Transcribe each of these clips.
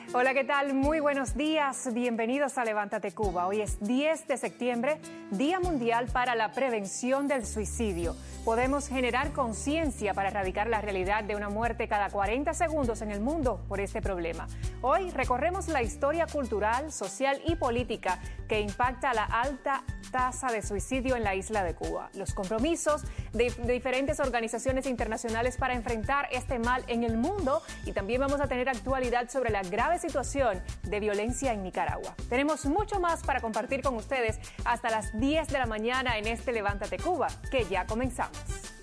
Hola, ¿qué tal? Muy buenos días. Bienvenidos a Levántate Cuba. Hoy es 10 de septiembre, Día Mundial para la Prevención del Suicidio. Podemos generar conciencia para erradicar la realidad de una muerte cada 40 segundos en el mundo por este problema. Hoy recorremos la historia cultural, social y política que impacta la alta tasa de suicidio en la isla de Cuba, los compromisos de diferentes organizaciones internacionales para enfrentar este mal en el mundo, y también vamos a tener actualidad sobre la grave situación de violencia en Nicaragua. Tenemos mucho más para compartir con ustedes hasta las 10 de la mañana en este Levántate Cuba, que ya comenzamos.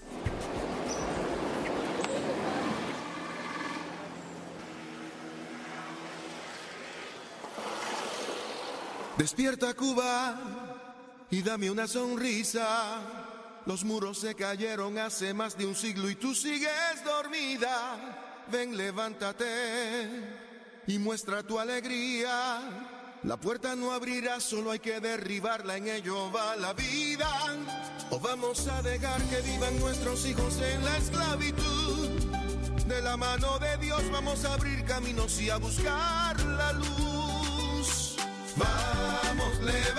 Despierta, Cuba, y dame una sonrisa. Los muros se cayeron hace más de un siglo y tú sigues dormida. Ven, levántate y muestra tu alegría. La puerta no abrirá, solo hay que derribarla, en ello va la vida. O vamos a dejar que vivan nuestros hijos en la esclavitud. De la mano de Dios vamos a abrir caminos y a buscar la luz. Vamos,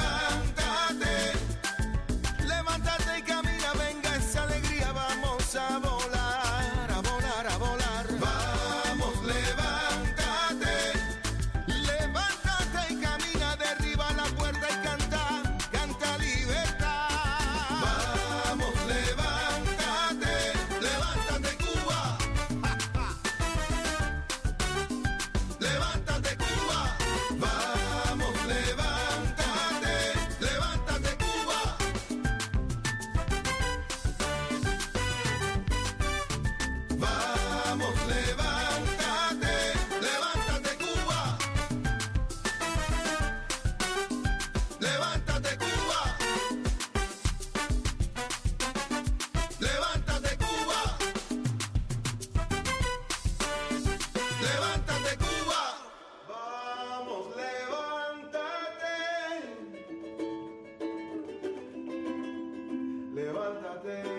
levántate, levántate y camina, venga esa alegría, vamos a volar, a volar, a volar. Vamos, levántate, levántate y camina, derriba la puerta y canta, canta libertad. Vamos, levántate, levántate Cuba, levántate Cuba, vamos, levántate, levántate Cuba. Vamos, levántate, levántate Cuba. Levántate Cuba. Levántate Cuba. Levántate Cuba. Vamos, levántate. Levántate.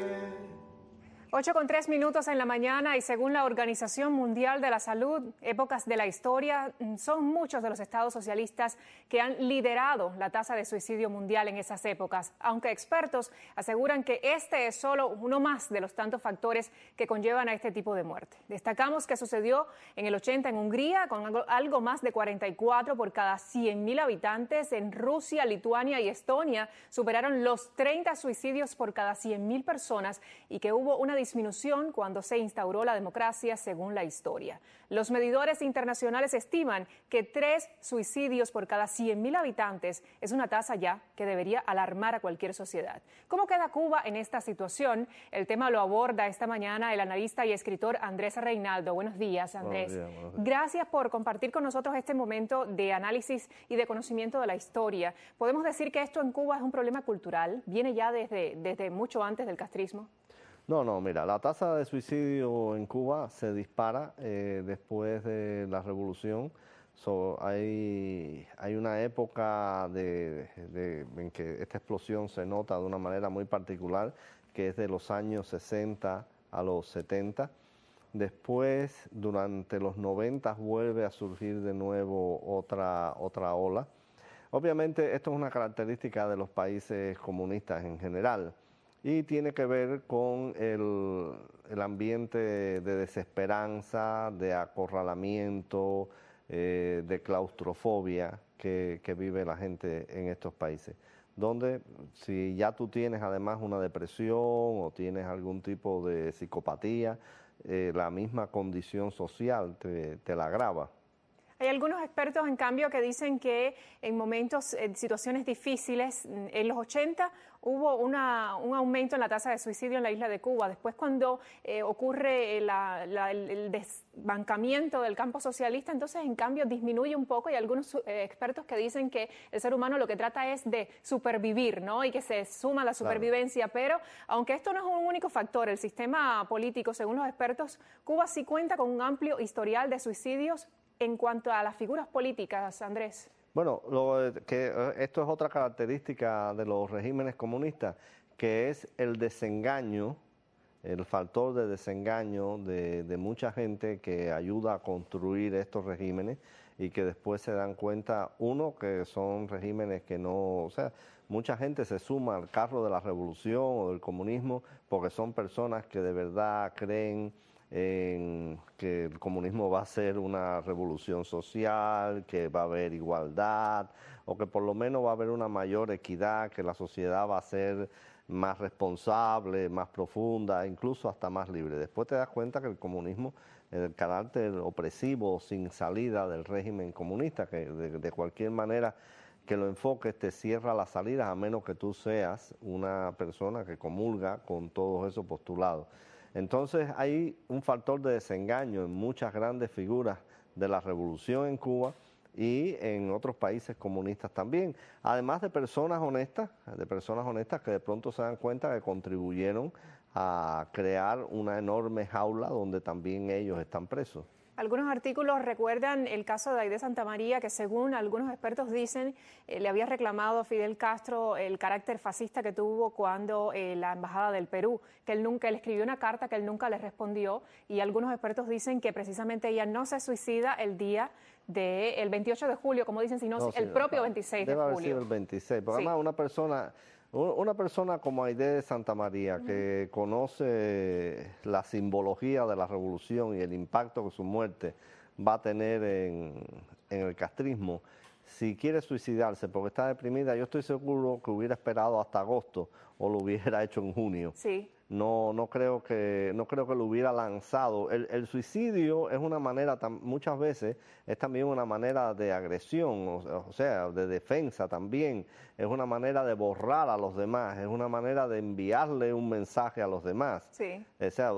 8:03 en la mañana, y según la Organización Mundial de la Salud, épocas de la historia, son muchos de los estados socialistas que han liderado la tasa de suicidio mundial en esas épocas, aunque expertos aseguran que este es solo uno más de los tantos factores que conllevan a este tipo de muerte. Destacamos que sucedió en el 80 en Hungría, con algo más de 44 por cada 100.000 habitantes. En Rusia, Lituania y Estonia superaron los 30 suicidios por cada 100.000 personas, y que hubo una disminución cuando se instauró la democracia, según la historia. Los medidores internacionales estiman que 3 suicidios por cada 100.000 habitantes es una tasa ya que debería alarmar a cualquier sociedad. ¿Cómo queda Cuba en esta situación? El tema lo aborda esta mañana el analista y escritor Andrés Reinaldo. Buenos días, Andrés. Buenos días. Gracias por compartir con nosotros este momento de análisis y de conocimiento de la historia. ¿Podemos decir que esto en Cuba es un problema cultural? ¿Viene ya desde mucho antes del castrismo? No, mira, la tasa de suicidio en Cuba se dispara después de la revolución. Hay una época en que esta explosión se nota de una manera muy particular, que es de los años 60 a los 70. Después, durante los 90, vuelve a surgir de nuevo otra ola. Obviamente, esto es una característica de los países comunistas en general, y tiene que ver con el ambiente de desesperanza, de acorralamiento, de claustrofobia que vive la gente en estos países, donde si ya tú tienes además una depresión o tienes algún tipo de psicopatía, la misma condición social te la agrava. Hay algunos expertos, en cambio, que dicen que en momentos, en situaciones difíciles, en los 80 hubo un aumento en la tasa de suicidio en la isla de Cuba. Después, cuando ocurre el desbancamiento del campo socialista, entonces, en cambio, disminuye un poco. Y hay algunos expertos que dicen que el ser humano lo que trata es de supervivir, ¿no? Y que se suma la supervivencia. Claro. Pero, aunque esto no es un único factor, el sistema político, según los expertos, Cuba sí cuenta con un amplio historial de suicidios. En cuanto a las figuras políticas, Andrés. Bueno, esto es otra característica de los regímenes comunistas, que es el desengaño, el factor de desengaño de mucha gente que ayuda a construir estos regímenes, y que después se dan cuenta, uno, que son regímenes que no, o sea, mucha gente se suma al carro de la revolución o del comunismo porque son personas que de verdad creen en que el comunismo va a ser una revolución social, que va a haber igualdad, o que por lo menos va a haber una mayor equidad, que la sociedad va a ser más responsable, más profunda, incluso hasta más libre. Después te das cuenta que el comunismo, el carácter opresivo, sin salida del régimen comunista, que de cualquier manera que lo enfoques te cierra las salidas, a menos que tú seas una persona que comulga con todos esos postulados. Entonces hay un factor de desengaño en muchas grandes figuras de la revolución en Cuba y en otros países comunistas también, además de personas honestas que de pronto se dan cuenta que contribuyeron a crear una enorme jaula donde también ellos están presos. Algunos artículos recuerdan el caso de Aide Santamaría, que según algunos expertos dicen, le había reclamado a Fidel Castro el carácter fascista que tuvo cuando la Embajada del Perú, que él le escribió una carta que él nunca le respondió, y algunos expertos dicen que precisamente ella no se suicida el día del 28 de julio, como dicen, sino el propio 26 de julio. Debe haber sido el 26, porque además una persona como Aide Santamaría, que conoce la simbología de la revolución y el impacto que su muerte va a tener en el castrismo, si quiere suicidarse porque está deprimida, yo estoy seguro que hubiera esperado hasta agosto o lo hubiera hecho en junio. Sí. No creo que lo hubiera lanzado. El suicidio es una manera, muchas veces, es también una manera de agresión, o sea, de defensa también. Es una manera de borrar a los demás, es una manera de enviarle un mensaje a los demás. Sí. O sea,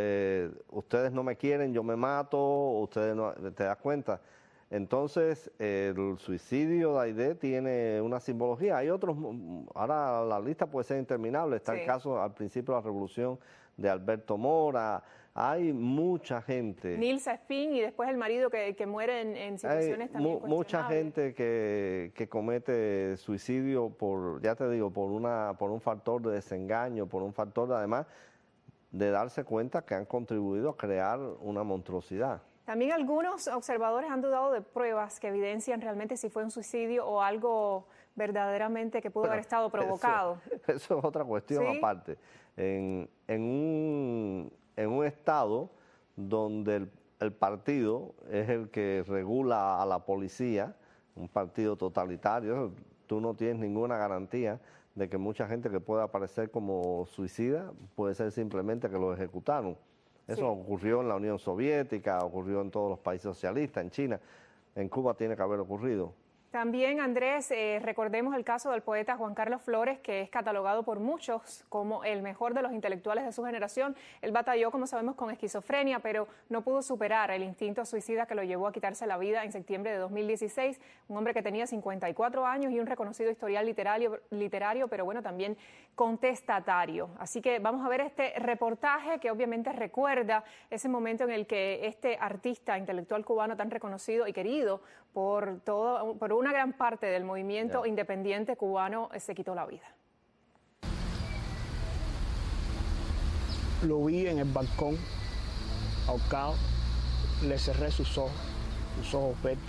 ustedes no me quieren, yo me mato, ustedes no, ¿te das cuenta? Entonces, el suicidio de Aide tiene una simbología. Hay otros, ahora la lista puede ser interminable. Está el caso al principio de la revolución de Alberto Mora. Hay mucha gente. Nilsa Espín y después el marido que muere en situaciones también cuestionables. Mucha gente que comete suicidio por, ya te digo, por un factor de desengaño, por un factor además de darse cuenta que han contribuido a crear una monstruosidad. También algunos observadores han dudado de pruebas que evidencian realmente si fue un suicidio o algo verdaderamente que pudo haber estado provocado. Eso es otra cuestión aparte. En un estado donde el partido es el que regula a la policía, un partido totalitario, tú no tienes ninguna garantía de que mucha gente que pueda aparecer como suicida puede ser simplemente que lo ejecutaron. Eso ocurrió en la Unión Soviética, ocurrió en todos los países socialistas, en China. En Cuba tiene que haber ocurrido. También, Andrés, recordemos el caso del poeta Juan Carlos Flores, que es catalogado por muchos como el mejor de los intelectuales de su generación. Él batalló, como sabemos, con esquizofrenia, pero no pudo superar el instinto suicida que lo llevó a quitarse la vida en septiembre de 2016. Un hombre que tenía 54 años y un reconocido historial literario, pero bueno, también contestatario. Así que vamos a ver este reportaje que obviamente recuerda ese momento en el que este artista intelectual cubano tan reconocido y querido por una gran parte del movimiento independiente cubano se quitó la vida. Lo vi en el balcón, ahorcado, le cerré sus ojos verdes.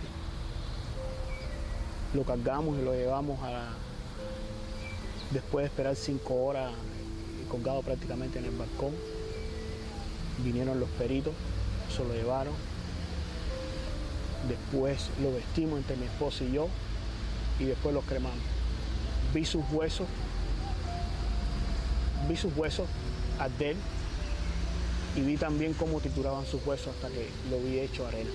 Lo cargamos y lo llevamos después de esperar 5 horas colgado prácticamente en el balcón. Vinieron los peritos, se lo llevaron. Después lo vestimos entre mi esposa y yo y después lo cremamos. Vi sus huesos arder y vi también cómo trituraban sus huesos hasta que lo vi hecho arena.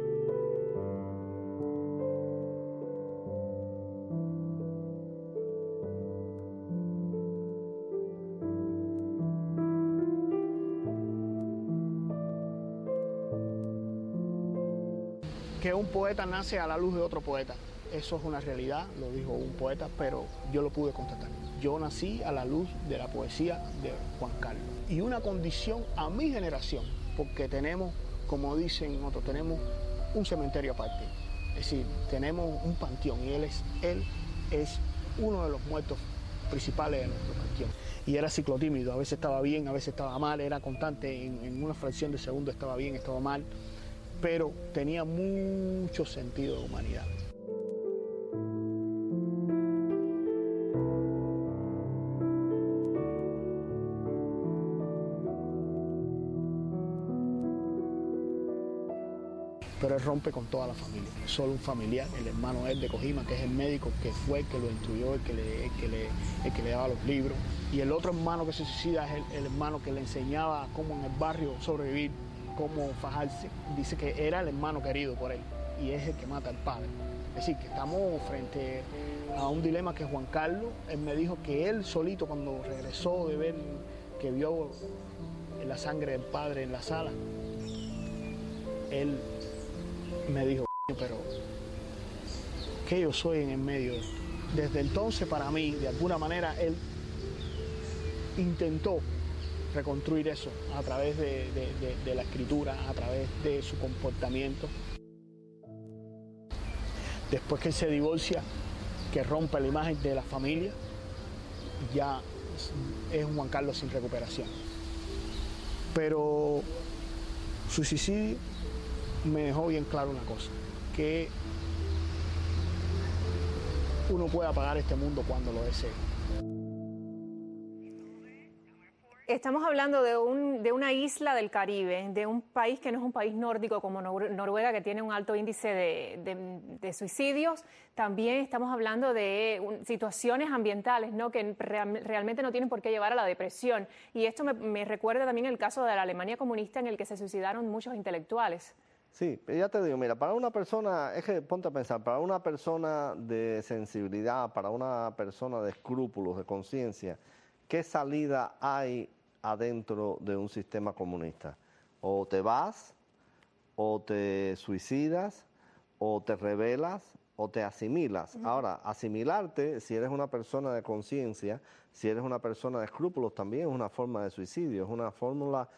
Que un poeta nace a la luz de otro poeta. Eso es una realidad, lo dijo un poeta, pero yo lo pude constatar. Yo nací a la luz de la poesía de Juan Carlos. Y una condición a mi generación, porque tenemos, como dicen otros, tenemos un cementerio aparte. Es decir, tenemos un panteón y él es uno de los muertos principales de nuestro panteón. Y era ciclotímido, a veces estaba bien, a veces estaba mal, era constante, en una fracción de segundo estaba bien, estaba mal. pero tenía mucho sentido de humanidad. Pero él rompe con toda la familia. Solo un familiar, el hermano de Kojima, que es el médico, que fue el que lo instruyó, el que le daba los libros. Y el otro hermano que se suicida es el hermano que le enseñaba cómo en el barrio sobrevivir, cómo fajarse. Dice que era el hermano querido por él y es el que mata al padre. Es decir, que estamos frente a un dilema que Juan Carlos, él me dijo que él solito cuando regresó de ver, que vio la sangre del padre en la sala, él me dijo, pero ¿qué yo soy en el medio de esto? Desde entonces, para mí, de alguna manera, él intentó reconstruir eso a través de la escritura, a través de su comportamiento. Después que él se divorcia, que rompe la imagen de la familia, ya es un Juan Carlos sin recuperación. Pero su suicidio me dejó bien claro una cosa, que uno puede apagar este mundo cuando lo desee. Estamos hablando de una isla del Caribe, de un país que no es un país nórdico como Noruega, que tiene un alto índice de suicidios. También estamos hablando de situaciones ambientales, ¿no?, que realmente no tienen por qué llevar a la depresión. Y esto me recuerda también el caso de la Alemania comunista, en el que se suicidaron muchos intelectuales. Sí, ya te digo, mira, para una persona, es que ponte a pensar, para una persona de sensibilidad, para una persona de escrúpulos, de conciencia, ¿qué salida hay adentro de un sistema comunista? O te vas, o te suicidas, o te rebelas, o te asimilas. Ahora, asimilarte, si eres una persona de conciencia, si eres una persona de escrúpulos, también es una forma de suicidio, es una forma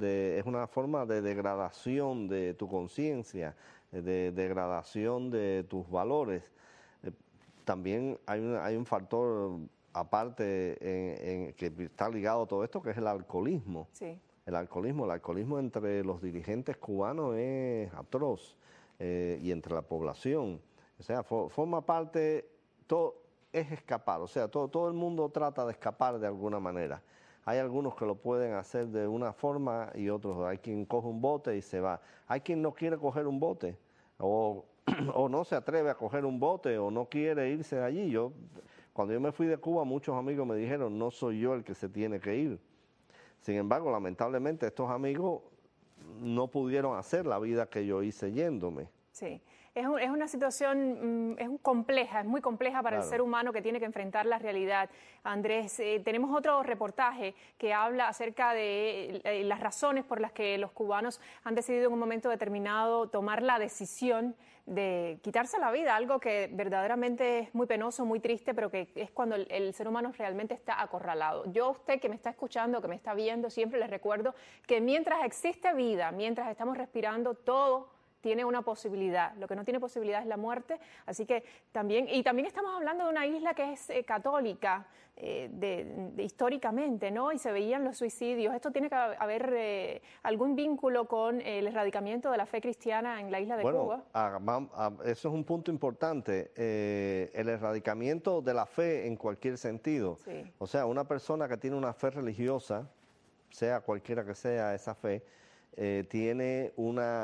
de degradación de tu conciencia, de degradación de tus valores. También hay un factor aparte que está ligado a todo esto, que es el alcoholismo. Sí. El alcoholismo entre los dirigentes cubanos es atroz, y entre la población. O sea, forma parte, todo es escapar, o sea, todo el mundo trata de escapar de alguna manera. Hay algunos que lo pueden hacer de una forma y otros, hay quien coge un bote y se va. Hay quien no quiere coger un bote o no se atreve a coger un bote o no quiere irse de allí. Cuando yo me fui de Cuba, muchos amigos me dijeron, no soy yo el que se tiene que ir. Sin embargo, lamentablemente, estos amigos no pudieron hacer la vida que yo hice yéndome. Sí. Es una situación compleja, es muy compleja para el ser humano que tiene que enfrentar la realidad. Andrés, tenemos otro reportaje que habla acerca de las razones por las que los cubanos han decidido en un momento determinado tomar la decisión de quitarse la vida, algo que verdaderamente es muy penoso, muy triste, pero que es cuando el ser humano realmente está acorralado. Yo a usted que me está escuchando, que me está viendo, siempre les recuerdo que mientras existe vida, mientras estamos respirando, todo tiene una posibilidad. Lo que no tiene posibilidad es la muerte. Así que también estamos hablando de una isla que es católica históricamente, ¿no? Y se veían los suicidios. Esto tiene que haber algún vínculo con el erradicamiento de la fe cristiana en la isla de Cuba. Eso es un punto importante. El erradicamiento de la fe en cualquier sentido. Sí. O sea, una persona que tiene una fe religiosa, sea cualquiera que sea esa fe, tiene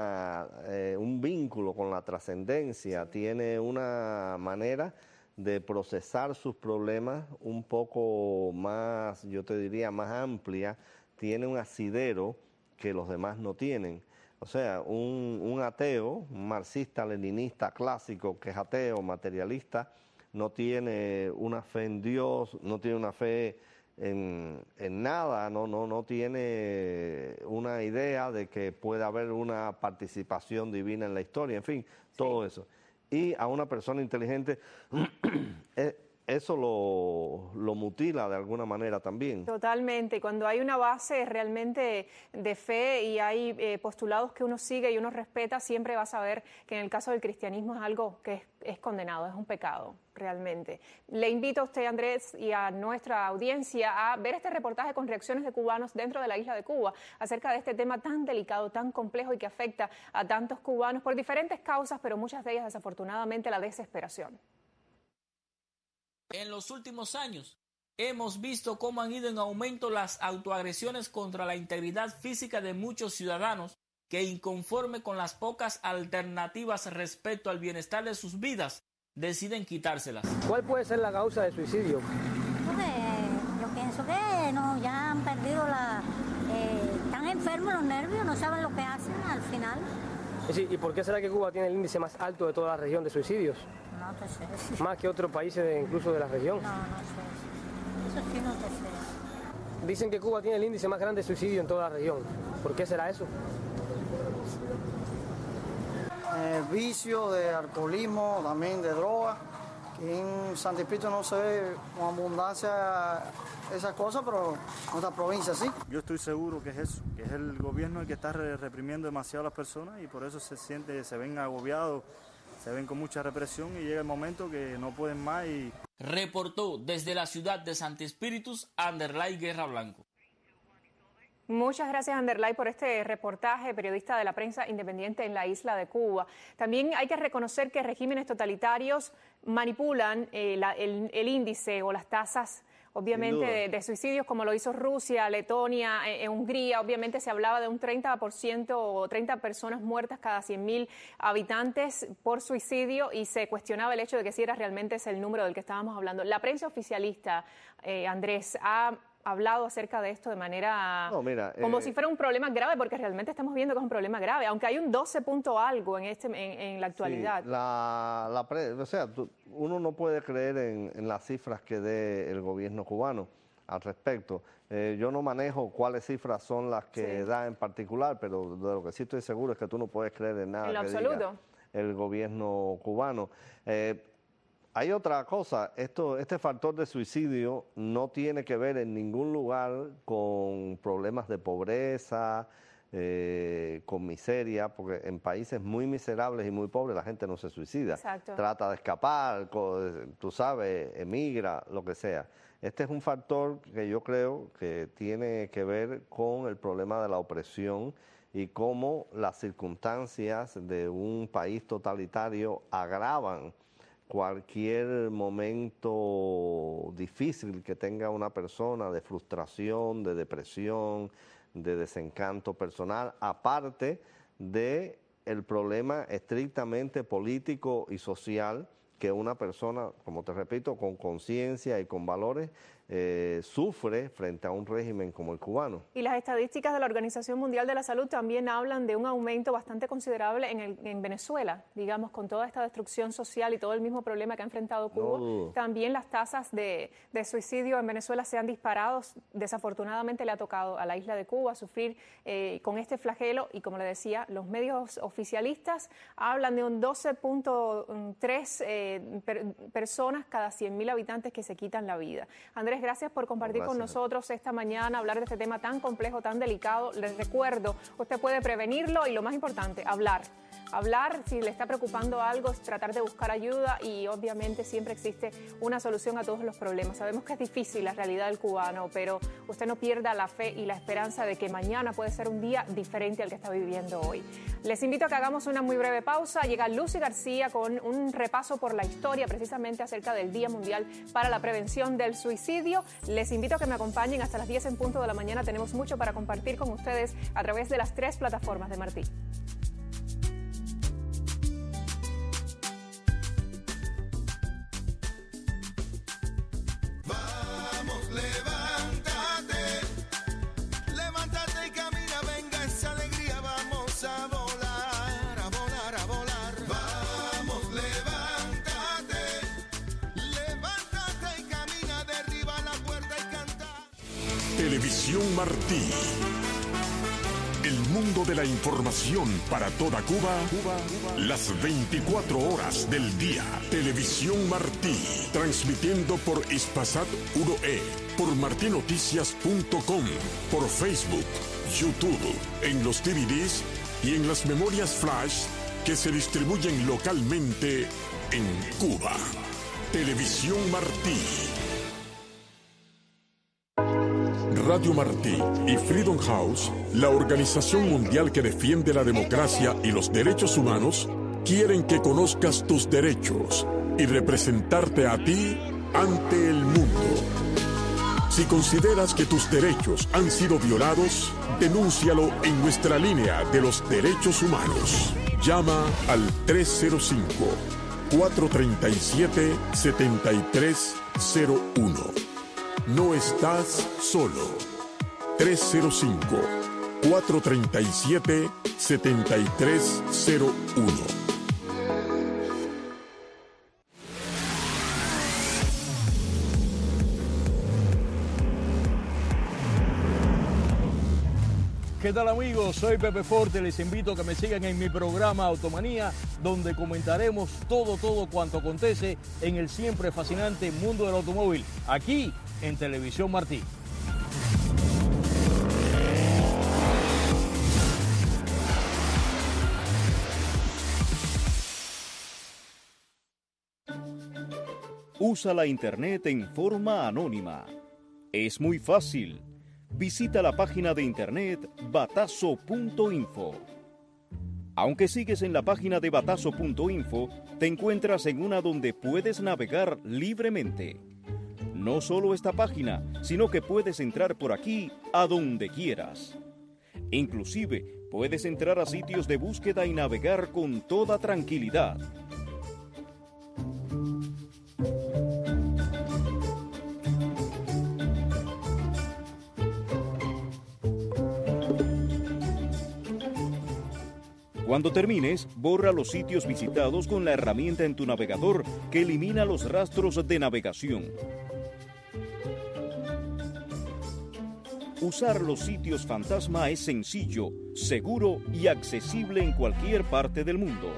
un vínculo con la trascendencia, tiene una manera de procesar sus problemas un poco más, yo te diría, más amplia, tiene un asidero que los demás no tienen. O sea, un ateo, un marxista-leninista clásico que es ateo, materialista, no tiene una fe en Dios, no tiene una fe en nada, no tiene una idea de que pueda haber una participación divina en la historia, en fin, todo eso. Y a una persona inteligente eso lo mutila de alguna manera también. Totalmente. Cuando hay una base realmente de fe y hay postulados que uno sigue y uno respeta, siempre va a saber que en el caso del cristianismo es algo que es condenado, es un pecado, realmente. Le invito a usted, Andrés, y a nuestra audiencia a ver este reportaje con reacciones de cubanos dentro de la isla de Cuba acerca de este tema tan delicado, tan complejo y que afecta a tantos cubanos por diferentes causas, pero muchas de ellas, desafortunadamente, la desesperación. En los últimos años hemos visto cómo han ido en aumento las autoagresiones contra la integridad física de muchos ciudadanos que, inconforme con las pocas alternativas respecto al bienestar de sus vidas, deciden quitárselas. ¿Cuál puede ser la causa de suicidio? Yo pienso que no, ya han perdido están enfermos los nervios, no saben lo que hacen al final. ¿Y por qué será que Cuba tiene el índice más alto de toda la región de suicidios? No te sé. Más que otros países incluso de la región. No sé. Eso sí no te sé. Dicen que Cuba tiene el índice más grande de suicidio en toda la región. ¿Por qué será eso? Vicio, de alcoholismo, también de droga. Que en Santo Espíritu no se ve con abundancia esas cosas, pero en otras provincias sí. Yo estoy seguro que es eso, que es el gobierno el que está reprimiendo demasiado a las personas y por eso se ven agobiados, se ven con mucha represión y llega el momento que no pueden más. Reportó desde la ciudad de Santo Espíritu, Anderlay Guerra Blanco. Muchas gracias, Anderlay, por este reportaje, periodista de la prensa independiente en la isla de Cuba. También hay que reconocer que regímenes totalitarios manipulan el índice o las tasas, obviamente, de suicidios, como lo hizo Rusia, Letonia, Hungría. Obviamente se hablaba de un 30% o 30 personas muertas cada 100.000 habitantes por suicidio y se cuestionaba el hecho de que si era realmente ese el número del que estábamos hablando. La prensa oficialista, Andrés, ha hablado acerca de esto de manera como si fuera un problema grave, porque realmente estamos viendo que es un problema grave, aunque hay un 12 punto algo en la actualidad. Sí, uno no puede creer en las cifras que dé el gobierno cubano al respecto. Yo no manejo cuáles cifras son las que da en particular, pero de lo que sí estoy seguro es que tú no puedes creer en nada que diga el gobierno cubano. Hay otra cosa, este factor de suicidio no tiene que ver en ningún lugar con problemas de pobreza, con miseria, porque en países muy miserables y muy pobres la gente no se suicida. Exacto. Trata de escapar, tú sabes, emigra, lo que sea. Este es un factor que yo creo que tiene que ver con el problema de la opresión y cómo las circunstancias de un país totalitario agravan cualquier momento difícil que tenga una persona de frustración, de depresión, de desencanto personal, aparte de el problema estrictamente político y social que una persona, como te repito, con conciencia y con valores, sufre frente a un régimen como el cubano. Y las estadísticas de la Organización Mundial de la Salud también hablan de un aumento bastante considerable en Venezuela, digamos, con toda esta destrucción social y todo el mismo problema que ha enfrentado Cuba. También las tasas de suicidio en Venezuela se han disparado. Desafortunadamente le ha tocado a la isla de Cuba sufrir con este flagelo y, como le decía, los medios oficialistas hablan de un 12.3 personas cada 100.000 habitantes que se quitan la vida. Andrés, gracias por compartir con nosotros esta mañana, hablar de este tema tan complejo, tan delicado. Les recuerdo, usted puede prevenirlo y lo más importante, hablar. Si le está preocupando algo, es tratar de buscar ayuda y obviamente siempre existe una solución a todos los problemas. Sabemos que es difícil la realidad del cubano, pero usted no pierda la fe y la esperanza de que mañana puede ser un día diferente al que está viviendo hoy. Les invito a que hagamos una muy breve pausa. Llega Lucy García con un repaso por la historia precisamente acerca del Día Mundial para la Prevención del Suicidio. Les invito a que me acompañen hasta las 10 en punto de la mañana. Tenemos mucho para compartir con ustedes a través de las 3 plataformas de Martí. Televisión Martí. El mundo de la información para toda Cuba, las 24 horas del día. Televisión Martí, transmitiendo por Hispasat 1E, por martinoticias.com, por Facebook, YouTube, en los DVDs y en las memorias flash que se distribuyen localmente en Cuba. Televisión Martí. Radio Martí y Freedom House, la organización mundial que defiende la democracia y los derechos humanos, quieren que conozcas tus derechos y representarte a ti ante el mundo. Si consideras que tus derechos han sido violados, denúncialo en nuestra línea de los derechos humanos. Llama al 305-437-7301. No estás solo. 305-437-7301. ¿Qué tal, amigos? Soy Pepe Forte. Les invito a que me sigan en mi programa Automanía, donde comentaremos todo cuanto acontece en el siempre fascinante mundo del automóvil, aquí en Televisión Martí. Usa la internet en forma anónima. Es muy fácil. Visita la página de internet batazo.info. Aunque sigues en la página de batazo.info, te encuentras en una donde puedes navegar libremente. No solo esta página, sino que puedes entrar por aquí a donde quieras. Inclusive, puedes entrar a sitios de búsqueda y navegar con toda tranquilidad. Cuando termines, borra los sitios visitados con la herramienta en tu navegador que elimina los rastros de navegación. Usar los sitios fantasma es sencillo, seguro y accesible en cualquier parte del mundo.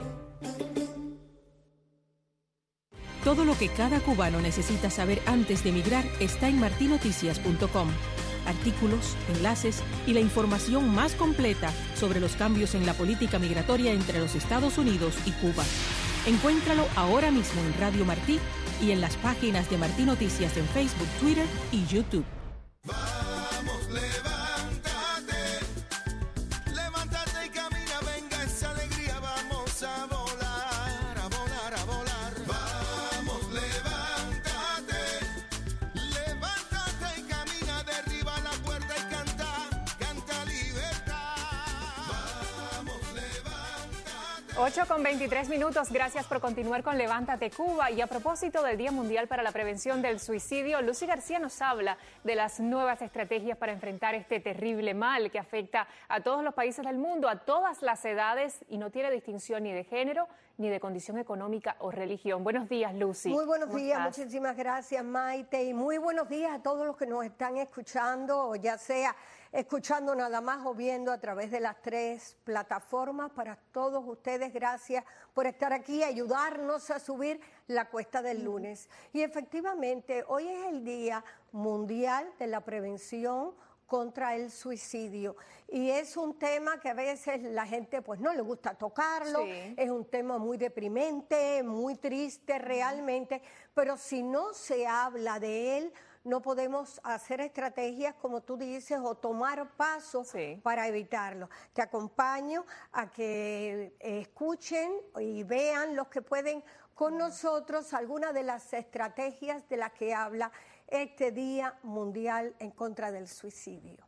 Todo lo que cada cubano necesita saber antes de emigrar está en martinoticias.com. Artículos, enlaces y la información más completa sobre los cambios en la política migratoria entre los Estados Unidos y Cuba. Encuéntralo ahora mismo en Radio Martí y en las páginas de Martí Noticias en Facebook, Twitter y YouTube. Vamos, levántate, levántate y camina, venga esa alegría, vamos a volar, a volar, a volar. Vamos, levántate, levántate y camina, derriba la puerta y canta, canta libertad. Vamos, levántate. 8:23. Gracias por continuar con Levántate Cuba. Y a propósito del Día Mundial para la Prevención del Suicidio, Lucy García nos habla de las nuevas estrategias para enfrentar este terrible mal que afecta a todos los países del mundo, a todas las edades y no tiene distinción ni de género, ni de condición económica o religión. Buenos días, Lucy. Muy buenos días, muchísimas gracias, Maite, y muy buenos días a todos los que nos están escuchando, ya sea escuchando nada más o viendo a través de las 3 plataformas. Para todos ustedes, gracias por estar aquí y ayudarnos a subir la cuesta del lunes. Y efectivamente, hoy es el Día Mundial de la Prevención contra el Suicidio. Y es un tema que a veces la gente pues no le gusta tocarlo, es un tema muy deprimente, muy triste realmente, pero si no se habla de él, no podemos hacer estrategias, como tú dices, o tomar pasos para evitarlo. Te acompaño a que escuchen y vean los que pueden con nosotros algunas de las estrategias de las que habla este Día Mundial en contra del Suicidio.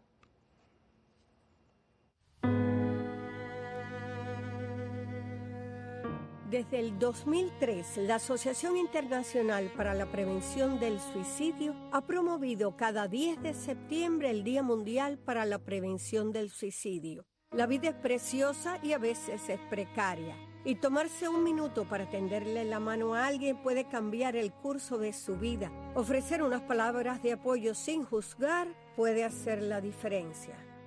Desde el 2003, la Asociación Internacional para la Prevención del Suicidio ha promovido cada 10 de septiembre el Día Mundial para la Prevención del Suicidio. La vida es preciosa y a veces es precaria. Y tomarse un minuto para tenderle la mano a alguien puede cambiar el curso de su vida. Ofrecer unas palabras de apoyo sin juzgar puede hacer la diferencia.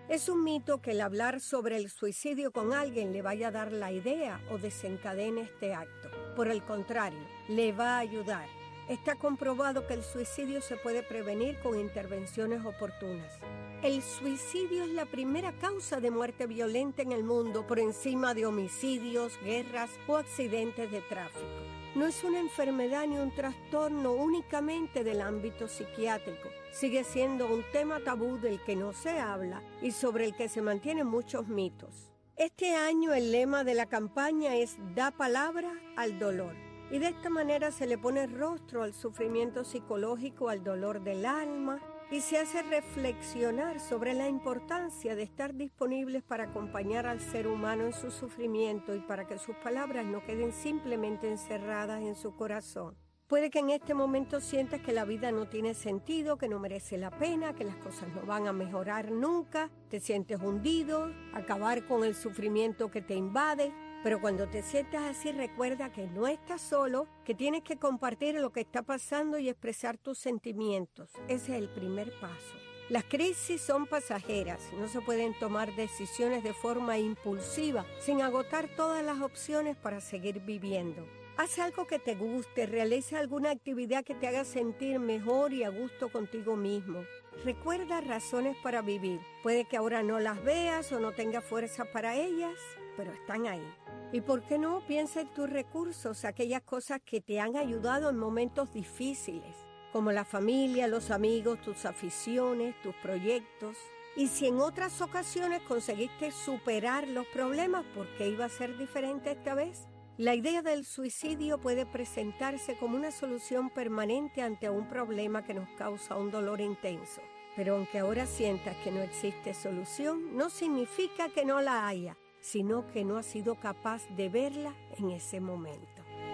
Es un mito que el hablar sobre el suicidio con alguien le vaya a dar la idea o desencadene este acto. Por el contrario, le va a ayudar. Está comprobado que el suicidio se puede prevenir con intervenciones oportunas. El suicidio es la primera causa de muerte violenta en el mundo, por encima de homicidios, guerras o accidentes de tráfico. No es una enfermedad ni un trastorno únicamente del ámbito psiquiátrico. Sigue siendo un tema tabú del que no se habla y sobre el que se mantienen muchos mitos. Este año el lema de la campaña es "Da palabra al dolor". Y de esta manera se le pone rostro al sufrimiento psicológico, al dolor del alma, y se hace reflexionar sobre la importancia de estar disponibles para acompañar al ser humano en su sufrimiento y para que sus palabras no queden simplemente encerradas en su corazón. Puede que en este momento sientas que la vida no tiene sentido, que no merece la pena, que las cosas no van a mejorar nunca, te sientes hundido, acabar con el sufrimiento que te invade. Pero cuando te sientas así, recuerda que no estás solo, que tienes que compartir lo que está pasando y expresar tus sentimientos. Ese es el primer paso. Las crisis son pasajeras, no se pueden tomar decisiones de forma impulsiva, sin agotar todas las opciones para seguir viviendo. Haz algo que te guste, realiza alguna actividad que te haga sentir mejor y a gusto contigo mismo. Recuerda razones para vivir. Puede que ahora no las veas o no tengas fuerza para ellas, pero están ahí. ¿Y por qué no? Piensa en tus recursos, aquellas cosas que te han ayudado en momentos difíciles, como la familia, los amigos, tus aficiones, tus proyectos. Y si en otras ocasiones conseguiste superar los problemas, ¿por qué iba a ser diferente esta vez? La idea del suicidio puede presentarse como una solución permanente ante un problema que nos causa un dolor intenso. Pero aunque ahora sientas que no existe solución, no significa que no la haya, sino que no has sido capaz de verla en ese momento.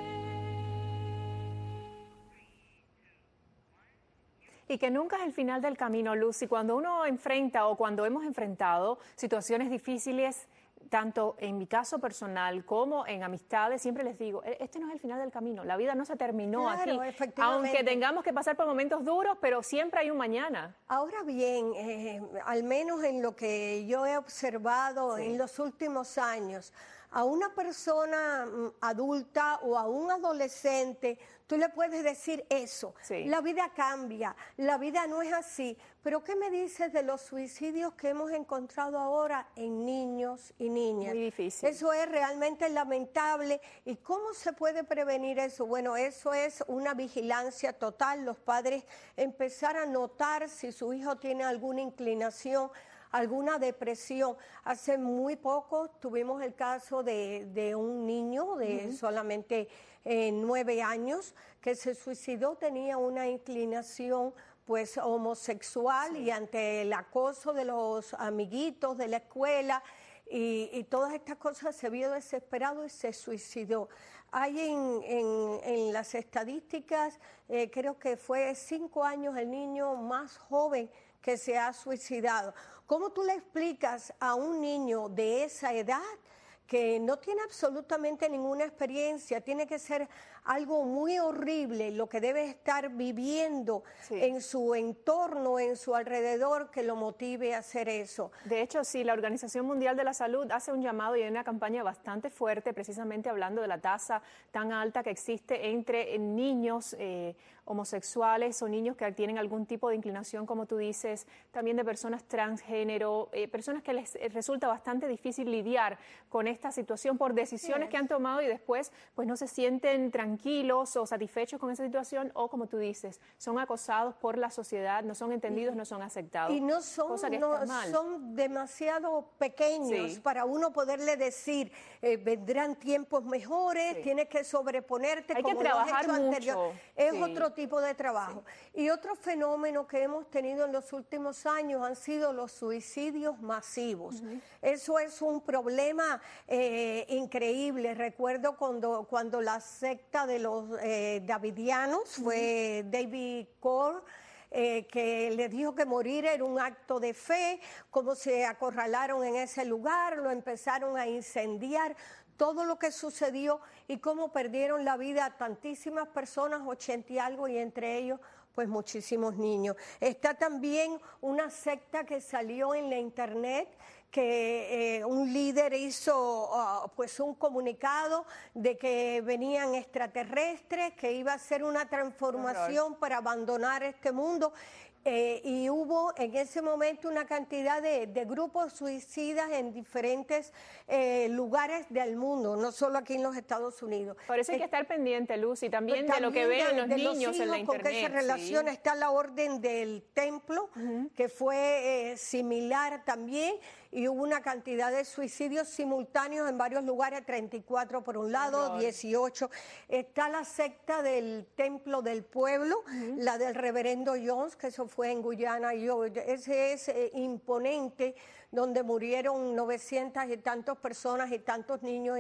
Y que nunca es el final del camino, Lucy. Cuando uno enfrenta o cuando hemos enfrentado situaciones difíciles, tanto en mi caso personal como en amistades, siempre les digo, este no es el final del camino, la vida no se terminó aquí, aunque tengamos que pasar por momentos duros, pero siempre hay un mañana. Ahora bien, al menos en lo que yo he observado en los últimos años, a una persona adulta o a un adolescente, tú le puedes decir eso, la vida cambia, la vida no es así, pero ¿qué me dices de los suicidios que hemos encontrado ahora en niños y niñas? Muy difícil. Eso es realmente lamentable. ¿Y cómo se puede prevenir eso? Bueno, eso es una vigilancia total, los padres empezar a notar si su hijo tiene alguna inclinación, alguna depresión. Hace muy poco tuvimos el caso de un niño de solamente 9 años que se suicidó, tenía una inclinación pues homosexual y ante el acoso de los amiguitos de la escuela y todas estas cosas se vio desesperado y se suicidó. Hay en las estadísticas, creo que fue 5 años el niño más joven que se ha suicidado. ¿Cómo tú le explicas a un niño de esa edad que no tiene absolutamente ninguna experiencia, tiene que ser algo muy horrible lo que debe estar viviendo en su entorno, en su alrededor, que lo motive a hacer eso? De hecho, sí, la Organización Mundial de la Salud hace un llamado y hay una campaña bastante fuerte, precisamente hablando de la tasa tan alta que existe entre niños homosexuales o niños que tienen algún tipo de inclinación, como tú dices, también de personas transgénero, personas que les resulta bastante difícil lidiar con esta situación por decisiones que han tomado y después pues no se sienten tranquilos o satisfechos con esa situación o, como tú dices, son acosados por la sociedad, no son entendidos, no son aceptados. Y no son, son demasiado pequeños para uno poderle decir, vendrán tiempos mejores, tienes que sobreponerte. Hay como que trabajar lo has hecho mucho. Anterior. Es otro tipo de trabajo. Y otro fenómeno que hemos tenido en los últimos años han sido los suicidios masivos. Eso es un problema increíble. Recuerdo cuando la secta de los davidianos fue David Core, que le dijo que morir era un acto de fe, cómo se acorralaron en ese lugar, lo empezaron a incendiar, todo lo que sucedió y cómo perdieron la vida tantísimas personas, 80 y algo, y entre ellos pues muchísimos niños. Está también una secta que salió en la internet, que un líder hizo pues un comunicado de que venían extraterrestres, que iba a ser una transformación para abandonar este mundo. Y hubo en ese momento una cantidad de grupos suicidas en diferentes lugares del mundo, no solo aquí en los Estados Unidos. Por eso hay que estar pendiente, Lucy, también de lo que vean los niños en la internet. Con qué se relaciona, está la orden del templo, que fue similar también, y hubo una cantidad de suicidios simultáneos en varios lugares, 34 por un lado, 18. Está la secta del Templo del Pueblo, la del reverendo Jones, que eso fue en Guyana. Ese es imponente, donde murieron 900 y tantas personas y tantos niños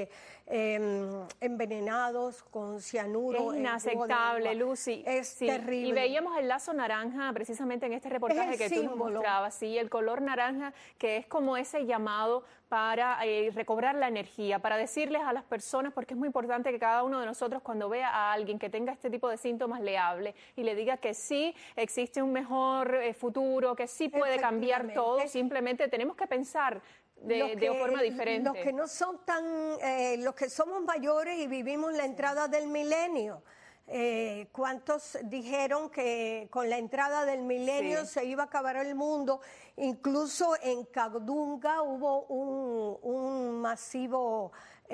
envenenados con cianuro. Es inaceptable, Lucy. Es terrible. Y veíamos el lazo naranja precisamente en este reportaje que tú nos mostrabas, sí, el color naranja, que es como ese llamado para recobrar la energía, para decirles a las personas, porque es muy importante que cada uno de nosotros, cuando vea a alguien que tenga este tipo de síntomas, le hable y le diga que sí existe un mejor futuro, que sí puede cambiar todo. Simplemente tenemos que pensar de forma diferente. Los que no son los que somos mayores y vivimos la entrada del milenio. ¿Cuántos dijeron que con la entrada del milenio se iba a acabar el mundo? Incluso en Cagdunga hubo un masivo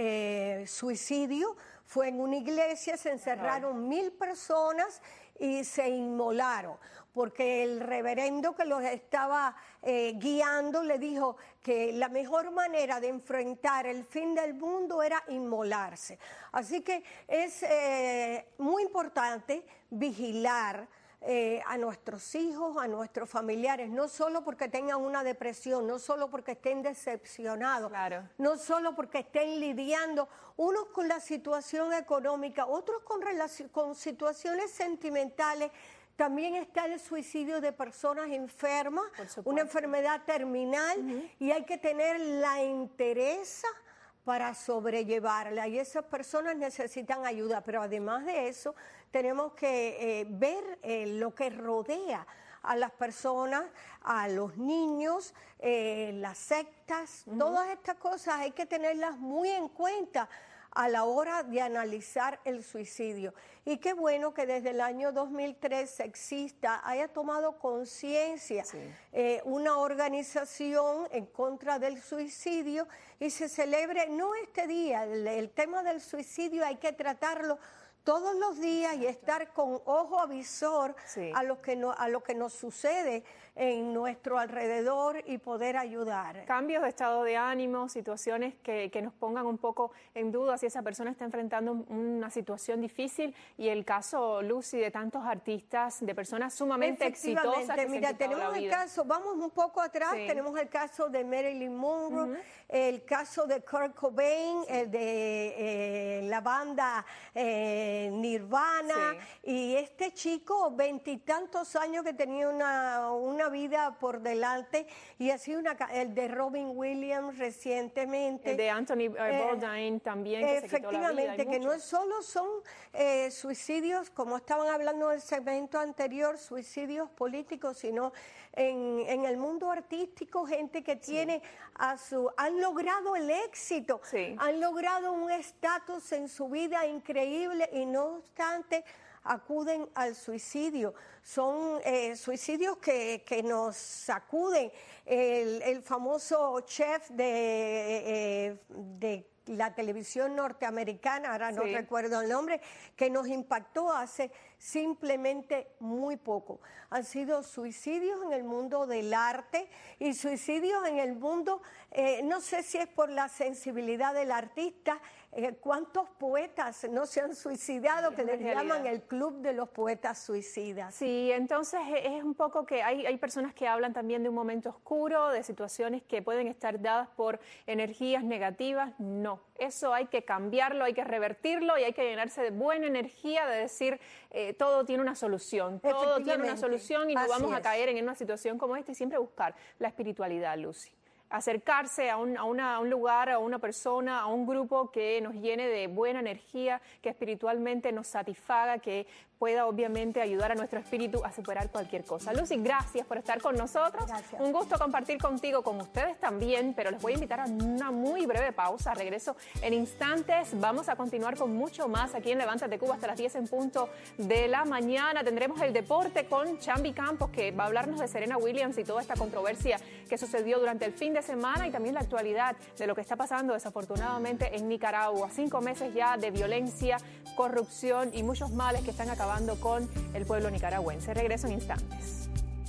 suicidio. Fue en una iglesia, se encerraron 1000 personas y se inmolaron, porque el reverendo que los estaba guiando le dijo que la mejor manera de enfrentar el fin del mundo era inmolarse. Así que es muy importante vigilar a nuestros hijos, a nuestros familiares, no solo porque tengan una depresión, no solo porque estén decepcionados, no solo porque estén lidiando unos con la situación económica, otros con situaciones sentimentales. También está el suicidio de personas enfermas, una enfermedad terminal, y hay que tener la entereza para sobrellevarla, y esas personas necesitan ayuda. Pero además de eso, tenemos que ver lo que rodea a las personas, a los niños, las sectas, todas estas cosas hay que tenerlas muy en cuenta a la hora de analizar el suicidio. Y qué bueno que desde el año 2003 haya tomado conciencia una organización en contra del suicidio y se celebre, no este día, el tema del suicidio hay que tratarlo todos los días y estar con ojo avisor a lo que nos sucede en nuestro alrededor y poder ayudar. Cambios de estado de ánimo, situaciones que nos pongan un poco en duda si esa persona está enfrentando una situación difícil, y el caso, Lucy, de tantos artistas, de personas sumamente exitosas que mira, tenemos el caso, vamos un poco atrás, tenemos el caso de Marilyn Monroe, el caso de Kurt Cobain, el de la banda Nirvana, y este chico, 20 y tantos años, que tenía una vida por delante, y así el de Robin Williams recientemente. El de Anthony Bourdain también, que se quitó la vida. Efectivamente, que no solo son suicidios, como estaban hablando en el segmento anterior, suicidios políticos, sino en el mundo artístico, gente que han logrado el éxito, han logrado un estatus en su vida increíble y no obstante acuden al suicidio. Son suicidios que nos sacuden. El famoso chef de la televisión norteamericana, ahora no recuerdo el nombre, que nos impactó hace simplemente muy poco. Han sido suicidios en el mundo del arte y suicidios en el mundo, no sé si es por la sensibilidad del artista. ¿Cuántos poetas no se han suicidado, que les llaman el club de los poetas suicidas? Sí, entonces es un poco que hay personas que hablan también de un momento oscuro, de situaciones que pueden estar dadas por energías negativas. No, eso hay que cambiarlo, hay que revertirlo y hay que llenarse de buena energía, de decir todo tiene una solución, todo tiene una solución y no vamos a caer en una situación como esta, y siempre buscar la espiritualidad, Lucy. acercarse a un lugar, a una persona, a un grupo que nos llene de buena energía, que espiritualmente nos satisfaga, que pueda obviamente ayudar a nuestro espíritu a superar cualquier cosa. Lucy, gracias por estar con nosotros. Gracias. Un gusto compartir contigo, con ustedes también, pero les voy a invitar a una muy breve pausa. Regreso en instantes. Vamos a continuar con mucho más aquí en Levántate Cuba hasta las 10 en punto de la mañana. Tendremos el deporte con Chambi Campos, que va a hablarnos de Serena Williams y toda esta controversia que sucedió durante el fin de semana, y también la actualidad de lo que está pasando desafortunadamente en Nicaragua. 5 meses ya de violencia, corrupción y muchos males que están acabando con el pueblo nicaragüense. Regreso en instantes.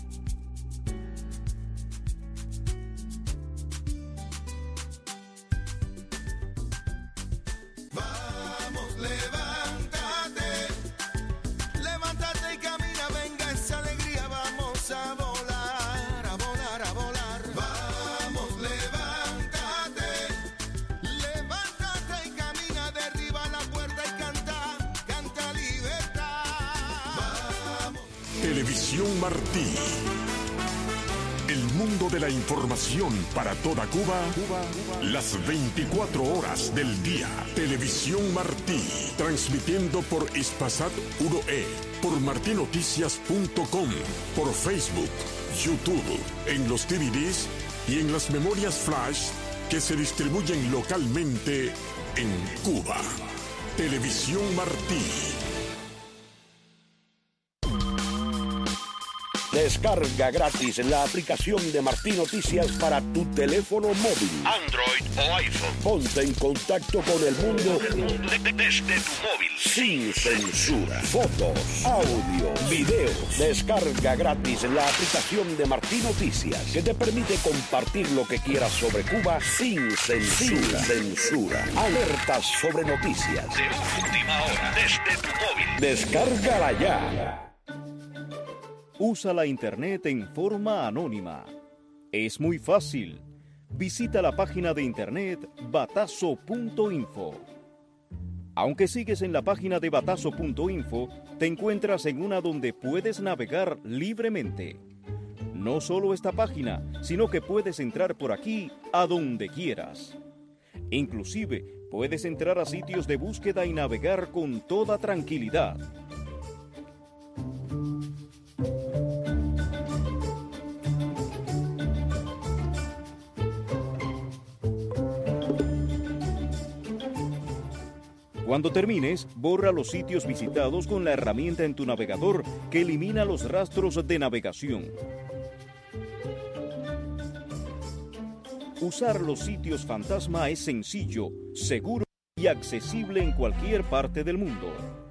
Vamos, levántate, levántate y camina, venga esa alegría, vamos a volar, a volar, a volar. Vamos, levántate, levántate y camina, derriba la puerta y canta, canta libertad. Vamos. Televisión Martí. El mundo de la información para toda Cuba, las 24 horas del día. Televisión Martí, transmitiendo por Ispasat 1E, por martinoticias.com, por Facebook, YouTube, en los DVDs y en las memorias flash que se distribuyen localmente en Cuba. Televisión Martí. Descarga gratis la aplicación de Martí Noticias para tu teléfono móvil, Android o iPhone. Ponte en contacto con el mundo desde tu móvil, sin censura. Fotos, audio, videos. Descarga gratis la aplicación de Martí Noticias, que te permite compartir lo que quieras sobre Cuba sin censura. Alertas sobre noticias de última hora desde tu móvil. Descárgala ya. Usa la Internet en forma anónima. Es muy fácil. Visita la página de Internet batazo.info. Aunque sigues en la página de batazo.info, te encuentras en una donde puedes navegar libremente. No solo esta página, sino que puedes entrar por aquí a donde quieras. Inclusive, puedes entrar a sitios de búsqueda y navegar con toda tranquilidad. Cuando termines, borra los sitios visitados con la herramienta en tu navegador que elimina los rastros de navegación. Usar los sitios fantasma es sencillo, seguro y accesible en cualquier parte del mundo.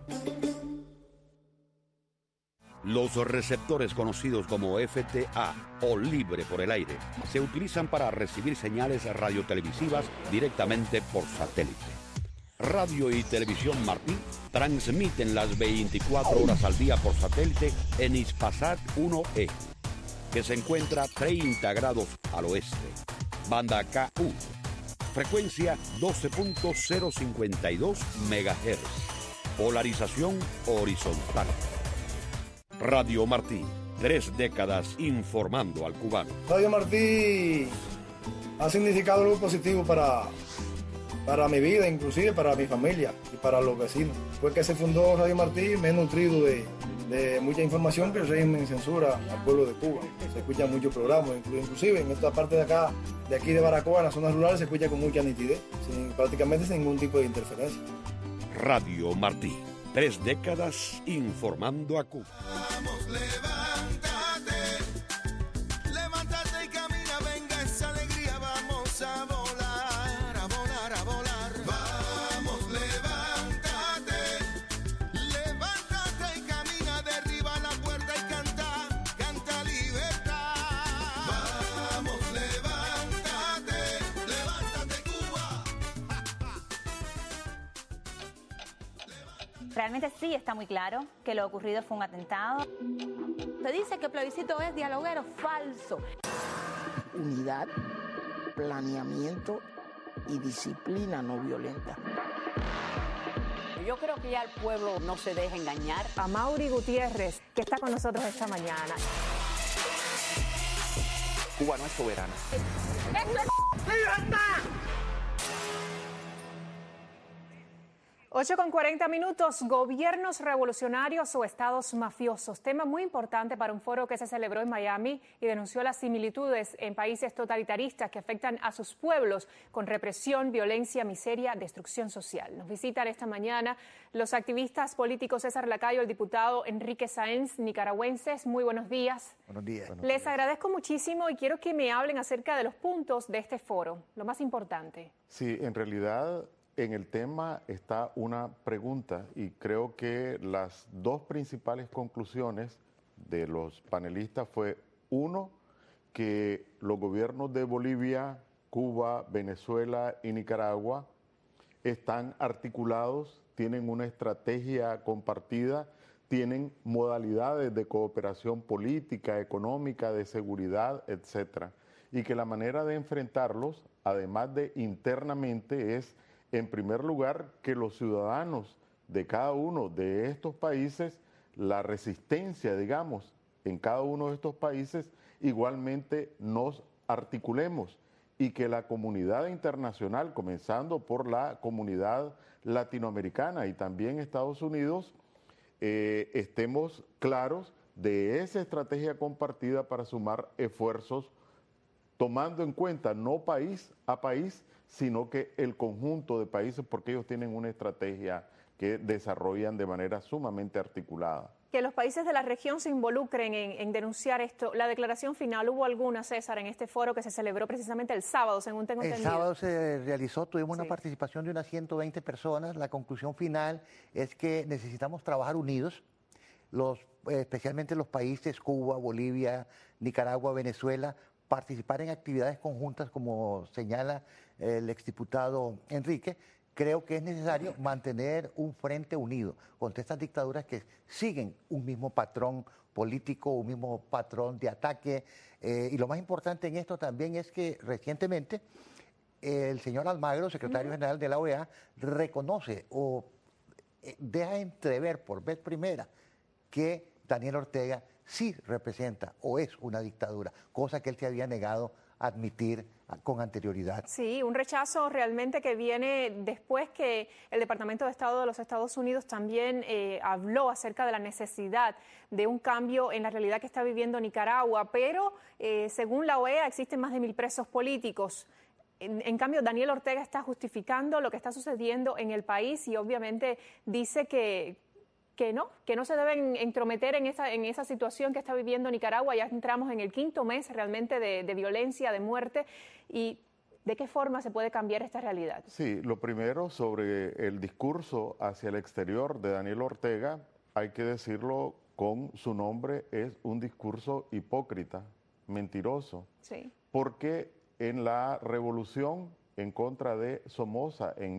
Los receptores conocidos como FTA o libre por el aire se utilizan para recibir señales radiotelevisivas directamente por satélite. Radio y Televisión Martí transmiten las 24 horas al día por satélite en Ispasat 1E, que se encuentra 30 grados al oeste. Banda KU, frecuencia 12.052 MHz, polarización horizontal. Radio Martí, 3 décadas informando al cubano. Radio Martí ha significado algo positivo para mi vida, inclusive para mi familia y para los vecinos. Fue que se fundó Radio Martí, me he nutrido de mucha información que el régimen censura al pueblo de Cuba. Se escuchan muchos programas, inclusive en esta parte de acá, de aquí de Baracoa, en las zonas rurales, se escucha con mucha nitidez, prácticamente sin ningún tipo de interferencia. Radio Martí, 3 décadas informando a Cuba. Vamos, levántate, levántate y camina, venga esa alegría, vamos a volar, a volar, a volar. Vamos, levántate, levántate y camina, derriba la puerta y canta, canta libertad. Vamos, levántate, levántate Cuba. Realmente sí está muy claro que lo ocurrido fue un atentado. Se dice que el plebiscito es dialoguero, falso. Unidad, planeamiento y disciplina no violenta. Yo creo que ya el pueblo no se deja engañar. A Mauri Gutiérrez, que está con nosotros esta mañana. Cuba no es soberana. ¡Libertad! 8:40, gobiernos revolucionarios o estados mafiosos. Tema muy importante para un foro que se celebró en Miami y denunció las similitudes en países totalitaristas que afectan a sus pueblos con represión, violencia, miseria, destrucción social. Nos visitan esta mañana los activistas políticos César Lacayo, el diputado Enrique Sáenz, nicaragüenses. Muy buenos días. Buenos días. Les agradezco muchísimo y quiero que me hablen acerca de los puntos de este foro, lo más importante. Sí, en realidad en el tema está una pregunta y creo que las dos principales conclusiones de los panelistas fue, uno, que los gobiernos de Bolivia, Cuba, Venezuela y Nicaragua están articulados, tienen una estrategia compartida, tienen modalidades de cooperación política, económica, de seguridad, etcétera, y que la manera de enfrentarlos, además de internamente, es en primer lugar, que los ciudadanos de cada uno de estos países, la resistencia, digamos, en cada uno de estos países, igualmente nos articulemos y que la comunidad internacional, comenzando por la comunidad latinoamericana y también Estados Unidos, estemos claros de esa estrategia compartida para sumar esfuerzos, tomando en cuenta no país a país, sino que el conjunto de países, porque ellos tienen una estrategia que desarrollan de manera sumamente articulada. Que los países de la región se involucren en denunciar esto. La declaración final, ¿hubo alguna, César, en este foro que se celebró precisamente el sábado, según tengo entendido? El sábado se realizó, tuvimos una participación de unas 120 personas. La conclusión final es que necesitamos trabajar unidos, especialmente los países Cuba, Bolivia, Nicaragua, Venezuela, participar en actividades conjuntas, como señala el exdiputado Enrique. Creo que es necesario mantener un frente unido contra estas dictaduras que siguen un mismo patrón político, un mismo patrón de ataque. Y lo más importante en esto también es que recientemente el señor Almagro, secretario general de la OEA, reconoce o deja entrever por vez primera que Daniel Ortega sí representa o es una dictadura, cosa que él se había negado a admitir con anterioridad. Sí, un rechazo realmente que viene después que el Departamento de Estado de los Estados Unidos también habló acerca de la necesidad de un cambio en la realidad que está viviendo Nicaragua, pero según la OEA existen más de 1.000 presos políticos. En cambio, Daniel Ortega está justificando lo que está sucediendo en el país y obviamente dice que no se deben entrometer en esa situación que está viviendo Nicaragua. Ya entramos en el 5º mes realmente de violencia, de muerte. ¿Y de qué forma se puede cambiar esta realidad? Sí, lo primero sobre el discurso hacia el exterior de Daniel Ortega, hay que decirlo con su nombre, es un discurso hipócrita, mentiroso. Sí. Porque en la revolución en contra de Somoza en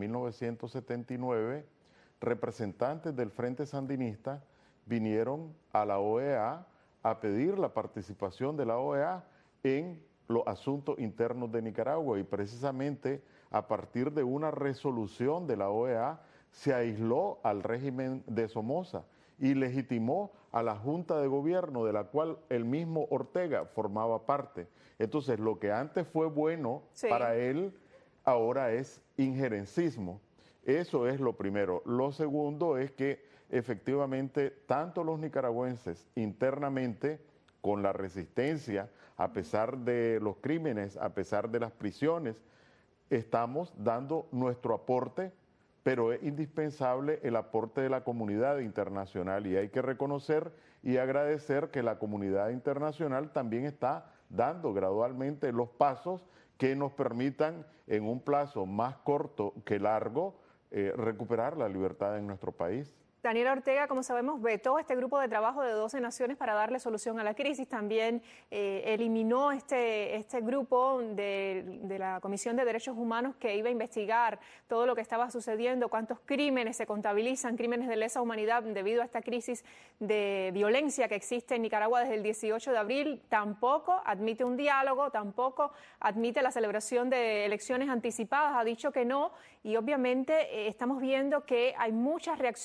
1979, representantes del Frente Sandinista vinieron a la OEA a pedir la participación de la OEA en los asuntos internos de Nicaragua y precisamente a partir de una resolución de la OEA se aisló al régimen de Somoza y legitimó a la Junta de Gobierno de la cual el mismo Ortega formaba parte. Entonces, lo que antes fue bueno para él, ahora es injerencismo. Eso es lo primero. Lo segundo es que efectivamente tanto los nicaragüenses internamente, con la resistencia, a pesar de los crímenes, a pesar de las prisiones, estamos dando nuestro aporte, pero es indispensable el aporte de la comunidad internacional y hay que reconocer y agradecer que la comunidad internacional también está dando gradualmente los pasos que nos permitan en un plazo más corto que largo recuperar la libertad en nuestro país. Daniel Ortega, como sabemos, vetó este grupo de trabajo de 12 naciones para darle solución a la crisis. También eliminó este grupo de la Comisión de Derechos Humanos que iba a investigar todo lo que estaba sucediendo, cuántos crímenes se contabilizan, crímenes de lesa humanidad debido a esta crisis de violencia que existe en Nicaragua desde el 18 de abril. Tampoco admite un diálogo, tampoco admite la celebración de elecciones anticipadas, ha dicho que no. Y obviamente estamos viendo que hay muchas reacciones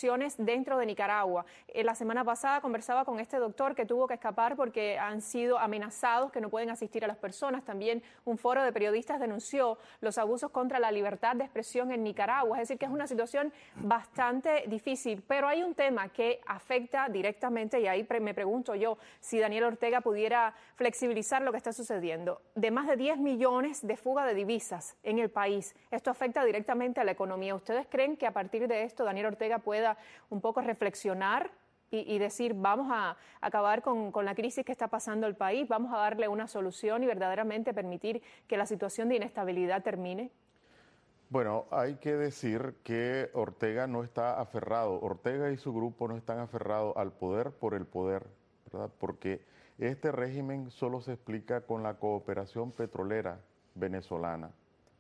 dentro de Nicaragua. La semana pasada conversaba con este doctor que tuvo que escapar porque han sido amenazados, que no pueden asistir a las personas. También un foro de periodistas denunció los abusos contra la libertad de expresión en Nicaragua. Es decir, que es una situación bastante difícil. Pero hay un tema que afecta directamente, y ahí me pregunto yo si Daniel Ortega pudiera flexibilizar lo que está sucediendo. De más de 10 millones de fuga de divisas en el país. Esto afecta directamente a la economía. ¿Ustedes creen que a partir de esto Daniel Ortega pueda un poco reflexionar y decir, vamos a acabar con la crisis que está pasando el país, vamos a darle una solución y verdaderamente permitir que la situación de inestabilidad termine? Bueno, hay que decir que Ortega no está aferrado, Ortega y su grupo no están aferrados al poder por el poder, ¿verdad? Porque este régimen solo se explica con la cooperación petrolera venezolana.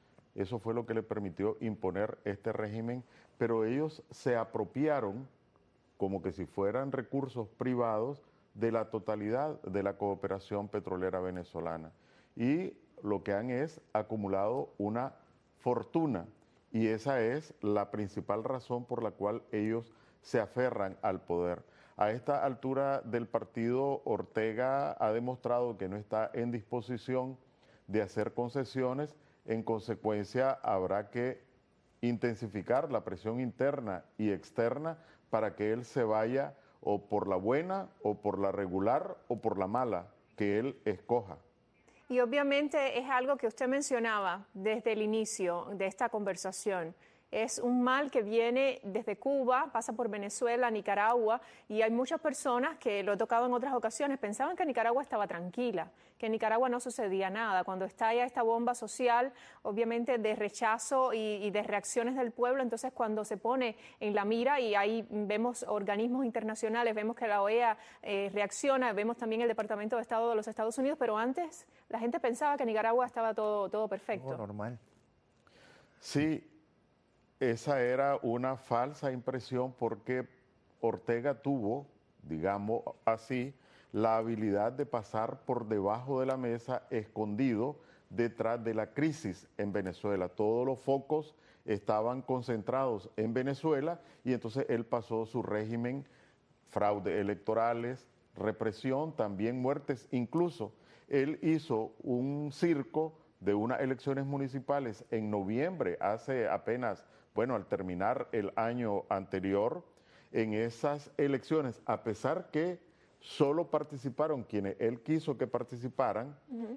Eso fue lo que le permitió imponer este régimen, pero ellos se apropiaron, como que si fueran recursos privados, de la totalidad de la cooperación petrolera venezolana. Y lo que han es acumulado una fortuna, y esa es la principal razón por la cual ellos se aferran al poder. A esta altura del partido, Ortega ha demostrado que no está en disposición de hacer concesiones. En consecuencia, habrá que intensificar la presión interna y externa para que él se vaya o por la buena, o por la regular, o por la mala, que él escoja. Y obviamente es algo que usted mencionaba desde el inicio de esta conversación. Es un mal que viene desde Cuba, pasa por Venezuela, Nicaragua, y hay muchas personas que, lo he tocado en otras ocasiones, pensaban que Nicaragua estaba tranquila, que en Nicaragua no sucedía nada. Cuando estalla esta bomba social, obviamente de rechazo y de reacciones del pueblo, entonces cuando se pone en la mira, y ahí vemos organismos internacionales, vemos que la OEA reacciona, vemos también el Departamento de Estado de los Estados Unidos, pero antes la gente pensaba que Nicaragua estaba todo perfecto. Normal. Sí. Esa era una falsa impresión porque Ortega tuvo, digamos así, la habilidad de pasar por debajo de la mesa, escondido detrás de la crisis en Venezuela. Todos los focos estaban concentrados en Venezuela y entonces él pasó su régimen, fraudes electorales, represión, también muertes. Incluso él hizo un circo de unas elecciones municipales en noviembre, hace apenas, bueno, al terminar el año anterior. En esas elecciones, a pesar que solo participaron quienes él quiso que participaran,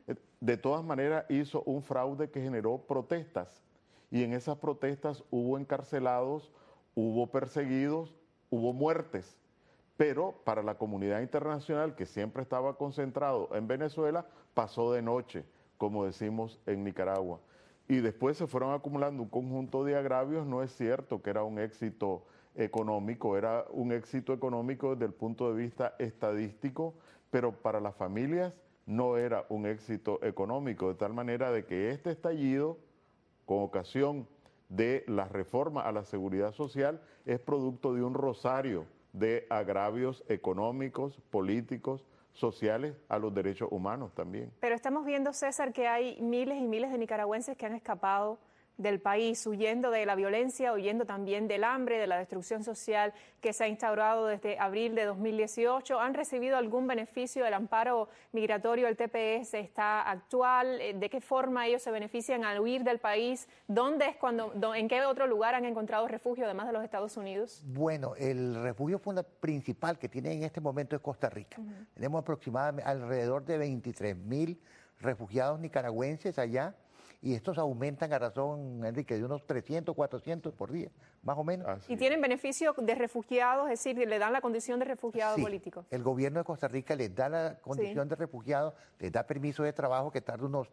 de todas maneras hizo un fraude que generó protestas. Y en esas protestas hubo encarcelados, hubo perseguidos, hubo muertes. Pero para la comunidad internacional, que siempre estaba concentrado en Venezuela, pasó de noche, como decimos en Nicaragua. Y después se fueron acumulando un conjunto de agravios. No es cierto que era un éxito económico, era un éxito económico desde el punto de vista estadístico, pero para las familias no era un éxito económico, de tal manera de que este estallido, con ocasión de la reforma a la seguridad social, es producto de un rosario de agravios económicos, políticos, sociales, a los derechos humanos también. Pero estamos viendo, César, que hay miles y miles de nicaragüenses que han escapado del país, huyendo de la violencia, huyendo también del hambre, de la destrucción social que se ha instaurado desde abril de 2018. ¿Han recibido algún beneficio del amparo migratorio? ¿El TPS está actual? ¿De qué forma ellos se benefician al huir del país? ¿Dónde es en qué otro lugar han encontrado refugio además de los Estados Unidos? Bueno, el refugio principal que tiene en este momento es Costa Rica. Tenemos aproximadamente alrededor de 23.000 refugiados nicaragüenses allá. Y estos aumentan a razón, Enrique, de unos 300, 400 por día, más o menos. ¿Y tienen beneficio de refugiados? Es decir, ¿le dan la condición de refugiado político? El gobierno de Costa Rica les da la condición de refugiado, les da permiso de trabajo que tarda unos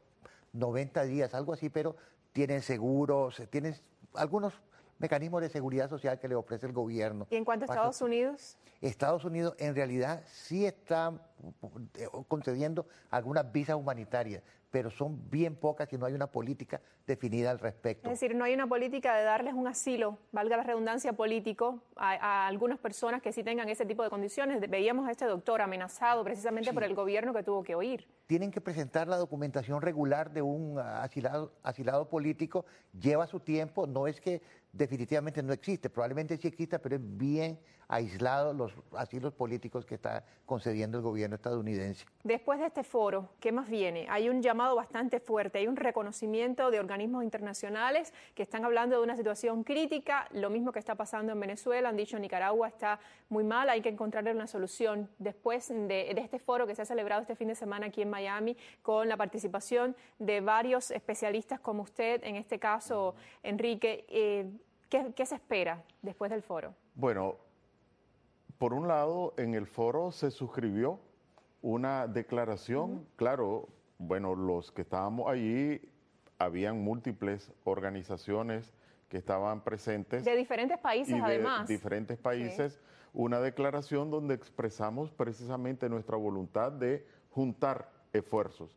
90 días, algo así, pero tienen seguros, tienen algunos mecanismos de seguridad social que le ofrece el gobierno. ¿Y en cuanto a Estados Unidos? Estados Unidos en realidad sí está concediendo algunas visas humanitarias, pero son bien pocas y no hay una política definida al respecto. Es decir, no hay una política de darles un asilo, valga la redundancia, político a algunas personas que sí tengan ese tipo de condiciones. Veíamos a este doctor amenazado precisamente por el gobierno que tuvo que huir. Tienen que presentar la documentación regular de un asilado político, lleva su tiempo, no es que definitivamente no existe, probablemente sí exista, pero es bien aislado los asilos políticos que está concediendo el gobierno estadounidense. Después de este foro, ¿qué más viene? Hay un llamado bastante fuerte, hay un reconocimiento de organismos internacionales que están hablando de una situación crítica, lo mismo que está pasando en Venezuela, han dicho Nicaragua está muy mal, hay que encontrarle una solución. Después de este foro que se ha celebrado este fin de semana aquí en Miami, con la participación de varios especialistas como usted, en este caso, Enrique, ¿qué se espera después del foro? Bueno, por un lado, en el foro se suscribió una declaración, claro, bueno, los que estábamos allí, habían múltiples organizaciones que estaban presentes. De diferentes países, además. De diferentes países, sí. Una declaración donde expresamos precisamente nuestra voluntad de juntar esfuerzos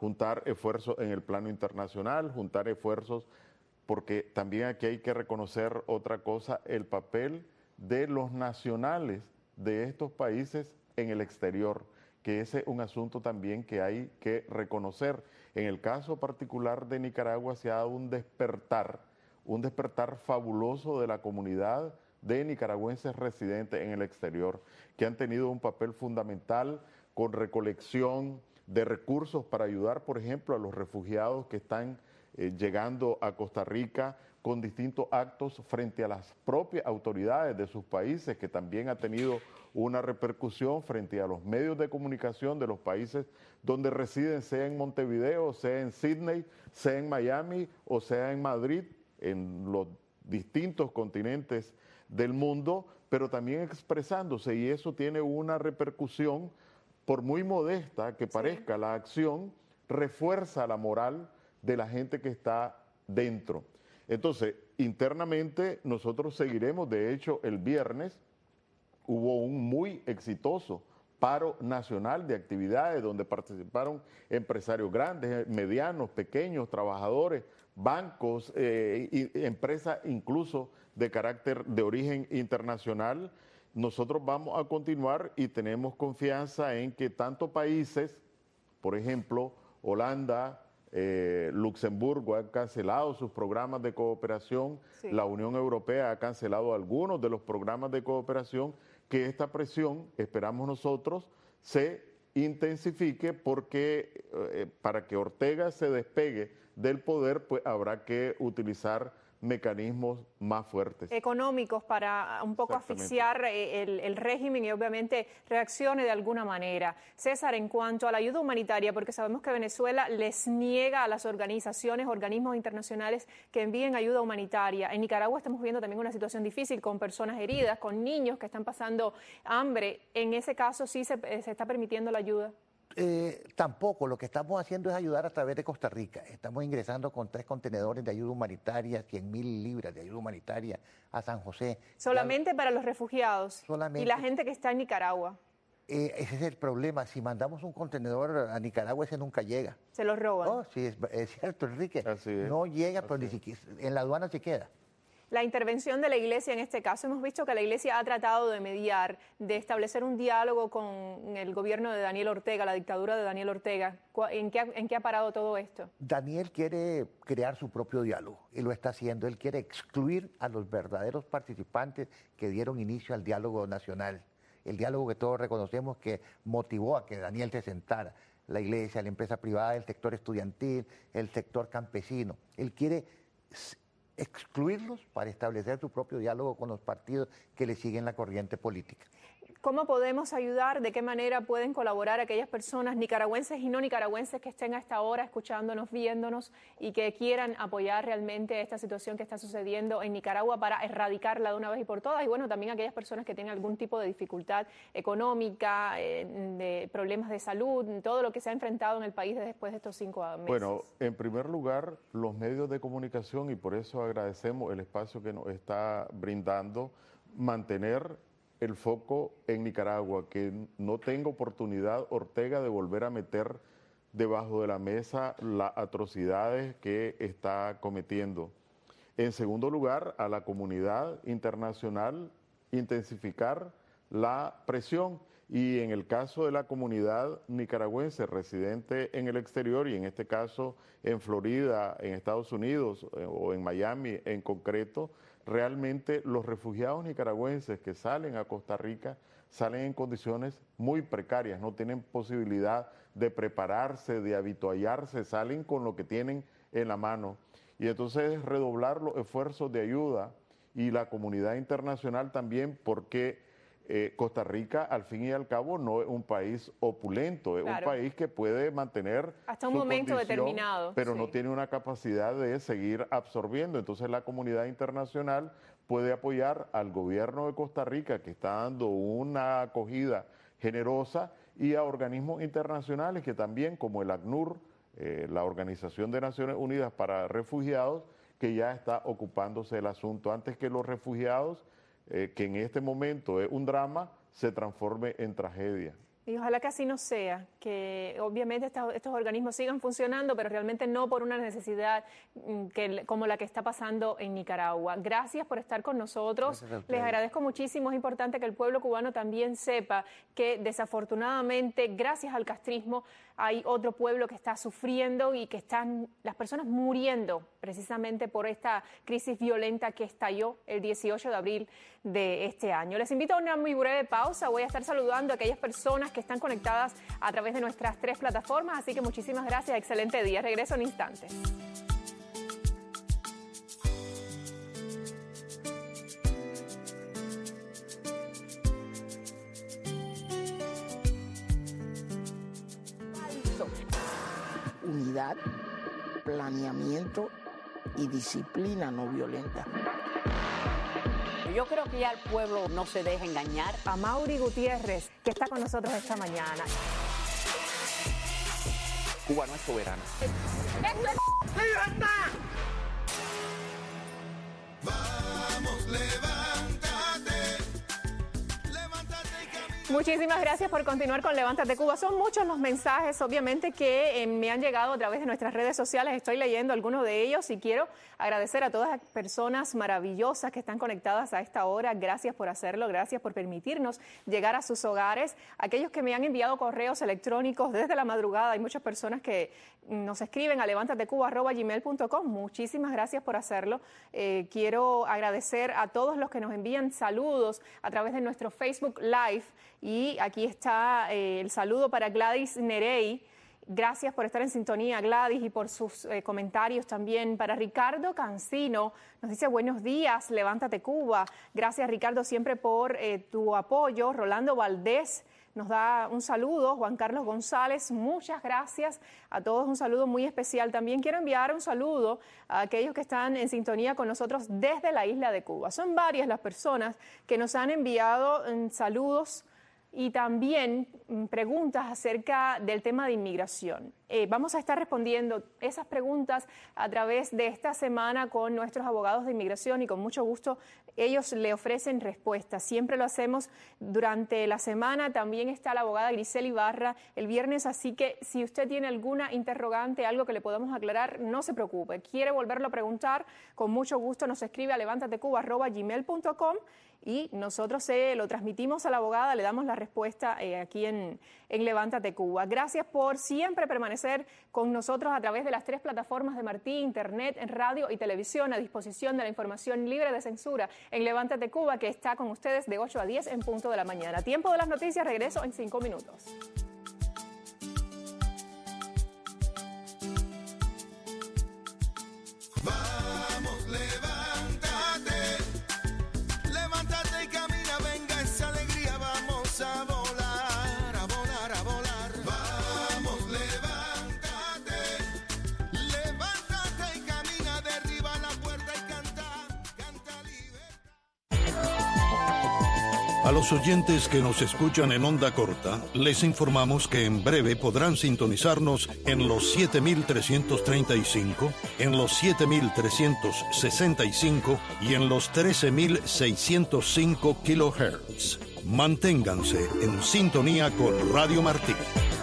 en el plano internacional, juntar esfuerzos, porque también aquí hay que reconocer otra cosa, el papel de los nacionales de estos países en el exterior, que ese es un asunto también que hay que reconocer. En el caso particular de Nicaragua se ha dado un despertar fabuloso de la comunidad de nicaragüenses residentes en el exterior, que han tenido un papel fundamental con recolección de recursos para ayudar, por ejemplo, a los refugiados que están llegando a Costa Rica, con distintos actos frente a las propias autoridades de sus países, que también ha tenido una repercusión frente a los medios de comunicación de los países donde residen, sea en Montevideo, sea en Sydney, sea en Miami o sea en Madrid, en los distintos continentes del mundo, pero también expresándose, y eso tiene una repercusión, por muy modesta que parezca la acción, refuerza la moral de la gente que está dentro. Entonces, internamente nosotros seguiremos, de hecho, el viernes hubo un muy exitoso paro nacional de actividades donde participaron empresarios grandes, medianos, pequeños, trabajadores, bancos, empresas incluso de carácter de origen internacional. Nosotros vamos a continuar y tenemos confianza en que tanto países, por ejemplo, Holanda, Luxemburgo han cancelado sus programas de cooperación, la Unión Europea ha cancelado algunos de los programas de cooperación, que esta presión, esperamos nosotros, se intensifique porque para que Ortega se despegue del poder, pues habrá que utilizar mecanismos más fuertes. Económicos para un poco asfixiar el régimen y obviamente reaccione de alguna manera. César, en cuanto a la ayuda humanitaria, porque sabemos que Venezuela les niega a las organizaciones, organismos internacionales que envíen ayuda humanitaria. En Nicaragua estamos viendo también una situación difícil con personas heridas, con niños que están pasando hambre. En ese caso, ¿sí se está permitiendo la ayuda? Tampoco, lo que estamos haciendo es ayudar a través de Costa Rica. Estamos ingresando con 3 contenedores de ayuda humanitaria, 100.000 libras de ayuda humanitaria a San José. Solamente para los refugiados solamente, y la gente que está en Nicaragua. Ese es el problema. Si mandamos un contenedor a Nicaragua, ese nunca llega. Se los roban. Oh, sí, es cierto, Enrique. No llega, pero ni siquiera en la aduana se queda. La intervención de la Iglesia en este caso, hemos visto que la Iglesia ha tratado de mediar, de establecer un diálogo con el gobierno de Daniel Ortega, la dictadura de Daniel Ortega. ¿En qué ha parado todo esto? Daniel quiere crear su propio diálogo y lo está haciendo. Él quiere excluir a los verdaderos participantes que dieron inicio al diálogo nacional. El diálogo que todos reconocemos que motivó a que Daniel se sentara. La Iglesia, la empresa privada, el sector estudiantil, el sector campesino. Él quiere excluirlos para establecer su propio diálogo con los partidos que le siguen la corriente política. ¿Cómo podemos ayudar? ¿De qué manera pueden colaborar aquellas personas nicaragüenses y no nicaragüenses que estén a esta hora escuchándonos, viéndonos y que quieran apoyar realmente esta situación que está sucediendo en Nicaragua para erradicarla de una vez y por todas? Y bueno, también aquellas personas que tengan algún tipo de dificultad económica, de problemas de salud, todo lo que se ha enfrentado en el país después de estos 5 meses. Bueno, en primer lugar, los medios de comunicación, y por eso agradecemos el espacio que nos está brindando, mantener el foco en Nicaragua, que no tenga oportunidad Ortega de volver a meter debajo de la mesa las atrocidades que está cometiendo. En segundo lugar, a la comunidad internacional intensificar la presión, y en el caso de la comunidad nicaragüense residente en el exterior, y en este caso en Florida, en Estados Unidos o en Miami en concreto, realmente los refugiados nicaragüenses que salen a Costa Rica salen en condiciones muy precarias, no tienen posibilidad de prepararse, de habituallarse, salen con lo que tienen en la mano. Y entonces redoblar los esfuerzos de ayuda, y la comunidad internacional también, porque Costa Rica, al fin y al cabo, no es un país opulento, es un país que puede mantener hasta un momento determinado, pero no tiene una capacidad de seguir absorbiendo. Entonces la comunidad internacional puede apoyar al gobierno de Costa Rica, que está dando una acogida generosa, y a organismos internacionales que también, como el ACNUR, la Organización de Naciones Unidas para Refugiados, que ya está ocupándose del asunto, antes que los refugiados, que en este momento es un drama, se transforme en tragedia. Y ojalá que así no sea, que obviamente estos organismos sigan funcionando, pero realmente no por una necesidad como la que está pasando en Nicaragua. Gracias por estar con nosotros. Les agradezco muchísimo. Es importante que el pueblo cubano también sepa que desafortunadamente, gracias al castrismo, hay otro pueblo que está sufriendo y que están las personas muriendo precisamente por esta crisis violenta que estalló el 18 de abril de este año. Les invito a una muy breve pausa. Voy a estar saludando a aquellas personas que están conectadas a través de nuestras 3 plataformas, así que muchísimas gracias. Excelente día. Regreso en instantes. Unidad, planeamiento y disciplina no violenta. Yo creo que ya el pueblo no se deja engañar. A Mauri Gutiérrez, que está con nosotros esta mañana. Cuba no es soberana. ¡Libertad! Vamos, levántate. Muchísimas gracias por continuar con Levántate Cuba. Son muchos los mensajes, obviamente, que me han llegado a través de nuestras redes sociales. Estoy leyendo algunos de ellos y quiero agradecer a todas las personas maravillosas que están conectadas a esta hora. Gracias por hacerlo, gracias por permitirnos llegar a sus hogares. Aquellos que me han enviado correos electrónicos desde la madrugada, hay muchas personas que nos escriben a levantatecuba@gmail.com. Muchísimas gracias por hacerlo. Quiero agradecer a todos los que nos envían saludos a través de nuestro Facebook Live. Y aquí está el saludo para Gladys Nerey. Gracias por estar en sintonía, Gladys, y por sus comentarios también. Para Ricardo Cancino, nos dice buenos días, Levántate Cuba. Gracias, Ricardo, siempre por tu apoyo. Rolando Valdés nos da un saludo. Juan Carlos González, muchas gracias a todos. Un saludo muy especial. También quiero enviar un saludo a aquellos que están en sintonía con nosotros desde la isla de Cuba. Son varias las personas que nos han enviado saludos y también preguntas acerca del tema de inmigración. Vamos a estar respondiendo esas preguntas a través de esta semana con nuestros abogados de inmigración y con mucho gusto ellos le ofrecen respuestas. Siempre lo hacemos durante la semana. También está la abogada Grisel Ibarra el viernes, así que si usted tiene alguna interrogante, algo que le podamos aclarar, no se preocupe. ¿Quiere volverlo a preguntar? Con mucho gusto nos escribe a levantatecuba@gmail.com y nosotros lo transmitimos a la abogada, le damos la respuesta aquí en Levántate Cuba. Gracias por siempre permanecer con nosotros a través de las 3 plataformas de Martí, Internet, en radio y televisión, a disposición de la información libre de censura en Levántate Cuba, que está con ustedes de 8 a 10 en punto de la mañana. Tiempo de las noticias, regreso en 5 minutos. Vamos, levántate. Levántate y camina, venga esa alegría. Vamos a volar, a volar, a volar. Vamos, levántate. Levántate y camina, derriba la puerta y canta, canta libre. A los oyentes que nos escuchan en onda corta, les informamos que en breve podrán sintonizarnos en los 7.335, en los 7.365 y en los 13.605 kHz. Manténganse en sintonía con Radio Martí.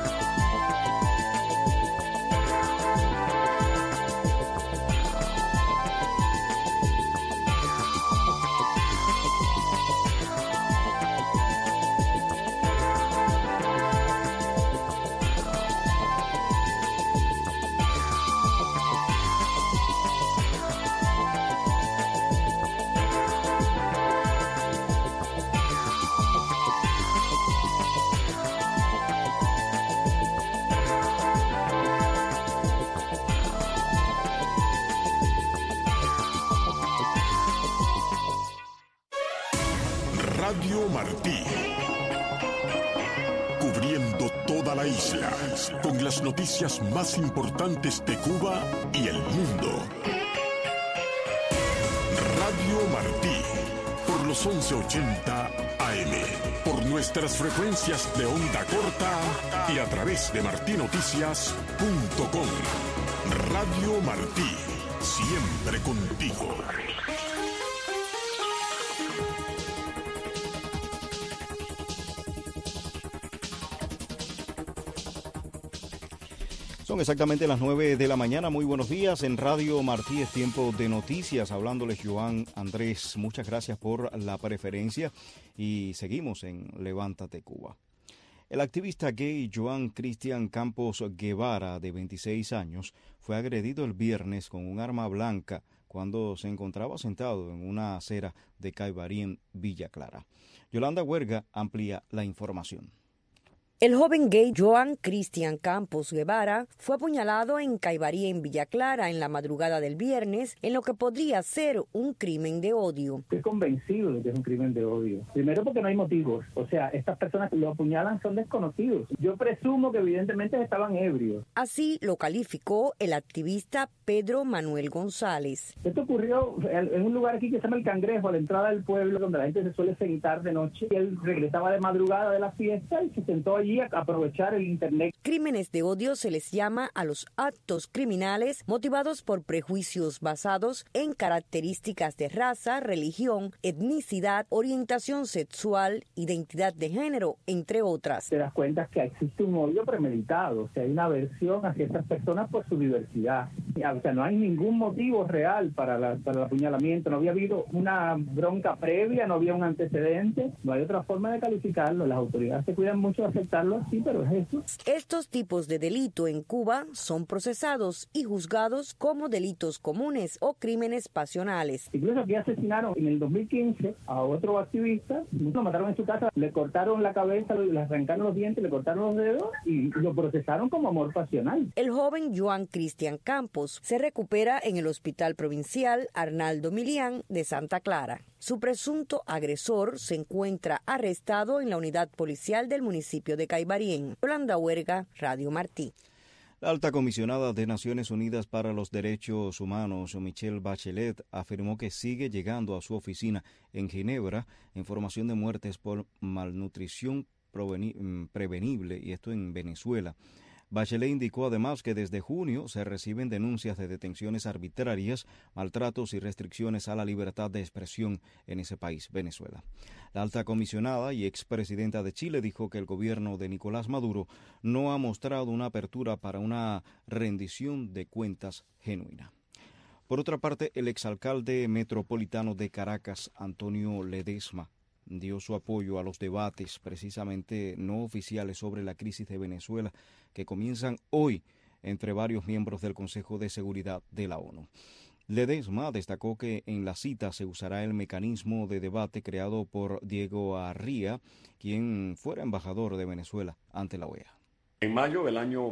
Radio Martí, cubriendo toda la isla con las noticias más importantes de Cuba y el mundo. Radio Martí, por los 1180 AM, por nuestras frecuencias de onda corta y a través de martinoticias.com. Radio Martí, siempre contigo. Son exactamente las 9 de la mañana. Muy buenos días. En Radio Martí es tiempo de noticias. Hablándoles Joan Andrés. Muchas gracias por la preferencia y seguimos en Levántate Cuba. El activista gay Joan Cristian Campos Guevara, de 26 años, fue agredido el viernes con un arma blanca cuando se encontraba sentado en una acera de Caibarí en Villa Clara. Yolanda Huerga amplía la información. El joven gay Joan Cristian Campos Guevara fue apuñalado en Caibarí, en Villa Clara, en la madrugada del viernes, en lo que podría ser un crimen de odio. Estoy convencido de que es un crimen de odio. Primero porque no hay motivos. O sea, estas personas que lo apuñalan son desconocidos. Yo presumo que evidentemente estaban ebrios. Así lo calificó el activista Pedro Manuel González. Esto ocurrió en un lugar aquí que se llama El Cangrejo, a la entrada del pueblo, donde la gente se suele sentar de noche. Y él regresaba de madrugada de la fiesta y se sentó allí a aprovechar el internet. Crímenes de odio se les llama a los actos criminales motivados por prejuicios basados en características de raza, religión, etnicidad, orientación sexual, identidad de género, entre otras. Te das cuenta que existe un odio premeditado, o sea, hay una aversión hacia estas personas por su diversidad. O sea, no hay ningún motivo real para el apuñalamiento, no había habido una bronca previa, no había un antecedente, no hay otra forma de calificarlo. Las autoridades se cuidan mucho de aceptarlo así, pero es eso. Estos tipos de delito en Cuba son procesados y juzgados como delitos comunes o crímenes pasionales. Incluso aquí asesinaron en el 2015 a otro activista, lo mataron en su casa, le cortaron la cabeza, le arrancaron los dientes, le cortaron los dedos y lo procesaron como amor pasional. El joven Joan Cristian Campos se recupera en el Hospital Provincial Arnaldo Milián de Santa Clara. Su presunto agresor se encuentra arrestado en la unidad policial del municipio de Caibarí. Yolanda Huerga, Radio Martí. La alta comisionada de Naciones Unidas para los Derechos Humanos, Michelle Bachelet, afirmó que sigue llegando a su oficina en Ginebra información de muertes por malnutrición prevenible, y esto en Venezuela. Bachelet indicó además que desde junio se reciben denuncias de detenciones arbitrarias, maltratos y restricciones a la libertad de expresión en ese país, Venezuela. La alta comisionada y expresidenta de Chile dijo que el gobierno de Nicolás Maduro no ha mostrado una apertura para una rendición de cuentas genuina. Por otra parte, el exalcalde metropolitano de Caracas, Antonio Ledesma, dio su apoyo a los debates precisamente no oficiales sobre la crisis de Venezuela que comienzan hoy entre varios miembros del Consejo de Seguridad de la ONU. Ledesma destacó que en la cita se usará el mecanismo de debate creado por Diego Arría, quien fuera embajador de Venezuela ante la OEA. En mayo del año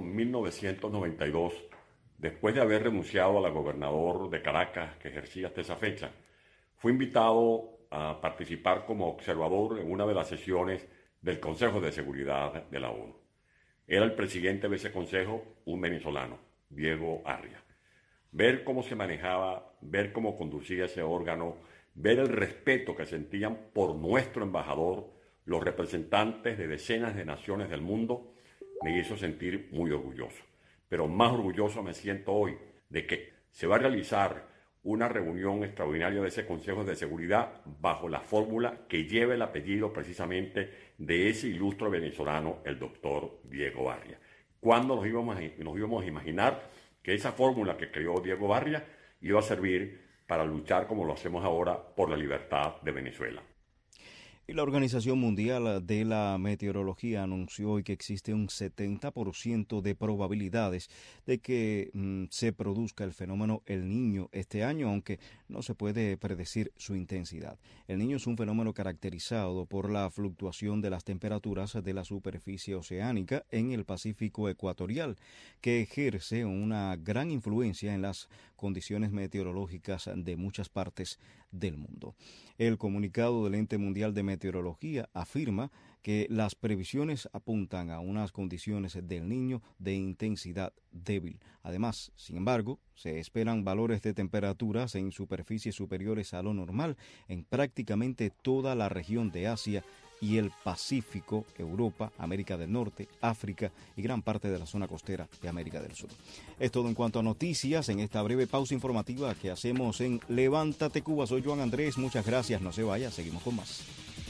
1992, después de haber renunciado a la gobernador de Caracas que ejercía hasta esa fecha, fue invitado a participar como observador en una de las sesiones del Consejo de Seguridad de la ONU. Era el presidente de ese consejo, un venezolano, Diego Arría. Ver cómo se manejaba, ver cómo conducía ese órgano, ver el respeto que sentían por nuestro embajador los representantes de decenas de naciones del mundo, me hizo sentir muy orgulloso. Pero más orgulloso me siento hoy de que se va a realizar una reunión extraordinaria de ese Consejo de Seguridad bajo la fórmula que lleva el apellido precisamente de ese ilustre venezolano, el doctor Diego Barria. ¿Cuándo nos íbamos a imaginar que esa fórmula que creó Diego Barria iba a servir para luchar como lo hacemos ahora por la libertad de Venezuela? Y la Organización Mundial de la Meteorología anunció hoy que existe un 70% de probabilidades de que se produzca el fenómeno El Niño este año, aunque no se puede predecir su intensidad. El Niño es un fenómeno caracterizado por la fluctuación de las temperaturas de la superficie oceánica en el Pacífico ecuatorial, que ejerce una gran influencia en las condiciones meteorológicas de muchas partes del mundo. El comunicado del Ente Mundial de Meteorología afirma que las previsiones apuntan a unas condiciones del Niño de intensidad débil. Además, sin embargo, se esperan valores de temperaturas en superficies superiores a lo normal en prácticamente toda la región de Asia y el Pacífico, Europa, América del Norte, África y gran parte de la zona costera de América del Sur. Es todo en cuanto a noticias en esta breve pausa informativa que hacemos en Levántate Cuba. Soy Joan Andrés, muchas gracias, no se vaya, seguimos con más.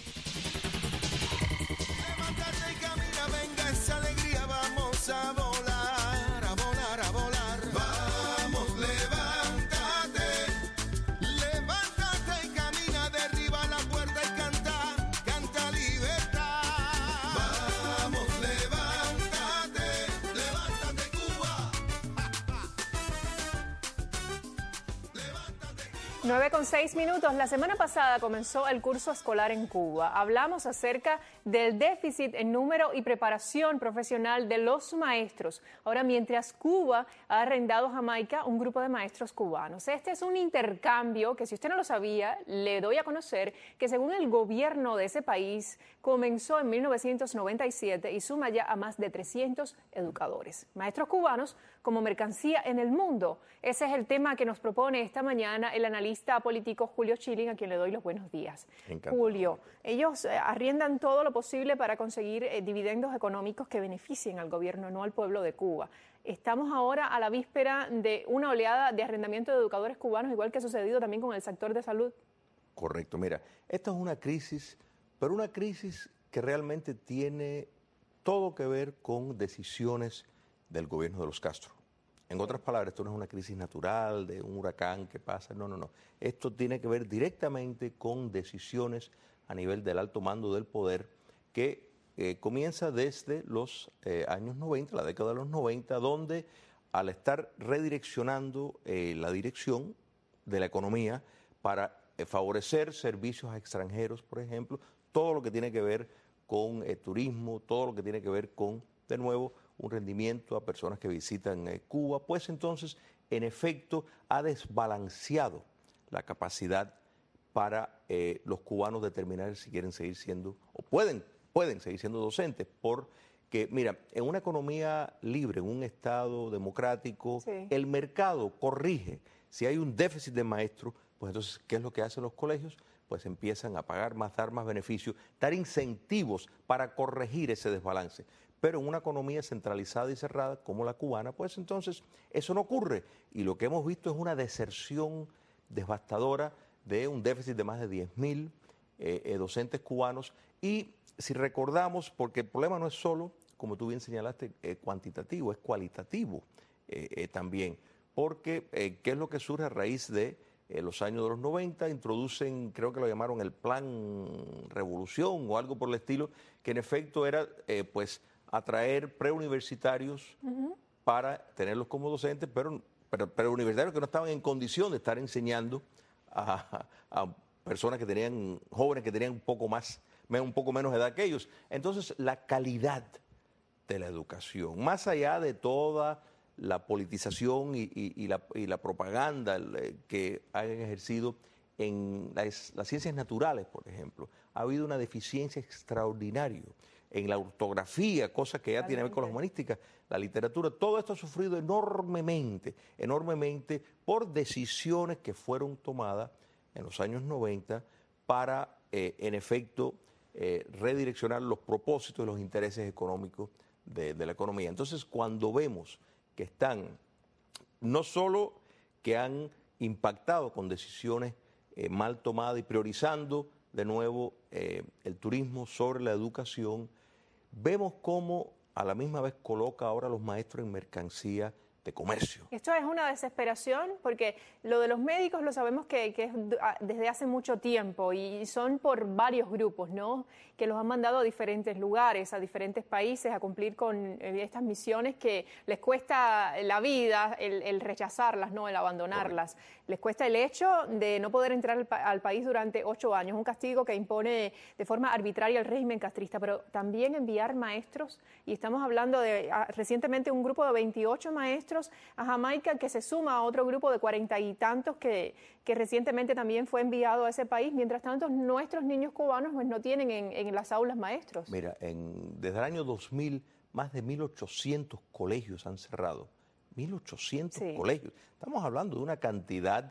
Levántate y camina, venga esa alegría, vamos a volar, a volar, a volar. Vamos, levántate, levántate y camina, derriba la puerta y canta, canta libertad. Vamos, levántate, levántate Cuba. 9:06. La semana pasada comenzó el curso escolar en Cuba. Hablamos acerca del déficit en número y preparación profesional de los maestros. Ahora, mientras Cuba ha arrendado a Jamaica un grupo de maestros cubanos. Este es un intercambio que, si usted no lo sabía, le doy a conocer que según el gobierno de ese país, comenzó en 1997 y suma ya a más de 300 educadores. Maestros cubanos como mercancía en el mundo. Ese es el tema que nos propone esta mañana el analista político Julio Schilling, a quien le doy los buenos días. Encantado. Julio, ellos arriendan todo lo posible para conseguir dividendos económicos que beneficien al gobierno, no al pueblo de Cuba. Estamos ahora a la víspera de una oleada de arrendamiento de educadores cubanos, igual que ha sucedido también con el sector de salud. Correcto, mira, esta es una crisis, pero una crisis que realmente tiene todo que ver con decisiones del gobierno de los Castro. En otras palabras, esto no es una crisis natural de un huracán que pasa, no. Esto tiene que ver directamente con decisiones a nivel del alto mando del poder que comienza desde los años 90, la década de los 90, donde al estar redireccionando la dirección de la economía para favorecer servicios a extranjeros, por ejemplo, todo lo que tiene que ver con turismo, todo lo que tiene que ver con, de nuevo, un rendimiento a personas que visitan Cuba, pues entonces, en efecto, ha desbalanceado la capacidad para los cubanos determinar si quieren seguir siendo, o pueden seguir siendo docentes, porque, mira, en una economía libre, en un Estado democrático, sí, el mercado corrige. Si hay un déficit de maestros, pues entonces, ¿qué es lo que hacen los colegios? Pues empiezan a pagar más, dar más beneficios, dar incentivos para corregir ese desbalance. Pero en una economía centralizada y cerrada como la cubana, pues entonces eso no ocurre. Y lo que hemos visto es una deserción devastadora de un déficit de más de 10.000 docentes cubanos. Y si recordamos, porque el problema no es solo, como tú bien señalaste, cuantitativo, es cualitativo también. Porque, ¿qué es lo que surge a raíz de los años de los 90? Introducen, creo que lo llamaron el Plan Revolución o algo por el estilo, que en efecto era, pues, atraer preuniversitarios para tenerlos como docentes, pero universitarios que no estaban en condición de estar enseñando a personas que tenían, jóvenes que tenían un poco menos edad que ellos. Entonces, la calidad de la educación, más allá de toda la politización y la propaganda que han ejercido en las ciencias naturales, por ejemplo, ha habido una deficiencia extraordinaria en la ortografía, cosas que ya tienen que ver con la humanística, la literatura. Todo esto ha sufrido enormemente por decisiones que fueron tomadas en los años 90 para, en efecto, redireccionar los propósitos y los intereses económicos de la economía. Entonces, cuando vemos que están, no solo que han impactado con decisiones mal tomadas y priorizando de nuevo el turismo sobre la educación. Vemos cómo a la misma vez coloca ahora a los maestros en mercancía de comercio. Esto es una desesperación porque lo de los médicos lo sabemos que es desde hace mucho tiempo y son por varios grupos, ¿no? Que los han mandado a diferentes lugares, a diferentes países a cumplir con estas misiones que les cuesta la vida el rechazarlas, ¿no? El abandonarlas. Correcto. Les cuesta el hecho de no poder entrar al país durante 8 años, un castigo que impone de forma arbitraria el régimen castrista, pero también enviar maestros, y estamos hablando de recientemente un grupo de 28 maestros a Jamaica que se suma a otro grupo de 40 y tantos que recientemente también fue enviado a ese país. Mientras tanto, nuestros niños cubanos pues, no tienen en las aulas maestros. Mira, desde el año 2000, más de 1.800 colegios han cerrado. 1.800 colegios. Estamos hablando de una cantidad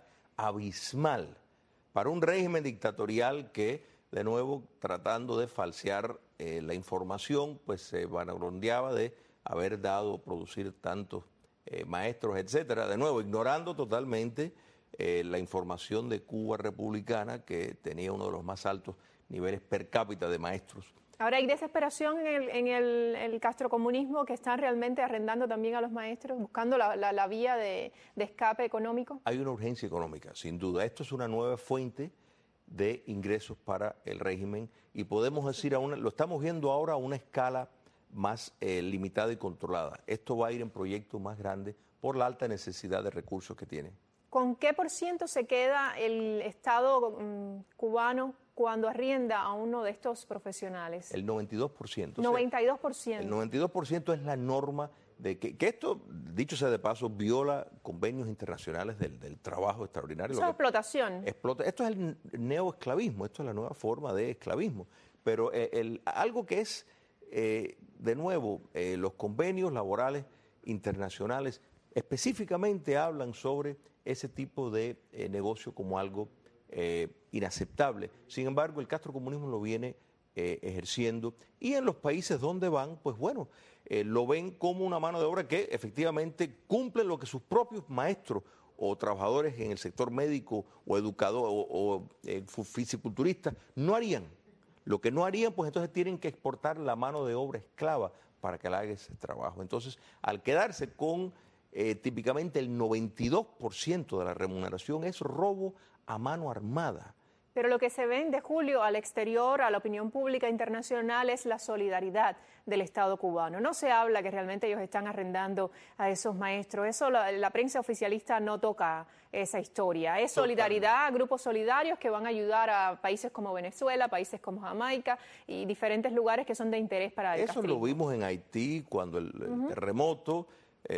abismal para un régimen dictatorial que, de nuevo, tratando de falsear la información, pues se vanagloria de haber dado, producir tantos maestros, etcétera. De nuevo, ignorando totalmente la información de Cuba republicana, que tenía uno de los más altos niveles per cápita de maestros. Ahora, ¿hay desesperación en el castrocomunismo que están realmente arrendando también a los maestros, buscando la vía de escape económico? Hay una urgencia económica, sin duda. Esto es una nueva fuente de ingresos para el régimen y podemos decir, lo estamos viendo ahora a una escala más limitada y controlada. Esto va a ir en proyectos más grandes por la alta necesidad de recursos que tiene. ¿Con qué por ciento se queda el Estado cubano cuando arrienda a uno de estos profesionales? El 92%. 92%. El 92% es la norma de que esto, dicho sea de paso, viola convenios internacionales del trabajo extraordinario. Eso es explotación. Esto es el neoesclavismo, esto es la nueva forma de esclavismo. Pero algo que es, de nuevo, los convenios laborales internacionales específicamente hablan sobre ese tipo de negocio como algo inaceptable. Sin embargo, el castrocomunismo lo viene ejerciendo y en los países donde van, pues bueno, lo ven como una mano de obra que efectivamente cumple lo que sus propios maestros o trabajadores en el sector médico o educador o fisiculturistas no harían. Lo que no harían, pues entonces tienen que exportar la mano de obra esclava para que le haga ese trabajo. Entonces, al quedarse con típicamente el 92% de la remuneración es robo a mano armada. Pero lo que se vende, Julio, al exterior, a la opinión pública internacional, es la solidaridad del Estado cubano. No se habla que realmente ellos están arrendando a esos maestros. Eso la prensa oficialista no toca esa historia. Es solidaridad, grupos solidarios que van a ayudar a países como Venezuela, países como Jamaica y diferentes lugares que son de interés para el castrismo. Eso lo vimos en Haití cuando el terremoto,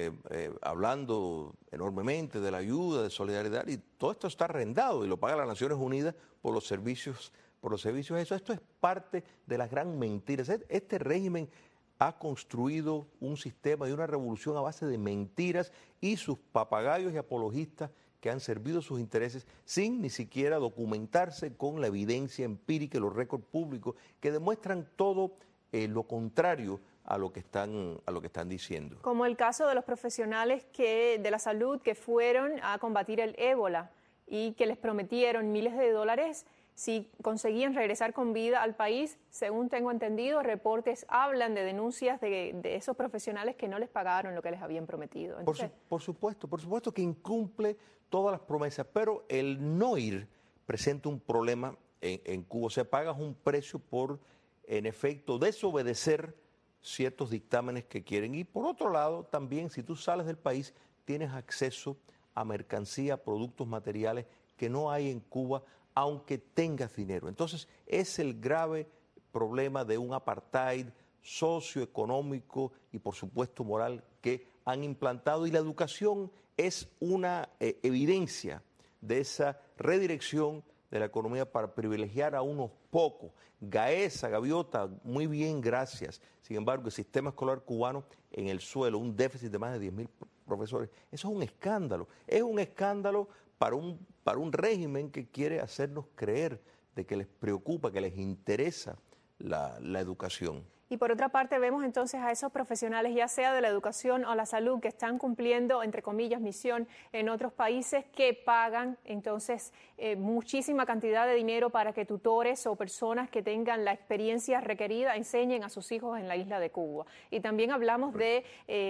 hablando enormemente de la ayuda, de solidaridad, y todo esto está arrendado y lo paga las Naciones Unidas por los servicios eso. Esto es parte de las gran mentiras. Este régimen ha construido un sistema y una revolución a base de mentiras y sus papagayos y apologistas que han servido sus intereses sin ni siquiera documentarse con la evidencia empírica y los récords públicos que demuestran todo lo contrario a lo que están diciendo. Como el caso de los profesionales de la salud que fueron a combatir el ébola y que les prometieron miles de dólares si conseguían regresar con vida al país. Según tengo entendido, reportes hablan de denuncias de esos profesionales que no les pagaron lo que les habían prometido. Entonces, por supuesto que incumple todas las promesas, pero el no ir presenta un problema en Cuba. O sea, pagas un precio por, en efecto, desobedecer ciertos dictámenes que quieren. Y por otro lado, también si tú sales del país, tienes acceso a mercancía, productos, materiales que no hay en Cuba, aunque tengas dinero. Entonces, es el grave problema de un apartheid socioeconómico y, por supuesto, moral que han implantado. Y la educación es una evidencia de esa redirección de la economía para privilegiar a unos pocos. Gaesa, Gaviota, muy bien, gracias. Sin embargo, el sistema escolar cubano en el suelo, un déficit de más de 10.000 profesores, eso es un escándalo. Es un escándalo para un régimen que quiere hacernos creer de que les preocupa, que les interesa la educación. Y por otra parte vemos entonces a esos profesionales, ya sea de la educación o la salud, que están cumpliendo, entre comillas, misión en otros países, que pagan entonces muchísima cantidad de dinero para que tutores o personas que tengan la experiencia requerida enseñen a sus hijos en la isla de Cuba. Y también hablamos de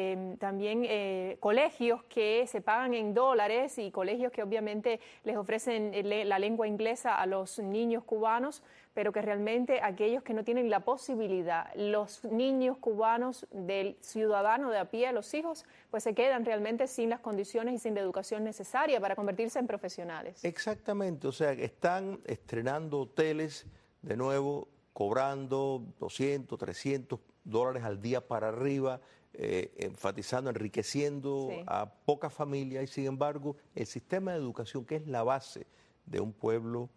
colegios que se pagan en dólares y colegios que obviamente les ofrecen la lengua inglesa a los niños cubanos, pero que realmente aquellos que no tienen la posibilidad, los niños cubanos del ciudadano de a pie, los hijos, pues se quedan realmente sin las condiciones y sin la educación necesaria para convertirse en profesionales. Exactamente, o sea, están estrenando hoteles de nuevo, cobrando 200, 300 dólares al día para arriba, enfatizando, enriqueciendo a pocas familias, y sin embargo el sistema de educación, que es la base de un pueblo,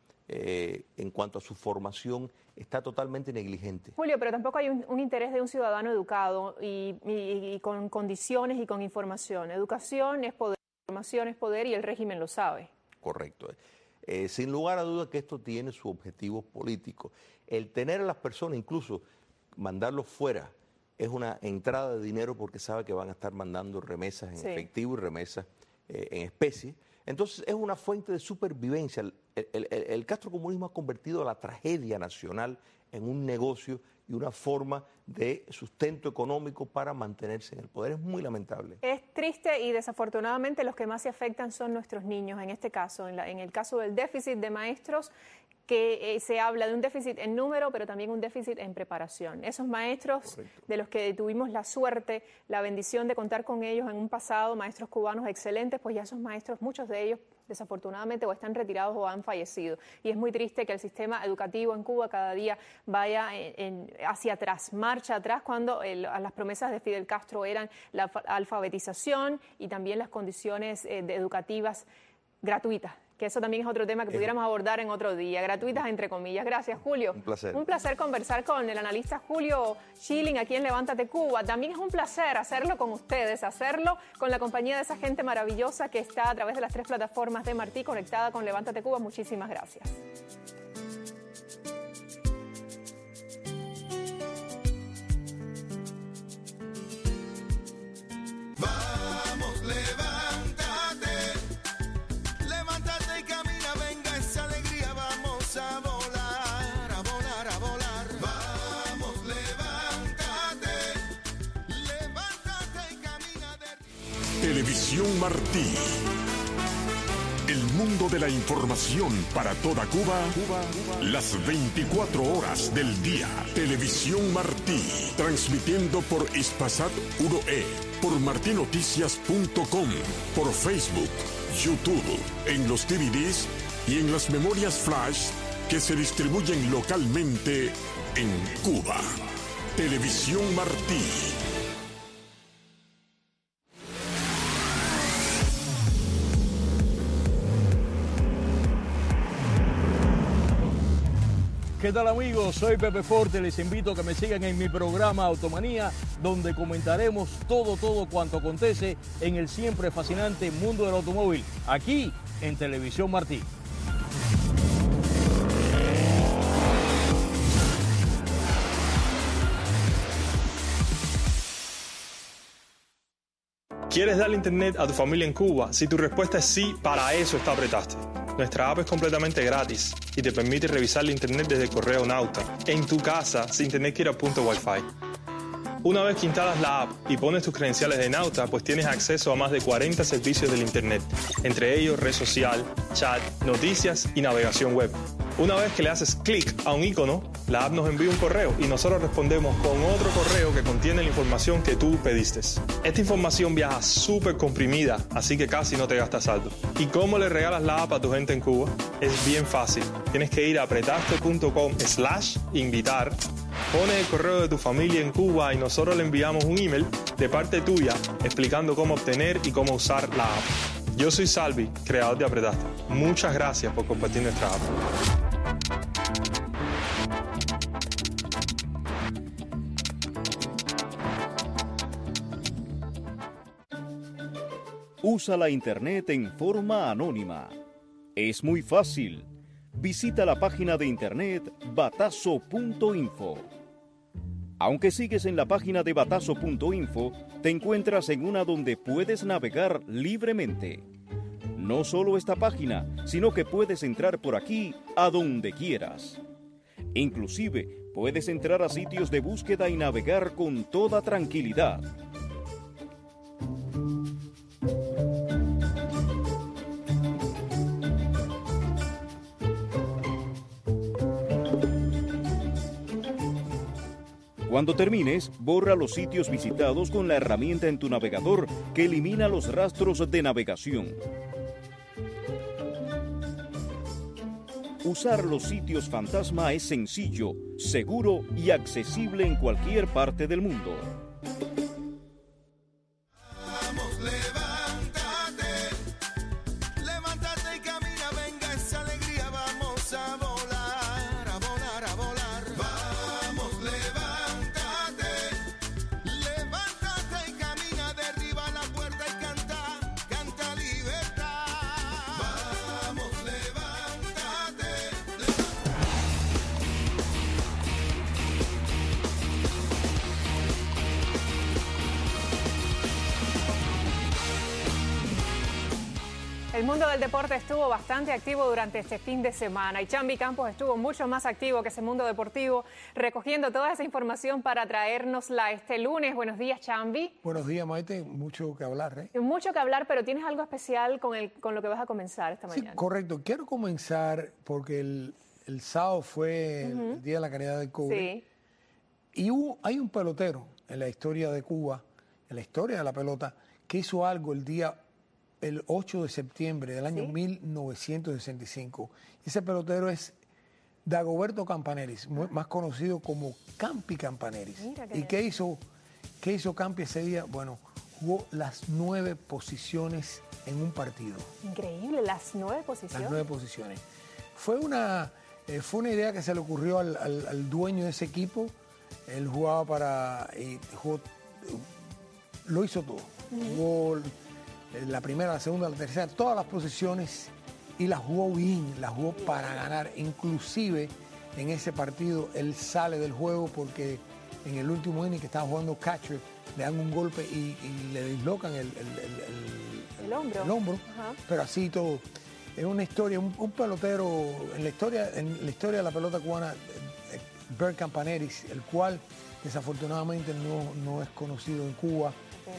en cuanto a su formación, está totalmente negligente. Julio, pero tampoco hay un interés de un ciudadano educado y con condiciones y con información. Educación es poder, información es poder, y el régimen lo sabe. Correcto. Sin lugar a dudas que esto tiene su objetivo político. El tener a las personas, incluso mandarlos fuera, es una entrada de dinero, porque sabe que van a estar mandando remesas en efectivo y remesas en especie. Entonces es una fuente de supervivencia. El castrocomunismo ha convertido la tragedia nacional en un negocio y una forma de sustento económico para mantenerse en el poder. Es muy lamentable. Es triste, y desafortunadamente los que más se afectan son nuestros niños. En este caso, en el caso del déficit de maestros, que se habla de un déficit en número, pero también un déficit en preparación. Esos maestros de los que tuvimos la suerte, la bendición de contar con ellos en un pasado, maestros cubanos excelentes, pues ya esos maestros, muchos de ellos desafortunadamente o están retirados o han fallecido. Y es muy triste que el sistema educativo en Cuba cada día vaya hacia atrás, marcha atrás, cuando las promesas de Fidel Castro eran la alfabetización y también las condiciones educativas gratuitas, que eso también es otro tema que pudiéramos abordar en otro día, gratuitas entre comillas. Gracias, Julio. Un placer. Un placer conversar con el analista Julio Schilling aquí en Levántate Cuba. También es un placer hacerlo con ustedes, hacerlo con la compañía de esa gente maravillosa que está a través de las 3 plataformas de Martí conectada con Levántate Cuba. Muchísimas gracias. Vamos, levántate y camina, venga esa alegría, vamos a volar, a volar, a volar. Vamos, levántate y camina de... Televisión Martí. El mundo de la información para toda Cuba, las 24 horas del día. Televisión Martí, transmitiendo por Hispasat 1E, por martinoticias.com, por Facebook, YouTube, en los DVDs y en las memorias flash que se distribuyen localmente en Cuba. Televisión Martí. ¿Qué tal, amigos? Soy Pepe Forte, les invito a que me sigan en mi programa Automanía, donde comentaremos todo cuanto acontece en el siempre fascinante mundo del automóvil, aquí en Televisión Martí. ¿Quieres darle internet a tu familia en Cuba? Si tu respuesta es sí, para eso está Apretaste. Nuestra app es completamente gratis y te permite revisar la internet desde el correo Nauta, en tu casa, sin tener que ir a punto Wi-Fi. Una vez que instalas la app y pones tus credenciales de Nauta, pues tienes acceso a más de 40 servicios del internet, entre ellos red social, chat, noticias y navegación web. Una vez que le haces clic a un icono, la app nos envía un correo y nosotros respondemos con otro correo que contiene la información que tú pediste. Esta información viaja súper comprimida, así que casi no te gastas saldo. ¿Y cómo le regalas la app a tu gente en Cuba? Es bien fácil. Tienes que ir a apretaste.com/invitar, pones el correo de tu familia en Cuba y nosotros le enviamos un email de parte tuya explicando cómo obtener y cómo usar la app. Yo soy Salvi, creador de Apretaste. Muchas gracias por compartir nuestra app. Usa la internet en forma anónima. Es muy fácil. Visita la página de internet batazo.info. Aunque sigues en la página de batazo.info, te encuentras en una donde puedes navegar libremente. No solo esta página, sino que puedes entrar por aquí a donde quieras. Inclusive, puedes entrar a sitios de búsqueda y navegar con toda tranquilidad. Cuando termines, borra los sitios visitados con la herramienta en tu navegador que elimina los rastros de navegación. Usar los sitios fantasma es sencillo, seguro y accesible en cualquier parte del mundo. El mundo del deporte estuvo bastante activo durante este fin de semana y Chambi Campos estuvo mucho más activo que ese mundo deportivo, recogiendo toda esa información para traérnosla este lunes. Buenos días, Chambi. Buenos días, Maite. Mucho que hablar, Mucho que hablar, pero tienes algo especial con lo que vas a comenzar esta mañana. Sí, correcto. Quiero comenzar porque el sábado fue el Día de la Caridad del Cobre. Sí. Y hay un pelotero en la historia de Cuba, en la historia de la pelota, que hizo algo el 8 de septiembre del año 1965. Ese pelotero es Dagoberto Campaneris, más conocido como Campi Campaneris. ¿Y qué hizo Campi ese día? Bueno, jugó las 9 posiciones en un partido. Increíble, las 9 posiciones. Las 9 posiciones. Fue una idea que se le ocurrió al dueño de ese equipo. Él jugaba lo hizo todo. Jugó la primera, la segunda, la tercera, todas las posiciones y las jugó bien, las jugó para ganar. Inclusive en ese partido él sale del juego porque en el último inning que estaba jugando catcher le dan un golpe y le dislocan el hombro. Pero así todo. Es una historia, un pelotero en la historia de la pelota cubana, Bert Campaneris, el cual desafortunadamente no es conocido en Cuba.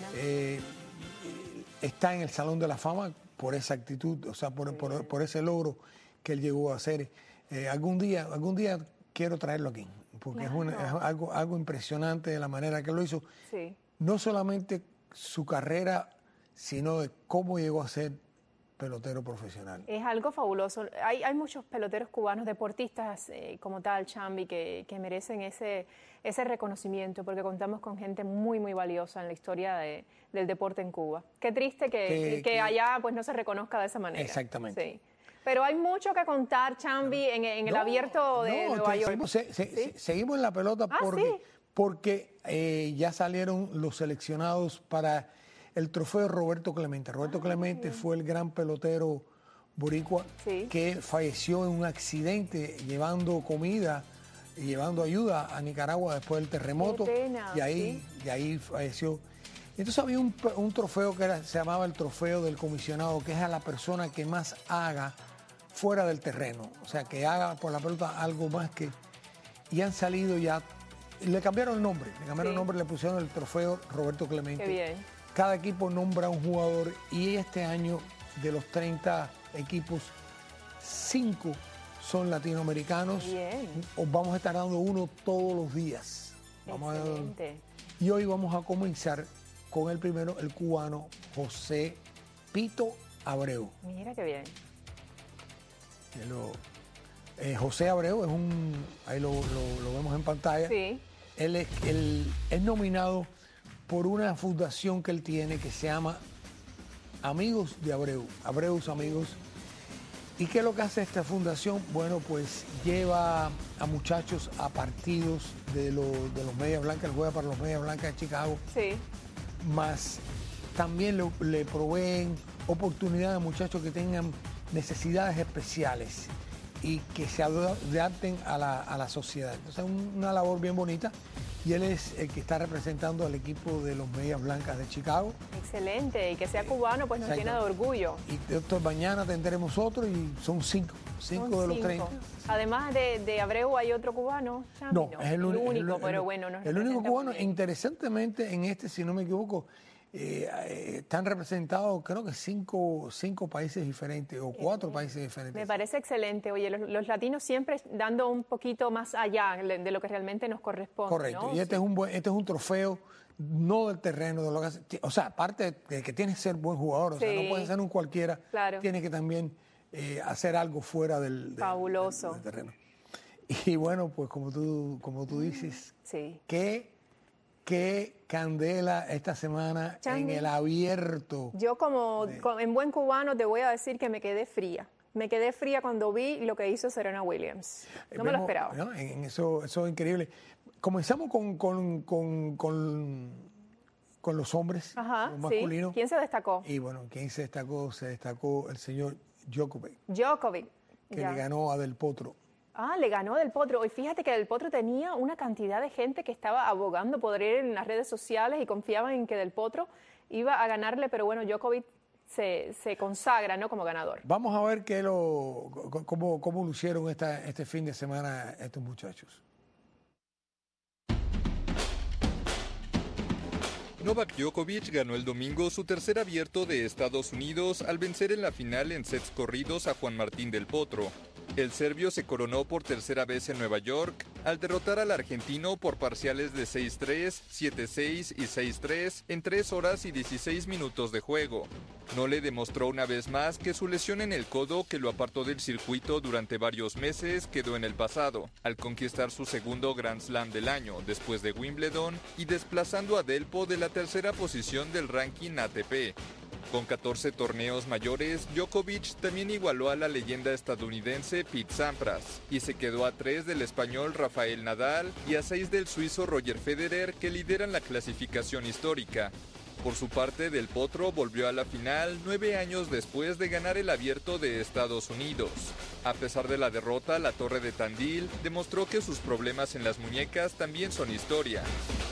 Está en el Salón de la Fama por esa actitud, o sea, por ese logro que él llegó a hacer. Algún día quiero traerlo aquí, porque es algo impresionante de la manera que lo hizo. Sí. No solamente su carrera, sino de cómo llegó a ser pelotero profesional. Es algo fabuloso. Hay muchos peloteros cubanos, deportistas como tal, Chambi, que merecen ese reconocimiento, porque contamos con gente muy, muy valiosa en la historia del deporte en Cuba. Qué triste que allá pues no se reconozca de esa manera. Exactamente. Sí. Pero hay mucho que contar, Chambi, en el abierto de Nueva York. Seguimos en la pelota porque ya salieron los seleccionados para el trofeo Roberto Clemente. Roberto Clemente fue el gran pelotero boricua que falleció en un accidente llevando comida y llevando ayuda a Nicaragua después del terremoto. Y ahí falleció. Entonces había un trofeo que se llamaba el trofeo del comisionado, que es a la persona que más haga fuera del terreno. O sea, que haga por la pelota algo más que... Y han salido ya... Le cambiaron el nombre. Le pusieron el trofeo Roberto Clemente. Qué bien. Cada equipo nombra un jugador y este año de los 30 equipos, 5 son latinoamericanos. Bien. Vamos a estar dando uno todos los días. Y hoy vamos a comenzar con el primero, el cubano José Pito Abreu. Mira qué bien. José Abreu ahí lo vemos en pantalla. Sí. Él es nominado por una fundación que él tiene que se llama Amigos de Abreu, Abreus Amigos. ¿Y qué es lo que hace esta fundación? Bueno, pues lleva a muchachos a partidos de los Medias Blancas, él juega para los Medias Blancas de Chicago. Sí. Más también le proveen oportunidades a muchachos que tengan necesidades especiales y que se adapten a la sociedad. Entonces es una labor bien bonita y él es el que está representando al equipo de los Medias Blancas de Chicago. Excelente, y que sea cubano pues nos llena de orgullo. Y mañana tendremos otro y son cinco de los 30. Además de Abreu hay otro cubano. No, es el único, pero bueno. El único cubano, interesantemente en este, si no me equivoco, están representados creo que cinco países diferentes o 4 países diferentes. Me parece excelente. Oye, los latinos siempre dando un poquito más allá de lo que realmente nos corresponde. Correcto, ¿no? Y este es un trofeo no del terreno, de lo que hace, o sea, aparte de que tienes que ser buen jugador, o sea, no puedes ser un cualquiera, tiene que también hacer algo fuera del terreno. Y bueno, pues como tú dices, qué candela esta semana en el abierto. Yo en buen cubano te voy a decir que me quedé fría. Me quedé fría cuando vi lo que hizo Serena Williams. No me lo esperaba. ¿No? Eso es increíble. Comenzamos con los hombres, los masculinos. ¿Quién se destacó? Y bueno, ¿quién se destacó? Se destacó el señor Djokovic. Que le ganó a Del Potro. Le ganó Del Potro. Y fíjate que Del Potro tenía una cantidad de gente que estaba abogando por ir en las redes sociales y confiaban en que Del Potro iba a ganarle, pero bueno, Djokovic se consagra, ¿no?, como ganador. Vamos a ver cómo lucieron este fin de semana estos muchachos. Novak Djokovic ganó el domingo su tercer abierto de Estados Unidos al vencer en la final en sets corridos a Juan Martín Del Potro. El serbio se coronó por tercera vez en Nueva York al derrotar al argentino por parciales de 6-3, 7-6 y 6-3 en 3 horas y 16 minutos de juego. No le demostró una vez más que su lesión en el codo que lo apartó del circuito durante varios meses quedó en el pasado, al conquistar su segundo Grand Slam del año después de Wimbledon y desplazando a Delpo de la tercera posición del ranking ATP. Con 14 torneos mayores, Djokovic también igualó a la leyenda estadounidense Pete Sampras y se quedó a 3 del español Rafael Nadal y a 6 del suizo Roger Federer, que lideran la clasificación histórica. Por su parte, Del Potro volvió a la final 9 años después de ganar el Abierto de Estados Unidos. A pesar de la derrota, la Torre de Tandil demostró que sus problemas en las muñecas también son historia.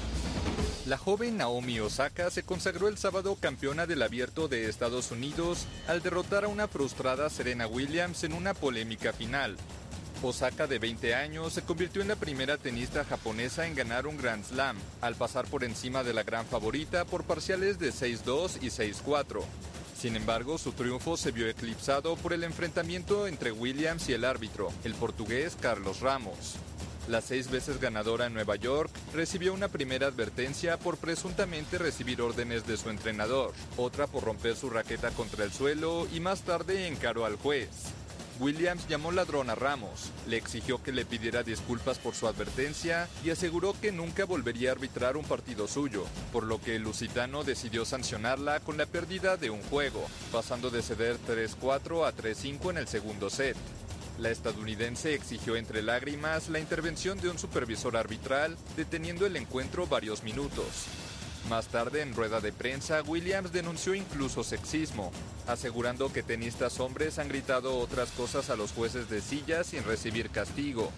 La joven Naomi Osaka se consagró el sábado campeona del Abierto de Estados Unidos al derrotar a una frustrada Serena Williams en una polémica final. Osaka, de 20 años, se convirtió en la primera tenista japonesa en ganar un Grand Slam, al pasar por encima de la gran favorita por parciales de 6-2 y 6-4. Sin embargo, su triunfo se vio eclipsado por el enfrentamiento entre Williams y el árbitro, el portugués Carlos Ramos. La 6 veces ganadora en Nueva York recibió una primera advertencia por presuntamente recibir órdenes de su entrenador, otra por romper su raqueta contra el suelo y más tarde encaró al juez. Williams llamó ladrón a Ramos, le exigió que le pidiera disculpas por su advertencia y aseguró que nunca volvería a arbitrar un partido suyo, por lo que el lusitano decidió sancionarla con la pérdida de un juego, pasando de ceder 3-4 a 3-5 en el segundo set. La estadounidense exigió entre lágrimas la intervención de un supervisor arbitral, deteniendo el encuentro varios minutos. Más tarde, en rueda de prensa, Williams denunció incluso sexismo, asegurando que tenistas hombres han gritado otras cosas a los jueces de silla sin recibir castigo.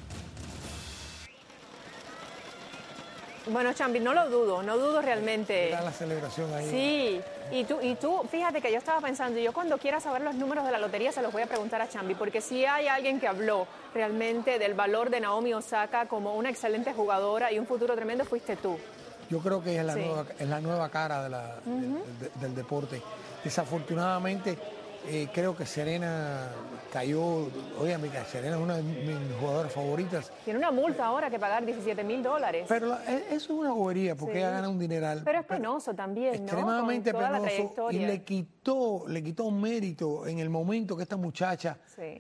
Bueno, Chambi, no dudo realmente. Era la celebración ahí. Sí, y tú, fíjate que yo estaba pensando, yo cuando quiera saber los números de la lotería se los voy a preguntar a Chambi, porque si hay alguien que habló realmente del valor de Naomi Osaka como una excelente jugadora y un futuro tremendo, fuiste tú. Yo creo que es la nueva cara del deporte. Desafortunadamente, creo que Serena cayó. Oigan, Serena es una de mis jugadoras favoritas. Tiene una multa ahora que pagar $17,000. Pero eso es una bobería, porque ella gana un dineral. Pero es penoso también, ¿no? Extremadamente penoso. Y le quitó mérito en el momento que esta muchacha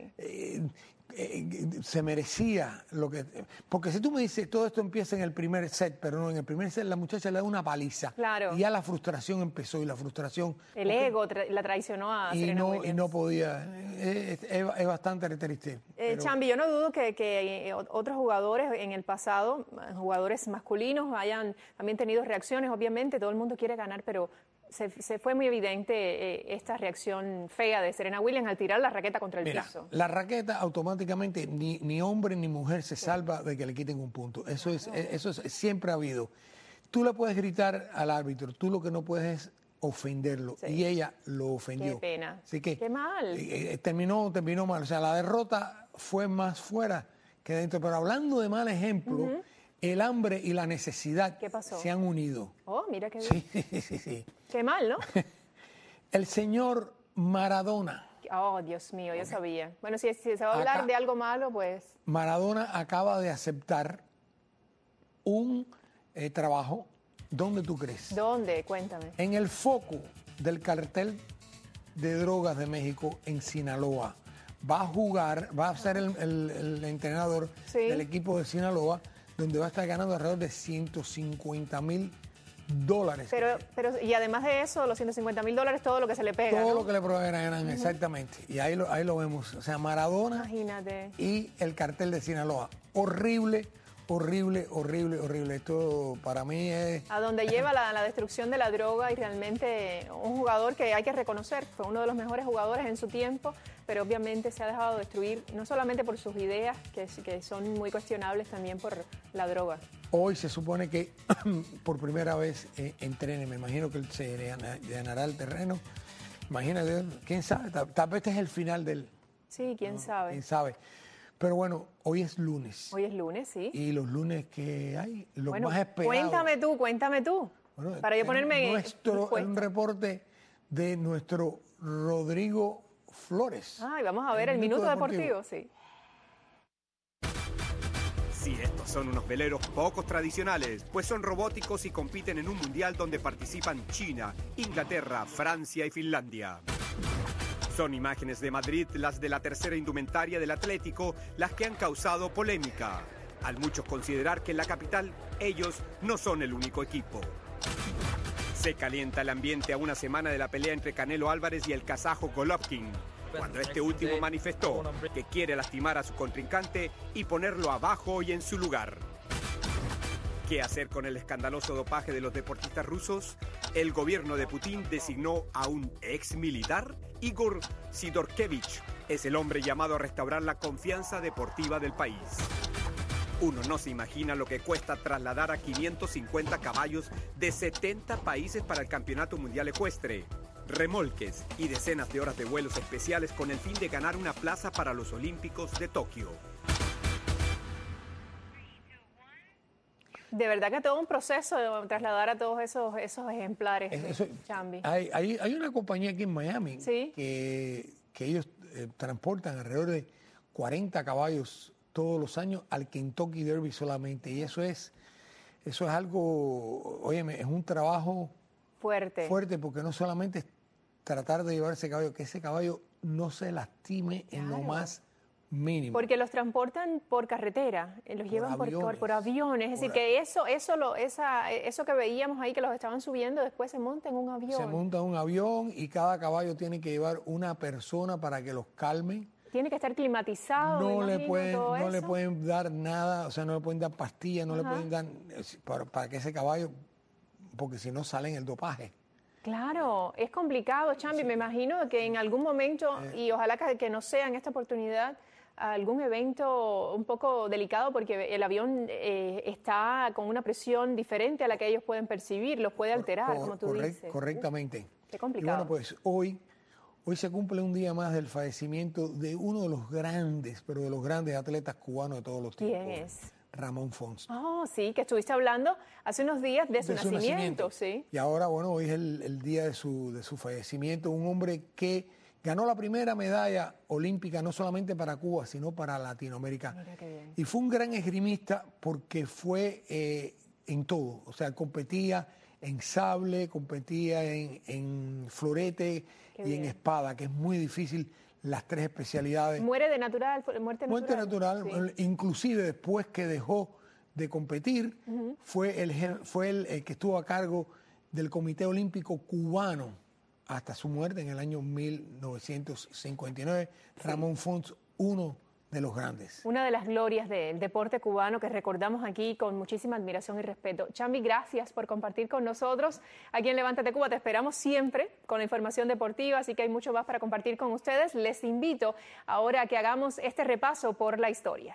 se merecía lo que... Porque si tú me dices, todo esto empieza en el primer set, pero no, en el primer set la muchacha le da una paliza. Claro. Y ya la frustración empezó, y la frustración... El ego la traicionó a Serena Williams. Y no podía. Es bastante triste. Chambi, yo no dudo que otros jugadores en el pasado, jugadores masculinos, hayan también tenido reacciones. Obviamente todo el mundo quiere ganar, pero se fue muy evidente esta reacción fea de Serena Williams al tirar la raqueta contra el piso. La raqueta automáticamente ni hombre ni mujer se salva de que le quiten un punto. Eso es siempre ha habido. Tú le puedes gritar al árbitro, tú lo que no puedes es ofenderlo. Sí. Y ella lo ofendió. Qué pena. Así que, qué mal. Terminó mal. O sea, la derrota fue más fuera que dentro. Pero hablando de mal ejemplo, el hambre y la necesidad se han unido. Oh, mira qué bien. Sí. Qué mal, ¿no? El señor Maradona. Oh, Dios mío, yo sabía. Bueno, si se va a hablar de algo malo, pues... Maradona acaba de aceptar un trabajo. ¿Dónde tú crees? ¿Dónde? Cuéntame. En el foco del cartel de drogas de México en Sinaloa. Va a ser el entrenador del equipo de Sinaloa, donde va a estar ganando alrededor de $150,000. Pero y además de eso, los $150,000, todo lo que se le pega. Todo lo que le proveerán, exactamente. Y ahí lo vemos. O sea, Maradona. Imagínate. Y el cartel de Sinaloa. Horrible. Esto para mí es... A donde lleva la destrucción de la droga, y realmente un jugador que hay que reconocer, fue uno de los mejores jugadores en su tiempo, pero obviamente se ha dejado destruir, no solamente por sus ideas, que son muy cuestionables, también por la droga. Hoy se supone que por primera vez entrene, me imagino que él se ganará el terreno. Imagínate, quién sabe, tal vez este es el final del... Sí, quién sabe. Quién sabe. Pero bueno, hoy es lunes. Hoy es lunes, sí. Y los lunes que hay, los más esperados. Cuéntame tú. Bueno, para yo ponerme un reporte de nuestro Rodrigo Flores. Y vamos a ver el Minuto Deportivo, sí. Sí, estos son unos veleros poco tradicionales, pues son robóticos y compiten en un mundial donde participan China, Inglaterra, Francia y Finlandia. Son imágenes de Madrid, las de la tercera indumentaria del Atlético, las que han causado polémica. Al muchos considerar que en la capital ellos no son el único equipo. Se calienta el ambiente a una semana de la pelea entre Canelo Álvarez y el kazajo Golovkin, cuando este último manifestó que quiere lastimar a su contrincante y ponerlo abajo y en su lugar. ¿Qué hacer con el escandaloso dopaje de los deportistas rusos? El gobierno de Putin designó a un ex militar. Igor Sidorkevich es el hombre llamado a restaurar la confianza deportiva del país. Uno no se imagina lo que cuesta trasladar a 550 caballos de 70 países para el Campeonato Mundial Ecuestre, remolques y decenas de horas de vuelos especiales con el fin de ganar una plaza para los Olímpicos de Tokio. De verdad que todo un proceso de trasladar a todos esos ejemplares, Chambi. Hay una compañía aquí en Miami que ellos transportan alrededor de 40 caballos todos los años al Kentucky Derby solamente. Y eso es algo, óyeme, es un trabajo fuerte porque no solamente es tratar de llevar ese caballo, que ese caballo no se lastime en lo más mínimo. Porque los transportan por carretera, los llevan por aviones. Es decir, que eso que veíamos ahí, que los estaban subiendo, después se monta en un avión. Se monta en un avión y cada caballo tiene que llevar una persona para que los calmen. Tiene que estar climatizado. No le pueden dar nada, o sea, no le pueden dar pastillas, no le pueden dar para que ese caballo, porque si no sale en el dopaje. Claro, es complicado, Chambi. Me imagino que en algún momento, y ojalá que no sea en esta oportunidad, algún evento un poco delicado, porque el avión está con una presión diferente a la que ellos pueden percibir, los puede alterar, como tú dices. Correctamente. Qué complicado. Y bueno, pues hoy se cumple un día más del fallecimiento de uno de los grandes, pero de los grandes atletas cubanos de todos los tiempos. ¿Quién es? Ramón Fons. Oh, sí, que estuviste hablando hace unos días de su nacimiento, sí. Y ahora, bueno, hoy es el día de su fallecimiento. Un hombre que ganó la primera medalla olímpica no solamente para Cuba, sino para Latinoamérica. Mira qué bien. Y fue un gran esgrimista porque fue en todo. O sea, competía en sable, competía en florete en espada, que es muy difícil, las tres especialidades. Muerte natural. Sí. Inclusive después que dejó de competir, fue el que estuvo a cargo del Comité Olímpico Cubano hasta su muerte en el año 1959. Ramón Fons, uno los grandes. Una de las glorias del deporte cubano que recordamos aquí con muchísima admiración y respeto. Chambi, gracias por compartir con nosotros. Aquí en Levántate Cuba te esperamos siempre con la información deportiva, así que hay mucho más para compartir con ustedes. Les invito ahora a que hagamos este repaso por la historia.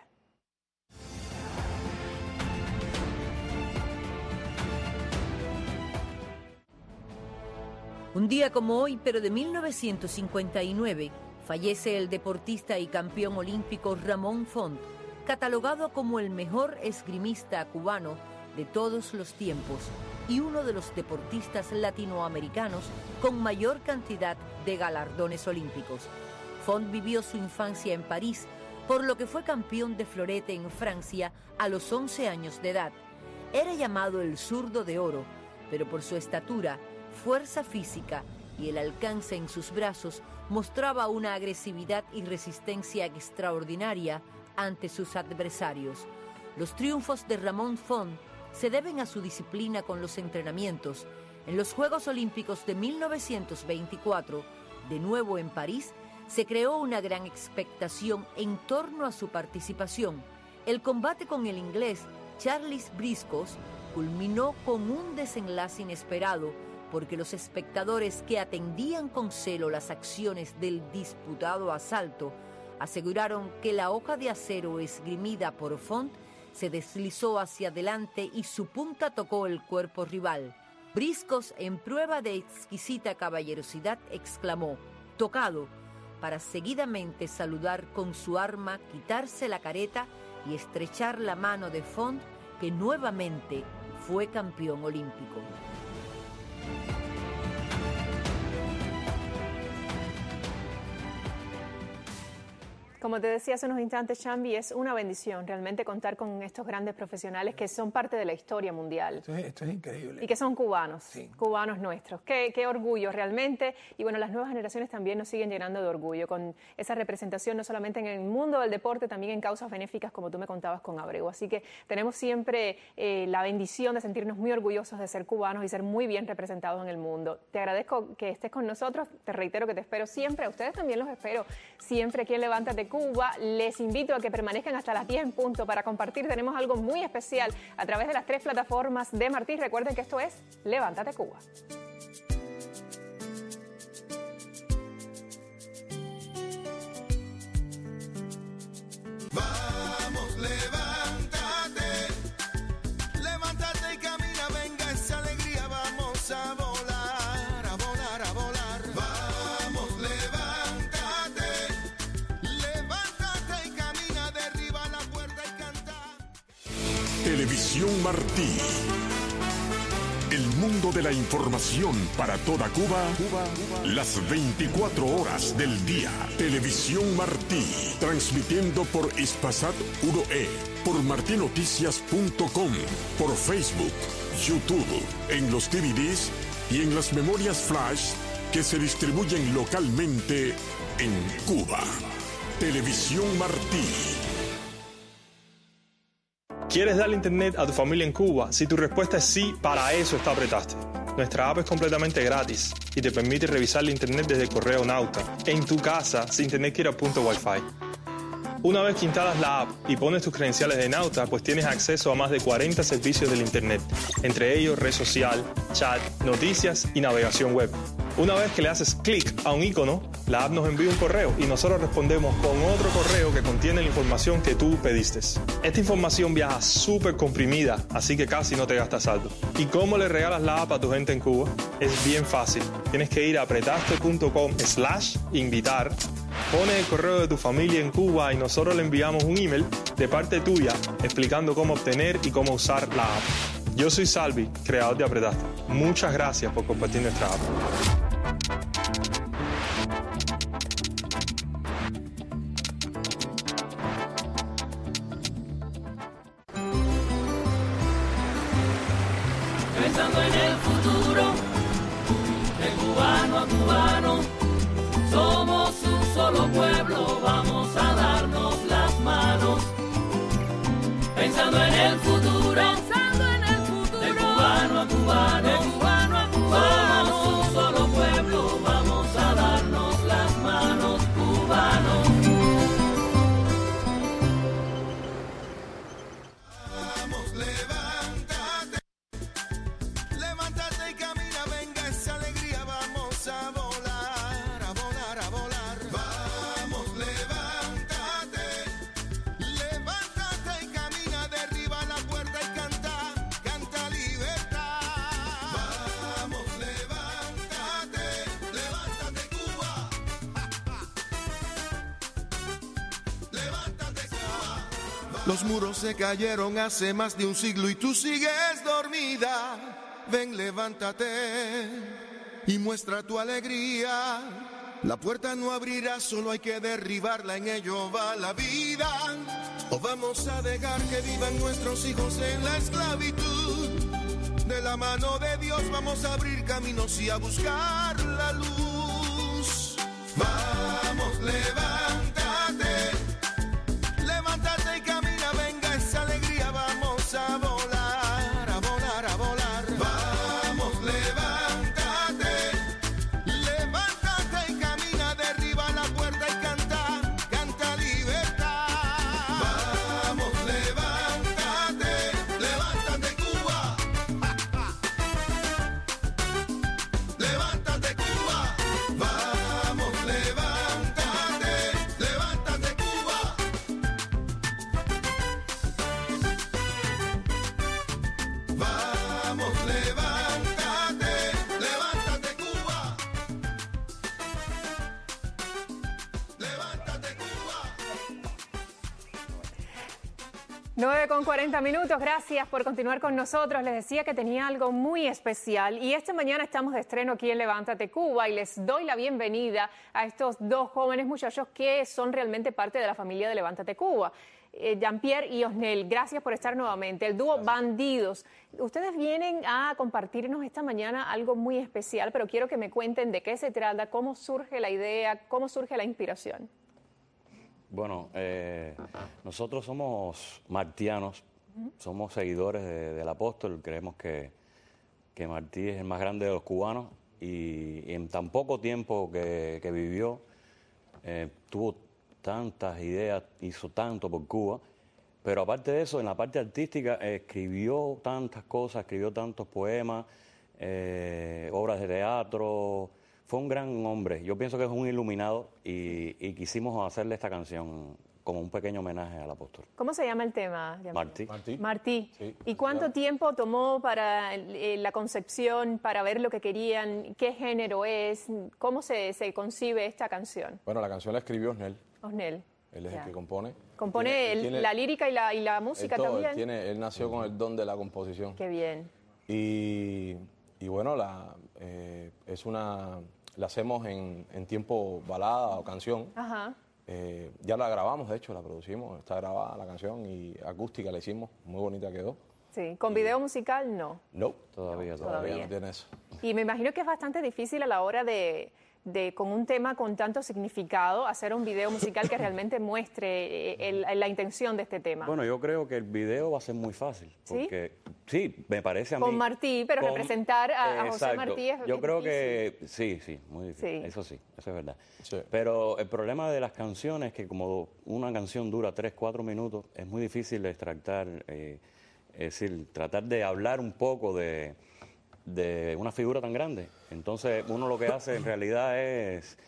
Un día como hoy, pero de 1959, fallece el deportista y campeón olímpico Ramón Font, catalogado como el mejor esgrimista cubano de todos los tiempos y uno de los deportistas latinoamericanos con mayor cantidad de galardones olímpicos. Font vivió su infancia en París, por lo que fue campeón de florete en Francia a los 11 años de edad. Era llamado el zurdo de oro, pero por su estatura, fuerza física y el alcance en sus brazos mostraba una agresividad y resistencia extraordinaria ante sus adversarios. Los triunfos de Ramón Font se deben a su disciplina con los entrenamientos. En los Juegos Olímpicos de 1924, de nuevo en París, se creó una gran expectación en torno a su participación. El combate con el inglés Charles Briscoe culminó con un desenlace inesperado, porque los espectadores que atendían con celo las acciones del disputado asalto aseguraron que la hoja de acero esgrimida por Font se deslizó hacia adelante y su punta tocó el cuerpo rival. Briscoe, en prueba de exquisita caballerosidad, exclamó, tocado, para seguidamente saludar con su arma, quitarse la careta y estrechar la mano de Font, que nuevamente fue campeón olímpico. Como te decía hace unos instantes, Chambi, es una bendición realmente contar con estos grandes profesionales que son parte de la historia mundial. Esto es increíble. Y que son cubanos, sí, cubanos nuestros. Qué orgullo realmente. Y bueno, las nuevas generaciones también nos siguen llenando de orgullo con esa representación, no solamente en el mundo del deporte, también en causas benéficas, como tú me contabas con Abreu. Así que tenemos siempre la bendición de sentirnos muy orgullosos de ser cubanos y ser muy bien representados en el mundo. Te agradezco que estés con nosotros. Te reitero que te espero siempre. A ustedes también los espero siempre aquí en Levántate Cuba. Les invito a que permanezcan hasta las 10 en punto para compartir. Tenemos algo muy especial a través de las 3 plataformas de Martí. Recuerden que esto es Levántate Cuba. Vamos, levántate, levántate y camina, venga esa alegría, vamos a volar, a volar, a volar. Vamos, levántate, levántate y camina, derriba la puerta y canta. Televisión Martí. El mundo de la información para toda Cuba, las 24 horas del día. Televisión Martí, transmitiendo por Hispasat 1E, por martinoticias.com, por Facebook, YouTube, en los DVDs y en las memorias flash que se distribuyen localmente en Cuba. Televisión Martí. ¿Quieres darle internet a tu familia en Cuba? Si tu respuesta es sí, para eso está Apretaste. Nuestra app es completamente gratis y te permite revisar la internet desde el correo Nauta, en tu casa, sin tener que ir a punto Wi-Fi. Una vez que instalas la app y pones tus credenciales de Nauta, pues tienes acceso a más de 40 servicios del internet, entre ellos red social, chat, noticias y navegación web. Una vez que le haces clic a un icono, la app nos envía un correo y nosotros respondemos con otro correo que contiene la información que tú pediste. Esta información viaja súper comprimida, así que casi no te gastas saldo. ¿Y cómo le regalas la app a tu gente en Cuba? Es bien fácil. Tienes que ir a apretaste.com/invitar, pones el correo de tu familia en Cuba y nosotros le enviamos un email de parte tuya explicando cómo obtener y cómo usar la app. Yo soy Salvi, creador de Apretaste. Muchas gracias por compartir nuestra app. Pensando en el futuro, de cubano a cubano, somos un solo pueblo, vamos a darnos las manos. Pensando en el futuro, de cubano a cubano, somos un solo pueblo, vamos a darnos las manos, cubanos. Los muros se cayeron hace más de un siglo y tú sigues dormida. Ven, levántate y muestra tu alegría. La puerta no abrirá, solo hay que derribarla, en ello va la vida. O vamos a dejar que vivan nuestros hijos en la esclavitud. De la mano de Dios vamos a abrir caminos y a buscar la luz. Vamos, levántate, levántate y camina, venga esa alegría, vamos a volar, a volar, a volar. Vamos, levántate, levántate y camina, derriba la puerta y canta, canta libertad. Vamos, levántate, levántate Cuba. Levántate Cuba. Vamos, levántate, levántate Cuba. 9:40 minutos, gracias por continuar con nosotros. Les decía que tenía algo muy especial y esta mañana estamos de estreno aquí en Levántate Cuba y les doy la bienvenida a estos dos jóvenes muchachos que son realmente parte de la familia de Levántate Cuba. Jean-Pierre y Osnel, gracias por estar nuevamente. El dúo Bandidos. Ustedes vienen a compartirnos esta mañana algo muy especial, pero quiero que me cuenten de qué se trata, cómo surge la idea, cómo surge la inspiración. Bueno, nosotros somos martianos, somos seguidores del apóstol, creemos que Martí es el más grande de los cubanos y en tan poco tiempo que vivió, tuvo tantas ideas, hizo tanto por Cuba, pero aparte de eso, en la parte artística escribió tantas cosas, escribió tantos poemas, obras de teatro. Fue un gran hombre, yo pienso que es un iluminado y quisimos hacerle esta canción como un pequeño homenaje al apóstol. ¿Cómo se llama el tema? Martí. Martí. Sí. ¿Y cuánto tiempo tomó para la concepción, para ver lo que querían? ¿Qué género es? ¿Cómo se concibe esta canción? Bueno, la canción la escribió Osnel. Osnel. Él es el que compone. ¿Compone la lírica y la música todo, también? Él nació con el don de la composición. Qué bien. Y bueno, la hacemos en tiempo balada o canción. Ajá. Ya la grabamos, de hecho, la producimos, está grabada la canción y acústica la hicimos, muy bonita quedó. Sí, ¿con video musical no? No, todavía no tiene eso. Y me imagino que es bastante difícil a la hora de con un tema con tanto significado, hacer un video musical que realmente muestre la intención de este tema. Bueno, yo creo que el video va a ser muy fácil. Porque, sí, me parece a mí. Con Martí, pero representar a José Martí es yo creo difícil. que sí, muy difícil. Sí. Eso es verdad. Sí. Pero el problema de las canciones es que como una canción dura 3-4 minutos, es muy difícil de extractar, es decir, tratar de hablar un poco de una figura tan grande. Entonces uno lo que hace en realidad es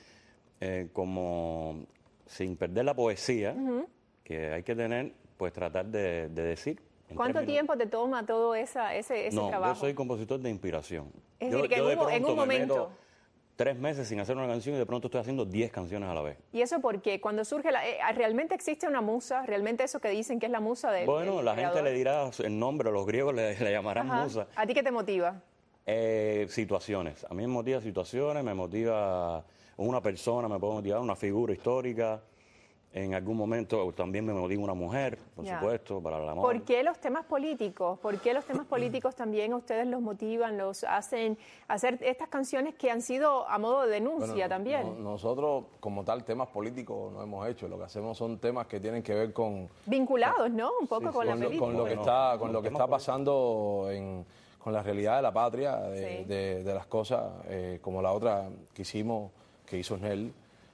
como sin perder la poesía que hay que tener, pues tratar de decir. ¿Cuánto tiempo te toma todo ese trabajo? No, yo soy compositor de inspiración. Es decir, que en un momento... 3 meses sin hacer una canción y de pronto estoy haciendo 10 canciones a la vez. ¿Y eso por qué? Cuando surge ¿realmente existe una musa? ¿Realmente eso que dicen que es la musa del Bueno, la creador? gente le dirá el nombre, los griegos le llamarán musa. ¿A ti qué te motiva? Situaciones. A mí me motiva situaciones, me motiva una persona, me puede motivar una figura histórica. En algún momento también me motiva una mujer, por supuesto, para el amor. ¿Por qué los temas políticos? ¿Por qué los temas políticos también a ustedes los motivan, los hacen hacer estas canciones que han sido a modo de denuncia también? Nosotros, como tal, temas políticos no hemos hecho. Lo que hacemos son temas que tienen que ver con... Vinculados, ¿no? Un poco con la película. Con lo que está pasando con la realidad de la patria, de las cosas, como la otra que hizo Osnel,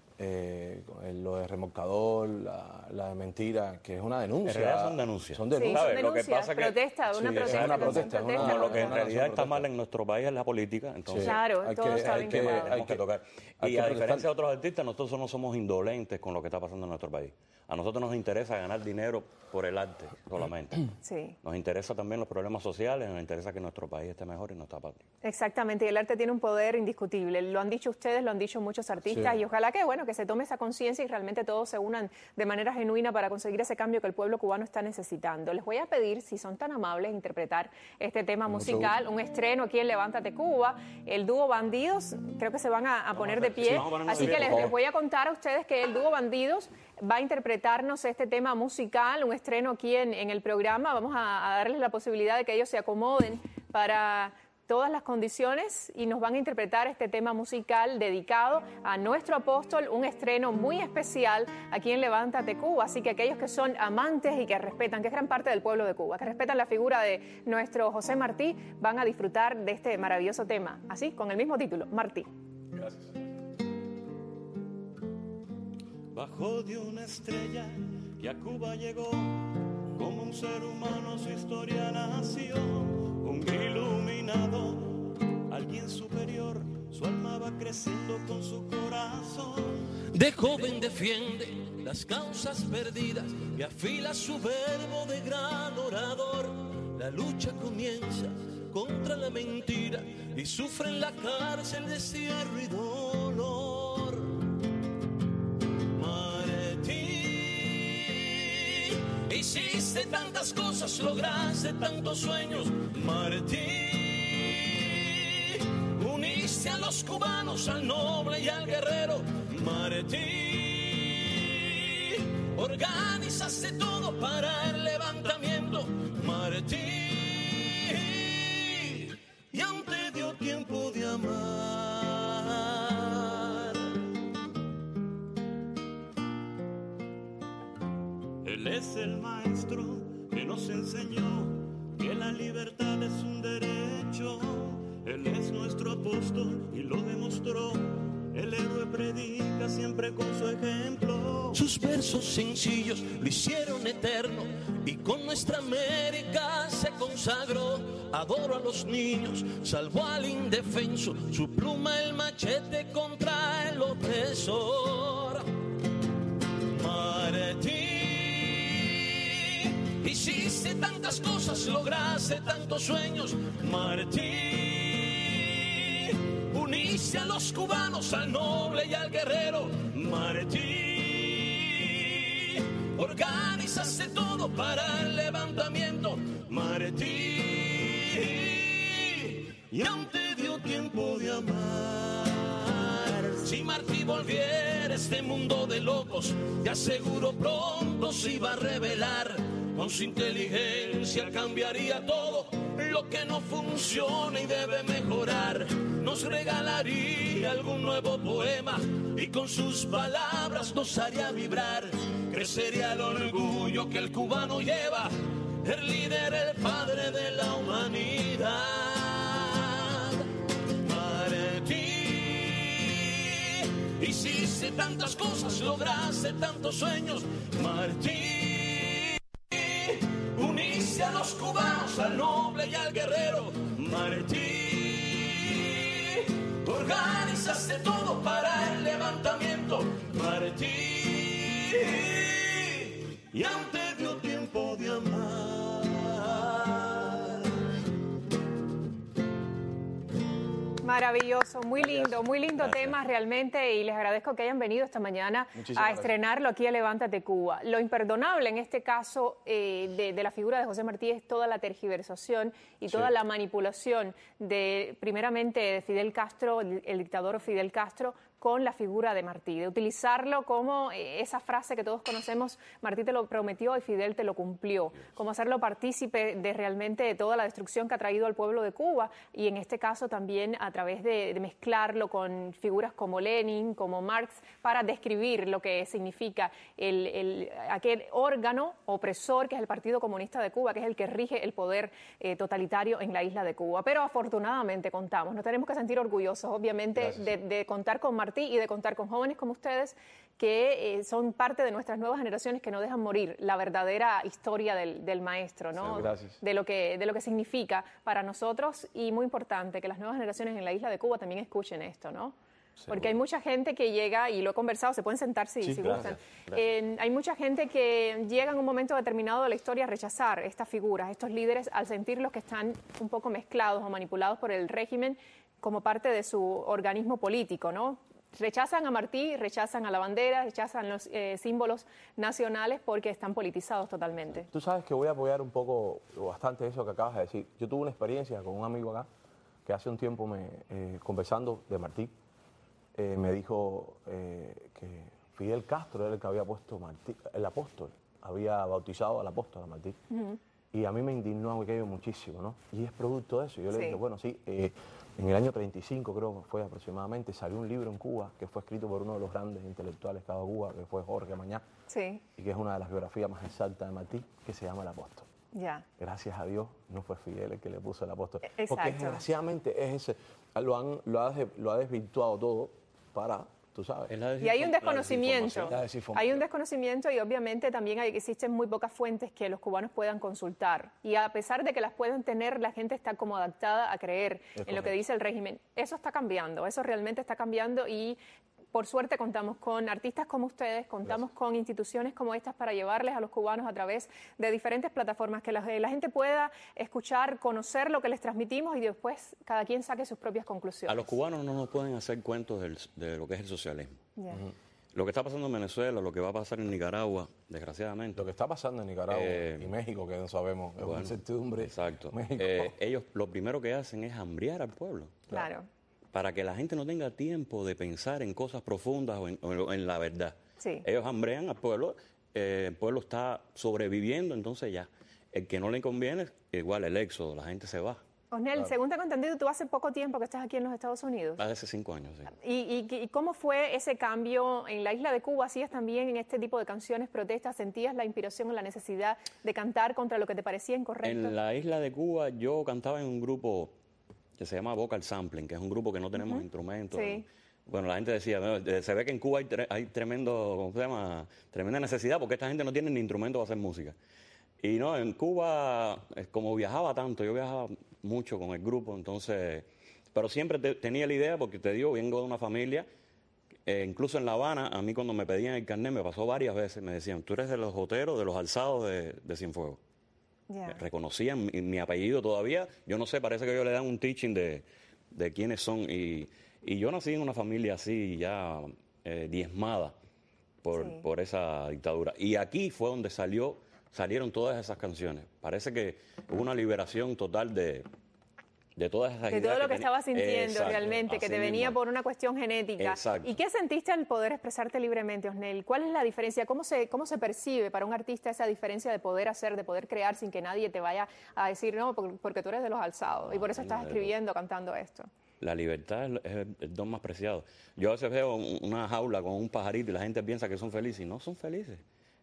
lo de remolcador, la de mentira, que es una denuncia. En realidad son denuncias. Son denuncias. Sí, son denuncias, lo que pasa una protesta. Es una protesta. Lo que en realidad está mal en nuestro país es la política. Entonces claro, todos saben que hay que tocar. Y a diferencia de otros artistas, nosotros no somos indolentes con lo que está pasando en nuestro país. A nosotros nos interesa ganar dinero por el arte solamente. Sí. Nos interesa también los problemas sociales, nos interesa que nuestro país esté mejor y nuestra patria. Exactamente, y el arte tiene un poder indiscutible. Lo han dicho ustedes, lo han dicho muchos artistas y ojalá que bueno, que se tome esa conciencia y realmente todos se unan de manera genuina para conseguir ese cambio que el pueblo cubano está necesitando. Les voy a pedir, si son tan amables, interpretar este tema musical, un estreno aquí en Levántate Cuba. El dúo Bandidos, creo que se van a poner de pie, así que les voy a contar a ustedes que el dúo Bandidos va a interpretarnos este tema musical, un estreno aquí en el programa. Vamos a darles la posibilidad de que ellos se acomoden para todas las condiciones y nos van a interpretar este tema musical dedicado a nuestro apóstol, un estreno muy especial aquí en Levántate Cuba. Así que aquellos que son amantes y que respetan, que es gran parte del pueblo de Cuba, que respetan la figura de nuestro José Martí, van a disfrutar de este maravilloso tema, así, con el mismo título, Martí. Gracias. Bajo de una estrella que a Cuba llegó, como un ser humano su historia nació, un iluminado, alguien superior, su alma va creciendo con su corazón. De joven defiende las causas perdidas y afila su verbo de gran orador. La lucha comienza contra la mentira y sufre en la cárcel destierro y dolor. Hiciste tantas cosas, lograste tantos sueños, Martí. Uniste a los cubanos, al noble y al guerrero, Martí. Organizaste todo para el levantamiento, Martí. Y aún te dio tiempo de amar. Él es el maestro que nos enseñó que la libertad es un derecho. Él es nuestro apóstol y lo demostró. El héroe predica siempre con su ejemplo. Sus versos sencillos lo hicieron eterno y con nuestra América se consagró. Adoro a los niños, salvó al indefenso. Su pluma el machete contra el opresor. Martí. Hiciste tantas cosas, lograste tantos sueños, Martí. Uniste a los cubanos, al noble y al guerrero, Martí. Organizaste todo para el levantamiento, Martí. Y aún te dio tiempo de amar. Si Martí volviera a este mundo de locos, te aseguro pronto se iba a revelar. Con su inteligencia cambiaría todo lo que no funciona y debe mejorar. Nos regalaría algún nuevo poema y con sus palabras nos haría vibrar. Crecería el orgullo que el cubano lleva, el líder, el padre de la humanidad. Martí, hiciste tantas cosas, lograste tantos sueños, Martí. Uniste a los cubanos, al noble y al guerrero, Martí. Organizaste todo para el levantamiento, Martí. Y aún te dio tiempo de amar. Maravilloso, muy lindo tema realmente, y les agradezco que hayan venido esta mañana a estrenarlo aquí a Levántate Cuba. Lo imperdonable en este caso de la figura de José Martí es toda la tergiversación y toda la manipulación primeramente de Fidel Castro, el dictador Fidel Castro, con la figura de Martí, de utilizarlo como esa frase que todos conocemos, Martí te lo prometió y Fidel te lo cumplió, como hacerlo partícipe de realmente de toda la destrucción que ha traído al pueblo de Cuba, y en este caso también a través de mezclarlo con figuras como Lenin, como Marx, para describir lo que significa aquel órgano opresor que es el Partido Comunista de Cuba, que es el que rige el poder totalitario en la isla de Cuba. Pero afortunadamente nos tenemos que sentir orgullosos, obviamente, de contar con Martí y de contar con jóvenes como ustedes que son parte de nuestras nuevas generaciones, que no dejan morir la verdadera historia del maestro, ¿no? De lo que significa para nosotros, y muy importante que las nuevas generaciones en la isla de Cuba también escuchen esto, ¿no? Porque hay mucha gente que llega, y lo he conversado, se pueden sentar si gustan. Hay mucha gente que llega en un momento determinado de la historia a rechazar estas figuras, estos líderes, al sentirlos que están un poco mezclados o manipulados por el régimen como parte de su organismo político, ¿no? rechazan a Martí, rechazan a la bandera, rechazan los símbolos nacionales porque están politizados totalmente. Tú sabes que voy a apoyar un poco, bastante eso que acabas de decir. Yo tuve una experiencia con un amigo acá que hace un tiempo, conversando de Martí, me dijo que Fidel Castro era el que había puesto Martí, el apóstol, había bautizado al apóstol, a Martí. Y a mí me indignó aquello muchísimo, ¿no? Y es producto de eso. Yo le dije, bueno, sí, en el año 35, creo que fue aproximadamente, salió un libro en Cuba que fue escrito por uno de los grandes intelectuales que ha dado Cuba, que fue Jorge Mañá, y que es una de las biografías más exactas de Martí, que se llama El Apóstol. Gracias a Dios no fue Fidel el que le puso el apóstol. Porque desgraciadamente es ese, lo ha desvirtuado todo para, tú sabes. Y hay un desconocimiento. Hay un desconocimiento y obviamente también existen muy pocas fuentes que los cubanos puedan consultar. Y a pesar de que las puedan tener, la gente está como adaptada a creer en lo que dice el régimen. Eso está cambiando, eso realmente está cambiando y por suerte contamos con artistas como ustedes, contamos con instituciones como estas para llevarles a los cubanos a través de diferentes plataformas que la gente pueda escuchar, conocer lo que les transmitimos y después cada quien saque sus propias conclusiones. A los cubanos no nos pueden hacer cuentos de lo que es el socialismo. Lo que está pasando en Venezuela, lo que va a pasar en Nicaragua, desgraciadamente. Lo que está pasando en Nicaragua y México, que no sabemos, es una incertidumbre. Exacto. Ellos lo primero que hacen es hambriar al pueblo. Claro. Para que la gente no tenga tiempo de pensar en cosas profundas o en la verdad. Ellos hambrean al pueblo, el pueblo está sobreviviendo, entonces ya, el que no le conviene, igual el éxodo, la gente se va. Osnel, según tengo entendido, tú hace poco tiempo que estás aquí en los Estados Unidos. Hace 5 años, sí. ¿Y cómo fue ese cambio en la isla de Cuba? ¿Hacías también en este tipo de canciones, protestas, sentías la inspiración o la necesidad de cantar contra lo que te parecía incorrecto? En la isla de Cuba yo cantaba en un grupo que se llama Vocal Sampling, que es un grupo que no tenemos instrumentos. Bueno, la gente decía, se ve que en Cuba hay tremenda necesidad porque esta gente no tiene ni instrumentos para hacer música. Y no, en Cuba, como viajaba tanto, yo viajaba mucho con el grupo, entonces, pero siempre tenía la idea, porque te digo, vengo de una familia, incluso en La Habana, a mí cuando me pedían el carnet, me pasó varias veces, me decían, tú eres de los joteros, de los alzados de Cienfuegos. Reconocían mi apellido todavía, yo no sé, parece que ellos le dan un teaching de quiénes son, y yo nací en una familia así, ya diezmada por esa dictadura. Y aquí fue donde salieron todas esas canciones. Parece que hubo una liberación total de todas esas ideas. De todo lo que estabas sintiendo realmente, que te venía por una cuestión genética. Exacto. ¿Y qué sentiste al poder expresarte libremente, Osnel? ¿Cuál es la diferencia? ¿Cómo se percibe para un artista esa diferencia de poder hacer, de poder crear sin que nadie te vaya a decir, no, porque tú eres de los alzados y por eso estás escribiendo, cantando esto? La libertad es el don más preciado. Yo a veces veo una jaula con un pajarito y la gente piensa que son felices y no son felices.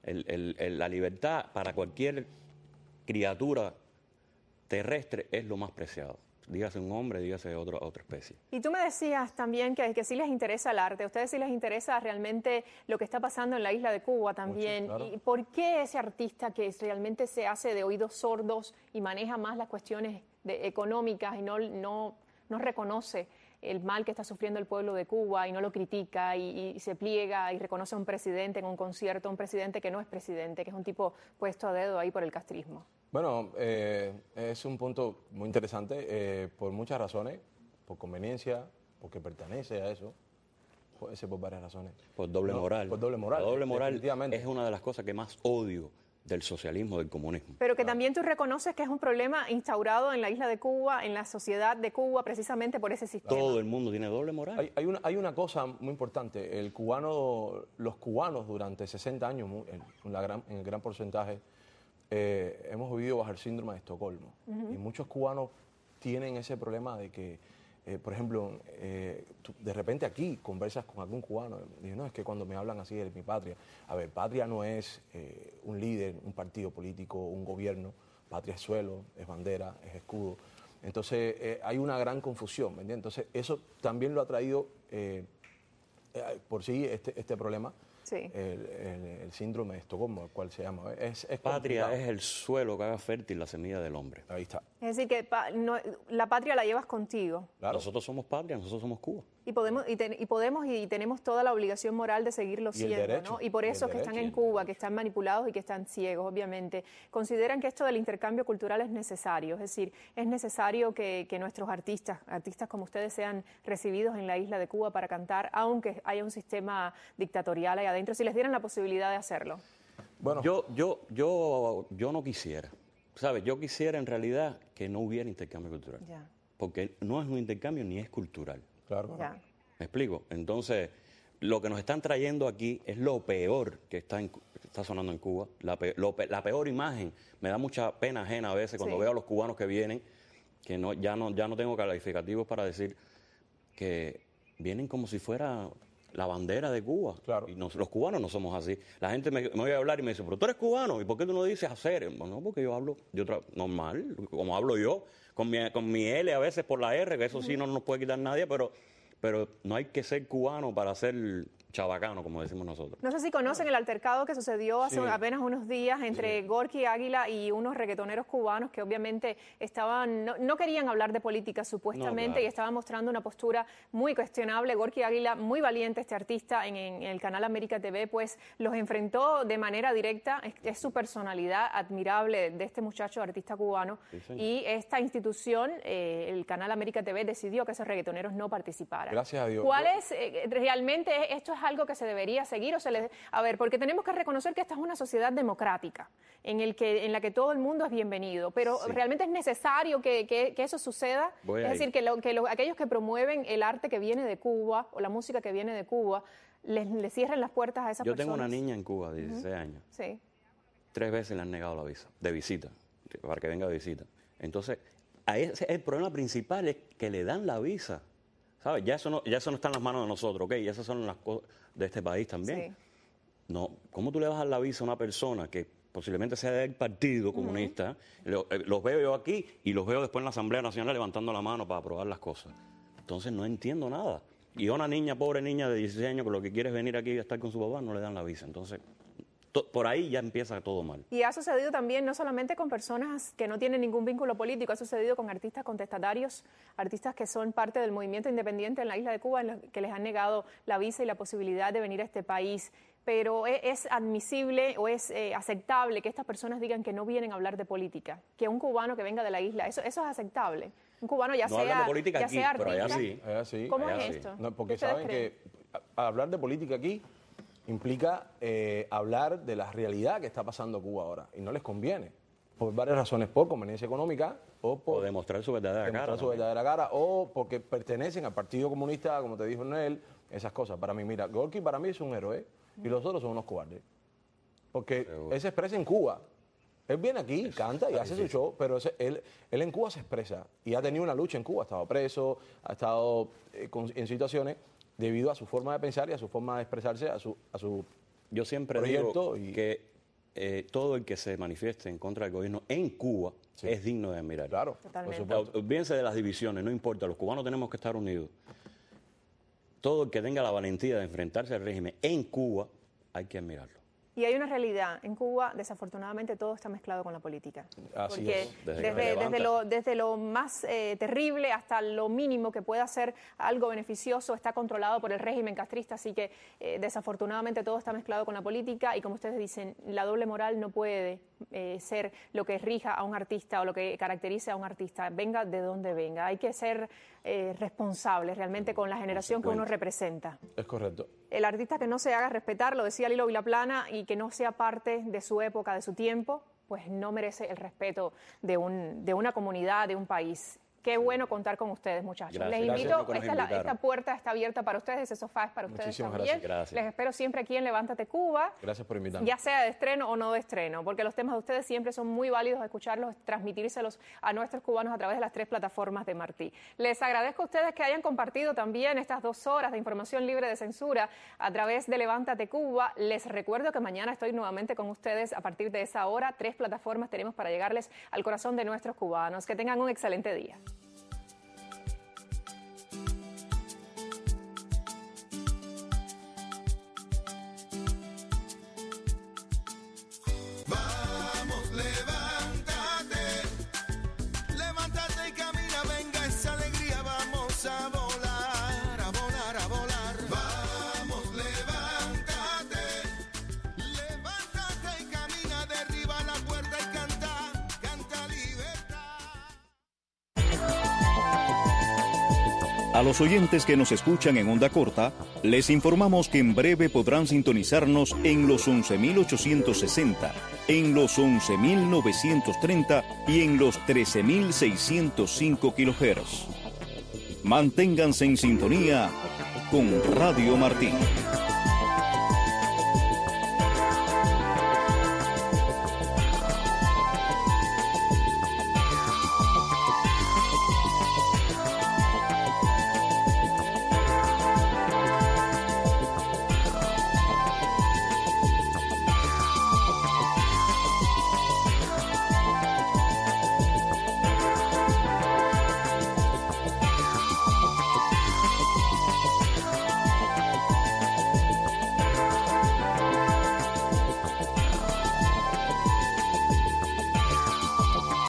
La libertad para cualquier criatura terrestre es lo más preciado. Dígase un hombre, dígase otra especie. Y tú me decías también que sí les interesa el arte, a ustedes sí les interesa realmente lo que está pasando en la isla de Cuba también. Mucho, claro. ¿Y por qué ese artista que realmente se hace de oídos sordos y maneja más las cuestiones económicas y no reconoce el mal que está sufriendo el pueblo de Cuba y no lo critica y se pliega y reconoce a un presidente en un concierto, un presidente que no es presidente, que es un tipo puesto a dedo ahí por el castrismo? Bueno, es un punto muy interesante por muchas razones, por conveniencia, porque pertenece a eso, puede ser por varias razones. Por doble moral. Por doble moral. La doble moral es una de las cosas que más odio del socialismo, del comunismo. Pero que también tú reconoces que es un problema instaurado en la isla de Cuba, en la sociedad de Cuba, precisamente por ese sistema. Todo el mundo tiene doble moral. Hay una cosa muy importante. Los cubanos durante 60 años, en el gran porcentaje, hemos vivido bajo el síndrome de Estocolmo. Y muchos cubanos tienen ese problema de que, por ejemplo, tú de repente aquí conversas con algún cubano y dices, no, es que cuando me hablan así de mi patria, a ver, patria no es un líder, un partido político, un gobierno, patria es suelo, es bandera, es escudo. Entonces hay una gran confusión, ¿me entiendes? Entonces eso también lo ha traído por sí este problema. Sí. El síndrome de Estocolmo, el cual se llama. Es patria complicado. es el suelo que haga fértil la semilla del hombre. Ahí está. Es decir, que la patria la llevas contigo. Claro. Nosotros somos patria, nosotros somos Cuba. Y tenemos toda la obligación moral de seguirlo siendo, ¿no? Y por eso que están en Cuba, que están manipulados y que están ciegos, obviamente. Consideran que esto del intercambio cultural es necesario, es decir, es necesario que nuestros artistas como ustedes sean recibidos en la isla de Cuba para cantar, aunque haya un sistema dictatorial ahí adentro, si les dieran la posibilidad de hacerlo. Bueno, yo no quisiera, ¿sabes? Yo quisiera en realidad que no hubiera intercambio cultural, porque no es un intercambio ni es cultural. Claro. ¿Me explico? Entonces, lo que nos están trayendo aquí es lo peor que está sonando en Cuba, la peor imagen. Me da mucha pena ajena a veces cuando veo a los cubanos que vienen, que ya no tengo calificativos para decir que vienen como si fuera la bandera de Cuba. Claro. Y los cubanos no somos así. La gente me oye hablar y me dice, pero tú eres cubano, ¿y por qué tú no dices hacer? Bueno, porque yo hablo normal, como hablo yo, con mi L a veces por la R, que eso sí no nos puede quitar nadie, pero no hay que ser cubano para ser chabacano, como decimos nosotros. No sé si conocen el altercado que sucedió hace apenas unos días entre Gorky Águila y unos reggaetoneros cubanos que obviamente no querían hablar de política supuestamente y estaban mostrando una postura muy cuestionable. Gorky Águila, muy valiente este artista en el canal América TV, pues los enfrentó de manera directa. Es su personalidad admirable de este muchacho artista cubano y esta institución, el canal América TV, decidió que esos reggaetoneros no participaran. Gracias a Dios. ¿Cuál es realmente esto? ¿Es algo que se debería seguir? Porque tenemos que reconocer que esta es una sociedad democrática en la que todo el mundo es bienvenido, pero realmente es necesario que eso suceda. Es decir, que aquellos que promueven el arte que viene de Cuba o la música que viene de Cuba les cierren las puertas a esas personas. Yo tengo una niña en Cuba de 16 años. Sí. 3 veces le han negado la visa de visita, para que venga de visita. Entonces, el problema principal es que le dan la visa. ¿Sabes? Ya eso no está en las manos de nosotros, ¿ok? Y esas son las cosas de este país también. Sí. No, ¿cómo tú le vas a dar la visa a una persona que posiblemente sea del Partido Comunista? Los veo yo aquí y los veo después en la Asamblea Nacional levantando la mano para aprobar las cosas. Entonces no entiendo nada. Y a una niña, pobre niña de 16 años, que lo que quiere es venir aquí y estar con su papá, no le dan la visa. Entonces, por ahí ya empieza todo mal. Y ha sucedido también no solamente con personas que no tienen ningún vínculo político, ha sucedido con artistas contestatarios, artistas que son parte del movimiento independiente en la isla de Cuba, que les han negado la visa y la posibilidad de venir a este país. Pero ¿es admisible o es aceptable que estas personas digan que no vienen a hablar de política? Que un cubano que venga de la isla, eso es aceptable. Un cubano no hablan de política aquí, sea pero artista. Allá sí. ¿Cómo es esto? No, porque saben que hablar de política aquí implica hablar de la realidad que está pasando Cuba ahora, y no les conviene, por varias razones, por conveniencia económica o demostrar su verdadera cara, o porque pertenecen al Partido Comunista, como te dijo Noel, esas cosas. Para mí, mira, Gorky para mí es un héroe y los otros son unos cobardes, porque él se expresa en Cuba. Él viene aquí, canta y hace su show, pero él en Cuba se expresa y ha tenido una lucha en Cuba, ha estado preso, ha estado en situaciones debido a su forma de pensar y a su forma de expresarse, a su Yo siempre proyecto. Digo que todo el que se manifieste en contra del gobierno en Cuba es digno de admirar. Claro, olvídense de las divisiones, no importa, los cubanos tenemos que estar unidos. Todo el que tenga la valentía de enfrentarse al régimen en Cuba, hay que admirarlo. Y hay una realidad, en Cuba desafortunadamente todo está mezclado con la política. Así porque es. desde lo más terrible hasta lo mínimo que pueda ser algo beneficioso está controlado por el régimen castrista, así que desafortunadamente todo está mezclado con la política y como ustedes dicen, la doble moral no puede ser lo que rija a un artista o lo que caracterice a un artista, venga de donde venga. Hay que ser responsables realmente con la generación que uno representa. Es correcto. El artista que no se haga respetar, lo decía Lilo Vilaplana, y que no sea parte de su época, de su tiempo, pues no merece el respeto de una comunidad, de un país. Qué bueno contar con ustedes, muchachos. Gracias. Les invito, esta puerta está abierta para ustedes, ese sofá es para ustedes también. Gracias. Les espero siempre aquí en Levántate Cuba. Gracias por invitarme. Ya sea de estreno o no de estreno, porque los temas de ustedes siempre son muy válidos escucharlos, transmitírselos a nuestros cubanos a través de las 3 plataformas de Martí. Les agradezco a ustedes que hayan compartido también estas 2 horas de información libre de censura a través de Levántate Cuba. Les recuerdo que mañana estoy nuevamente con ustedes a partir de esa hora. 3 plataformas tenemos para llegarles al corazón de nuestros cubanos. Que tengan un excelente día. Levántate y camina, venga esa alegría, vamos a volar, a volar. A los oyentes que nos escuchan en onda corta, les informamos que en breve podrán sintonizarnos en los 11.860, en los 11.930 y en los 13.605 kHz. Manténganse en sintonía con Radio Martí.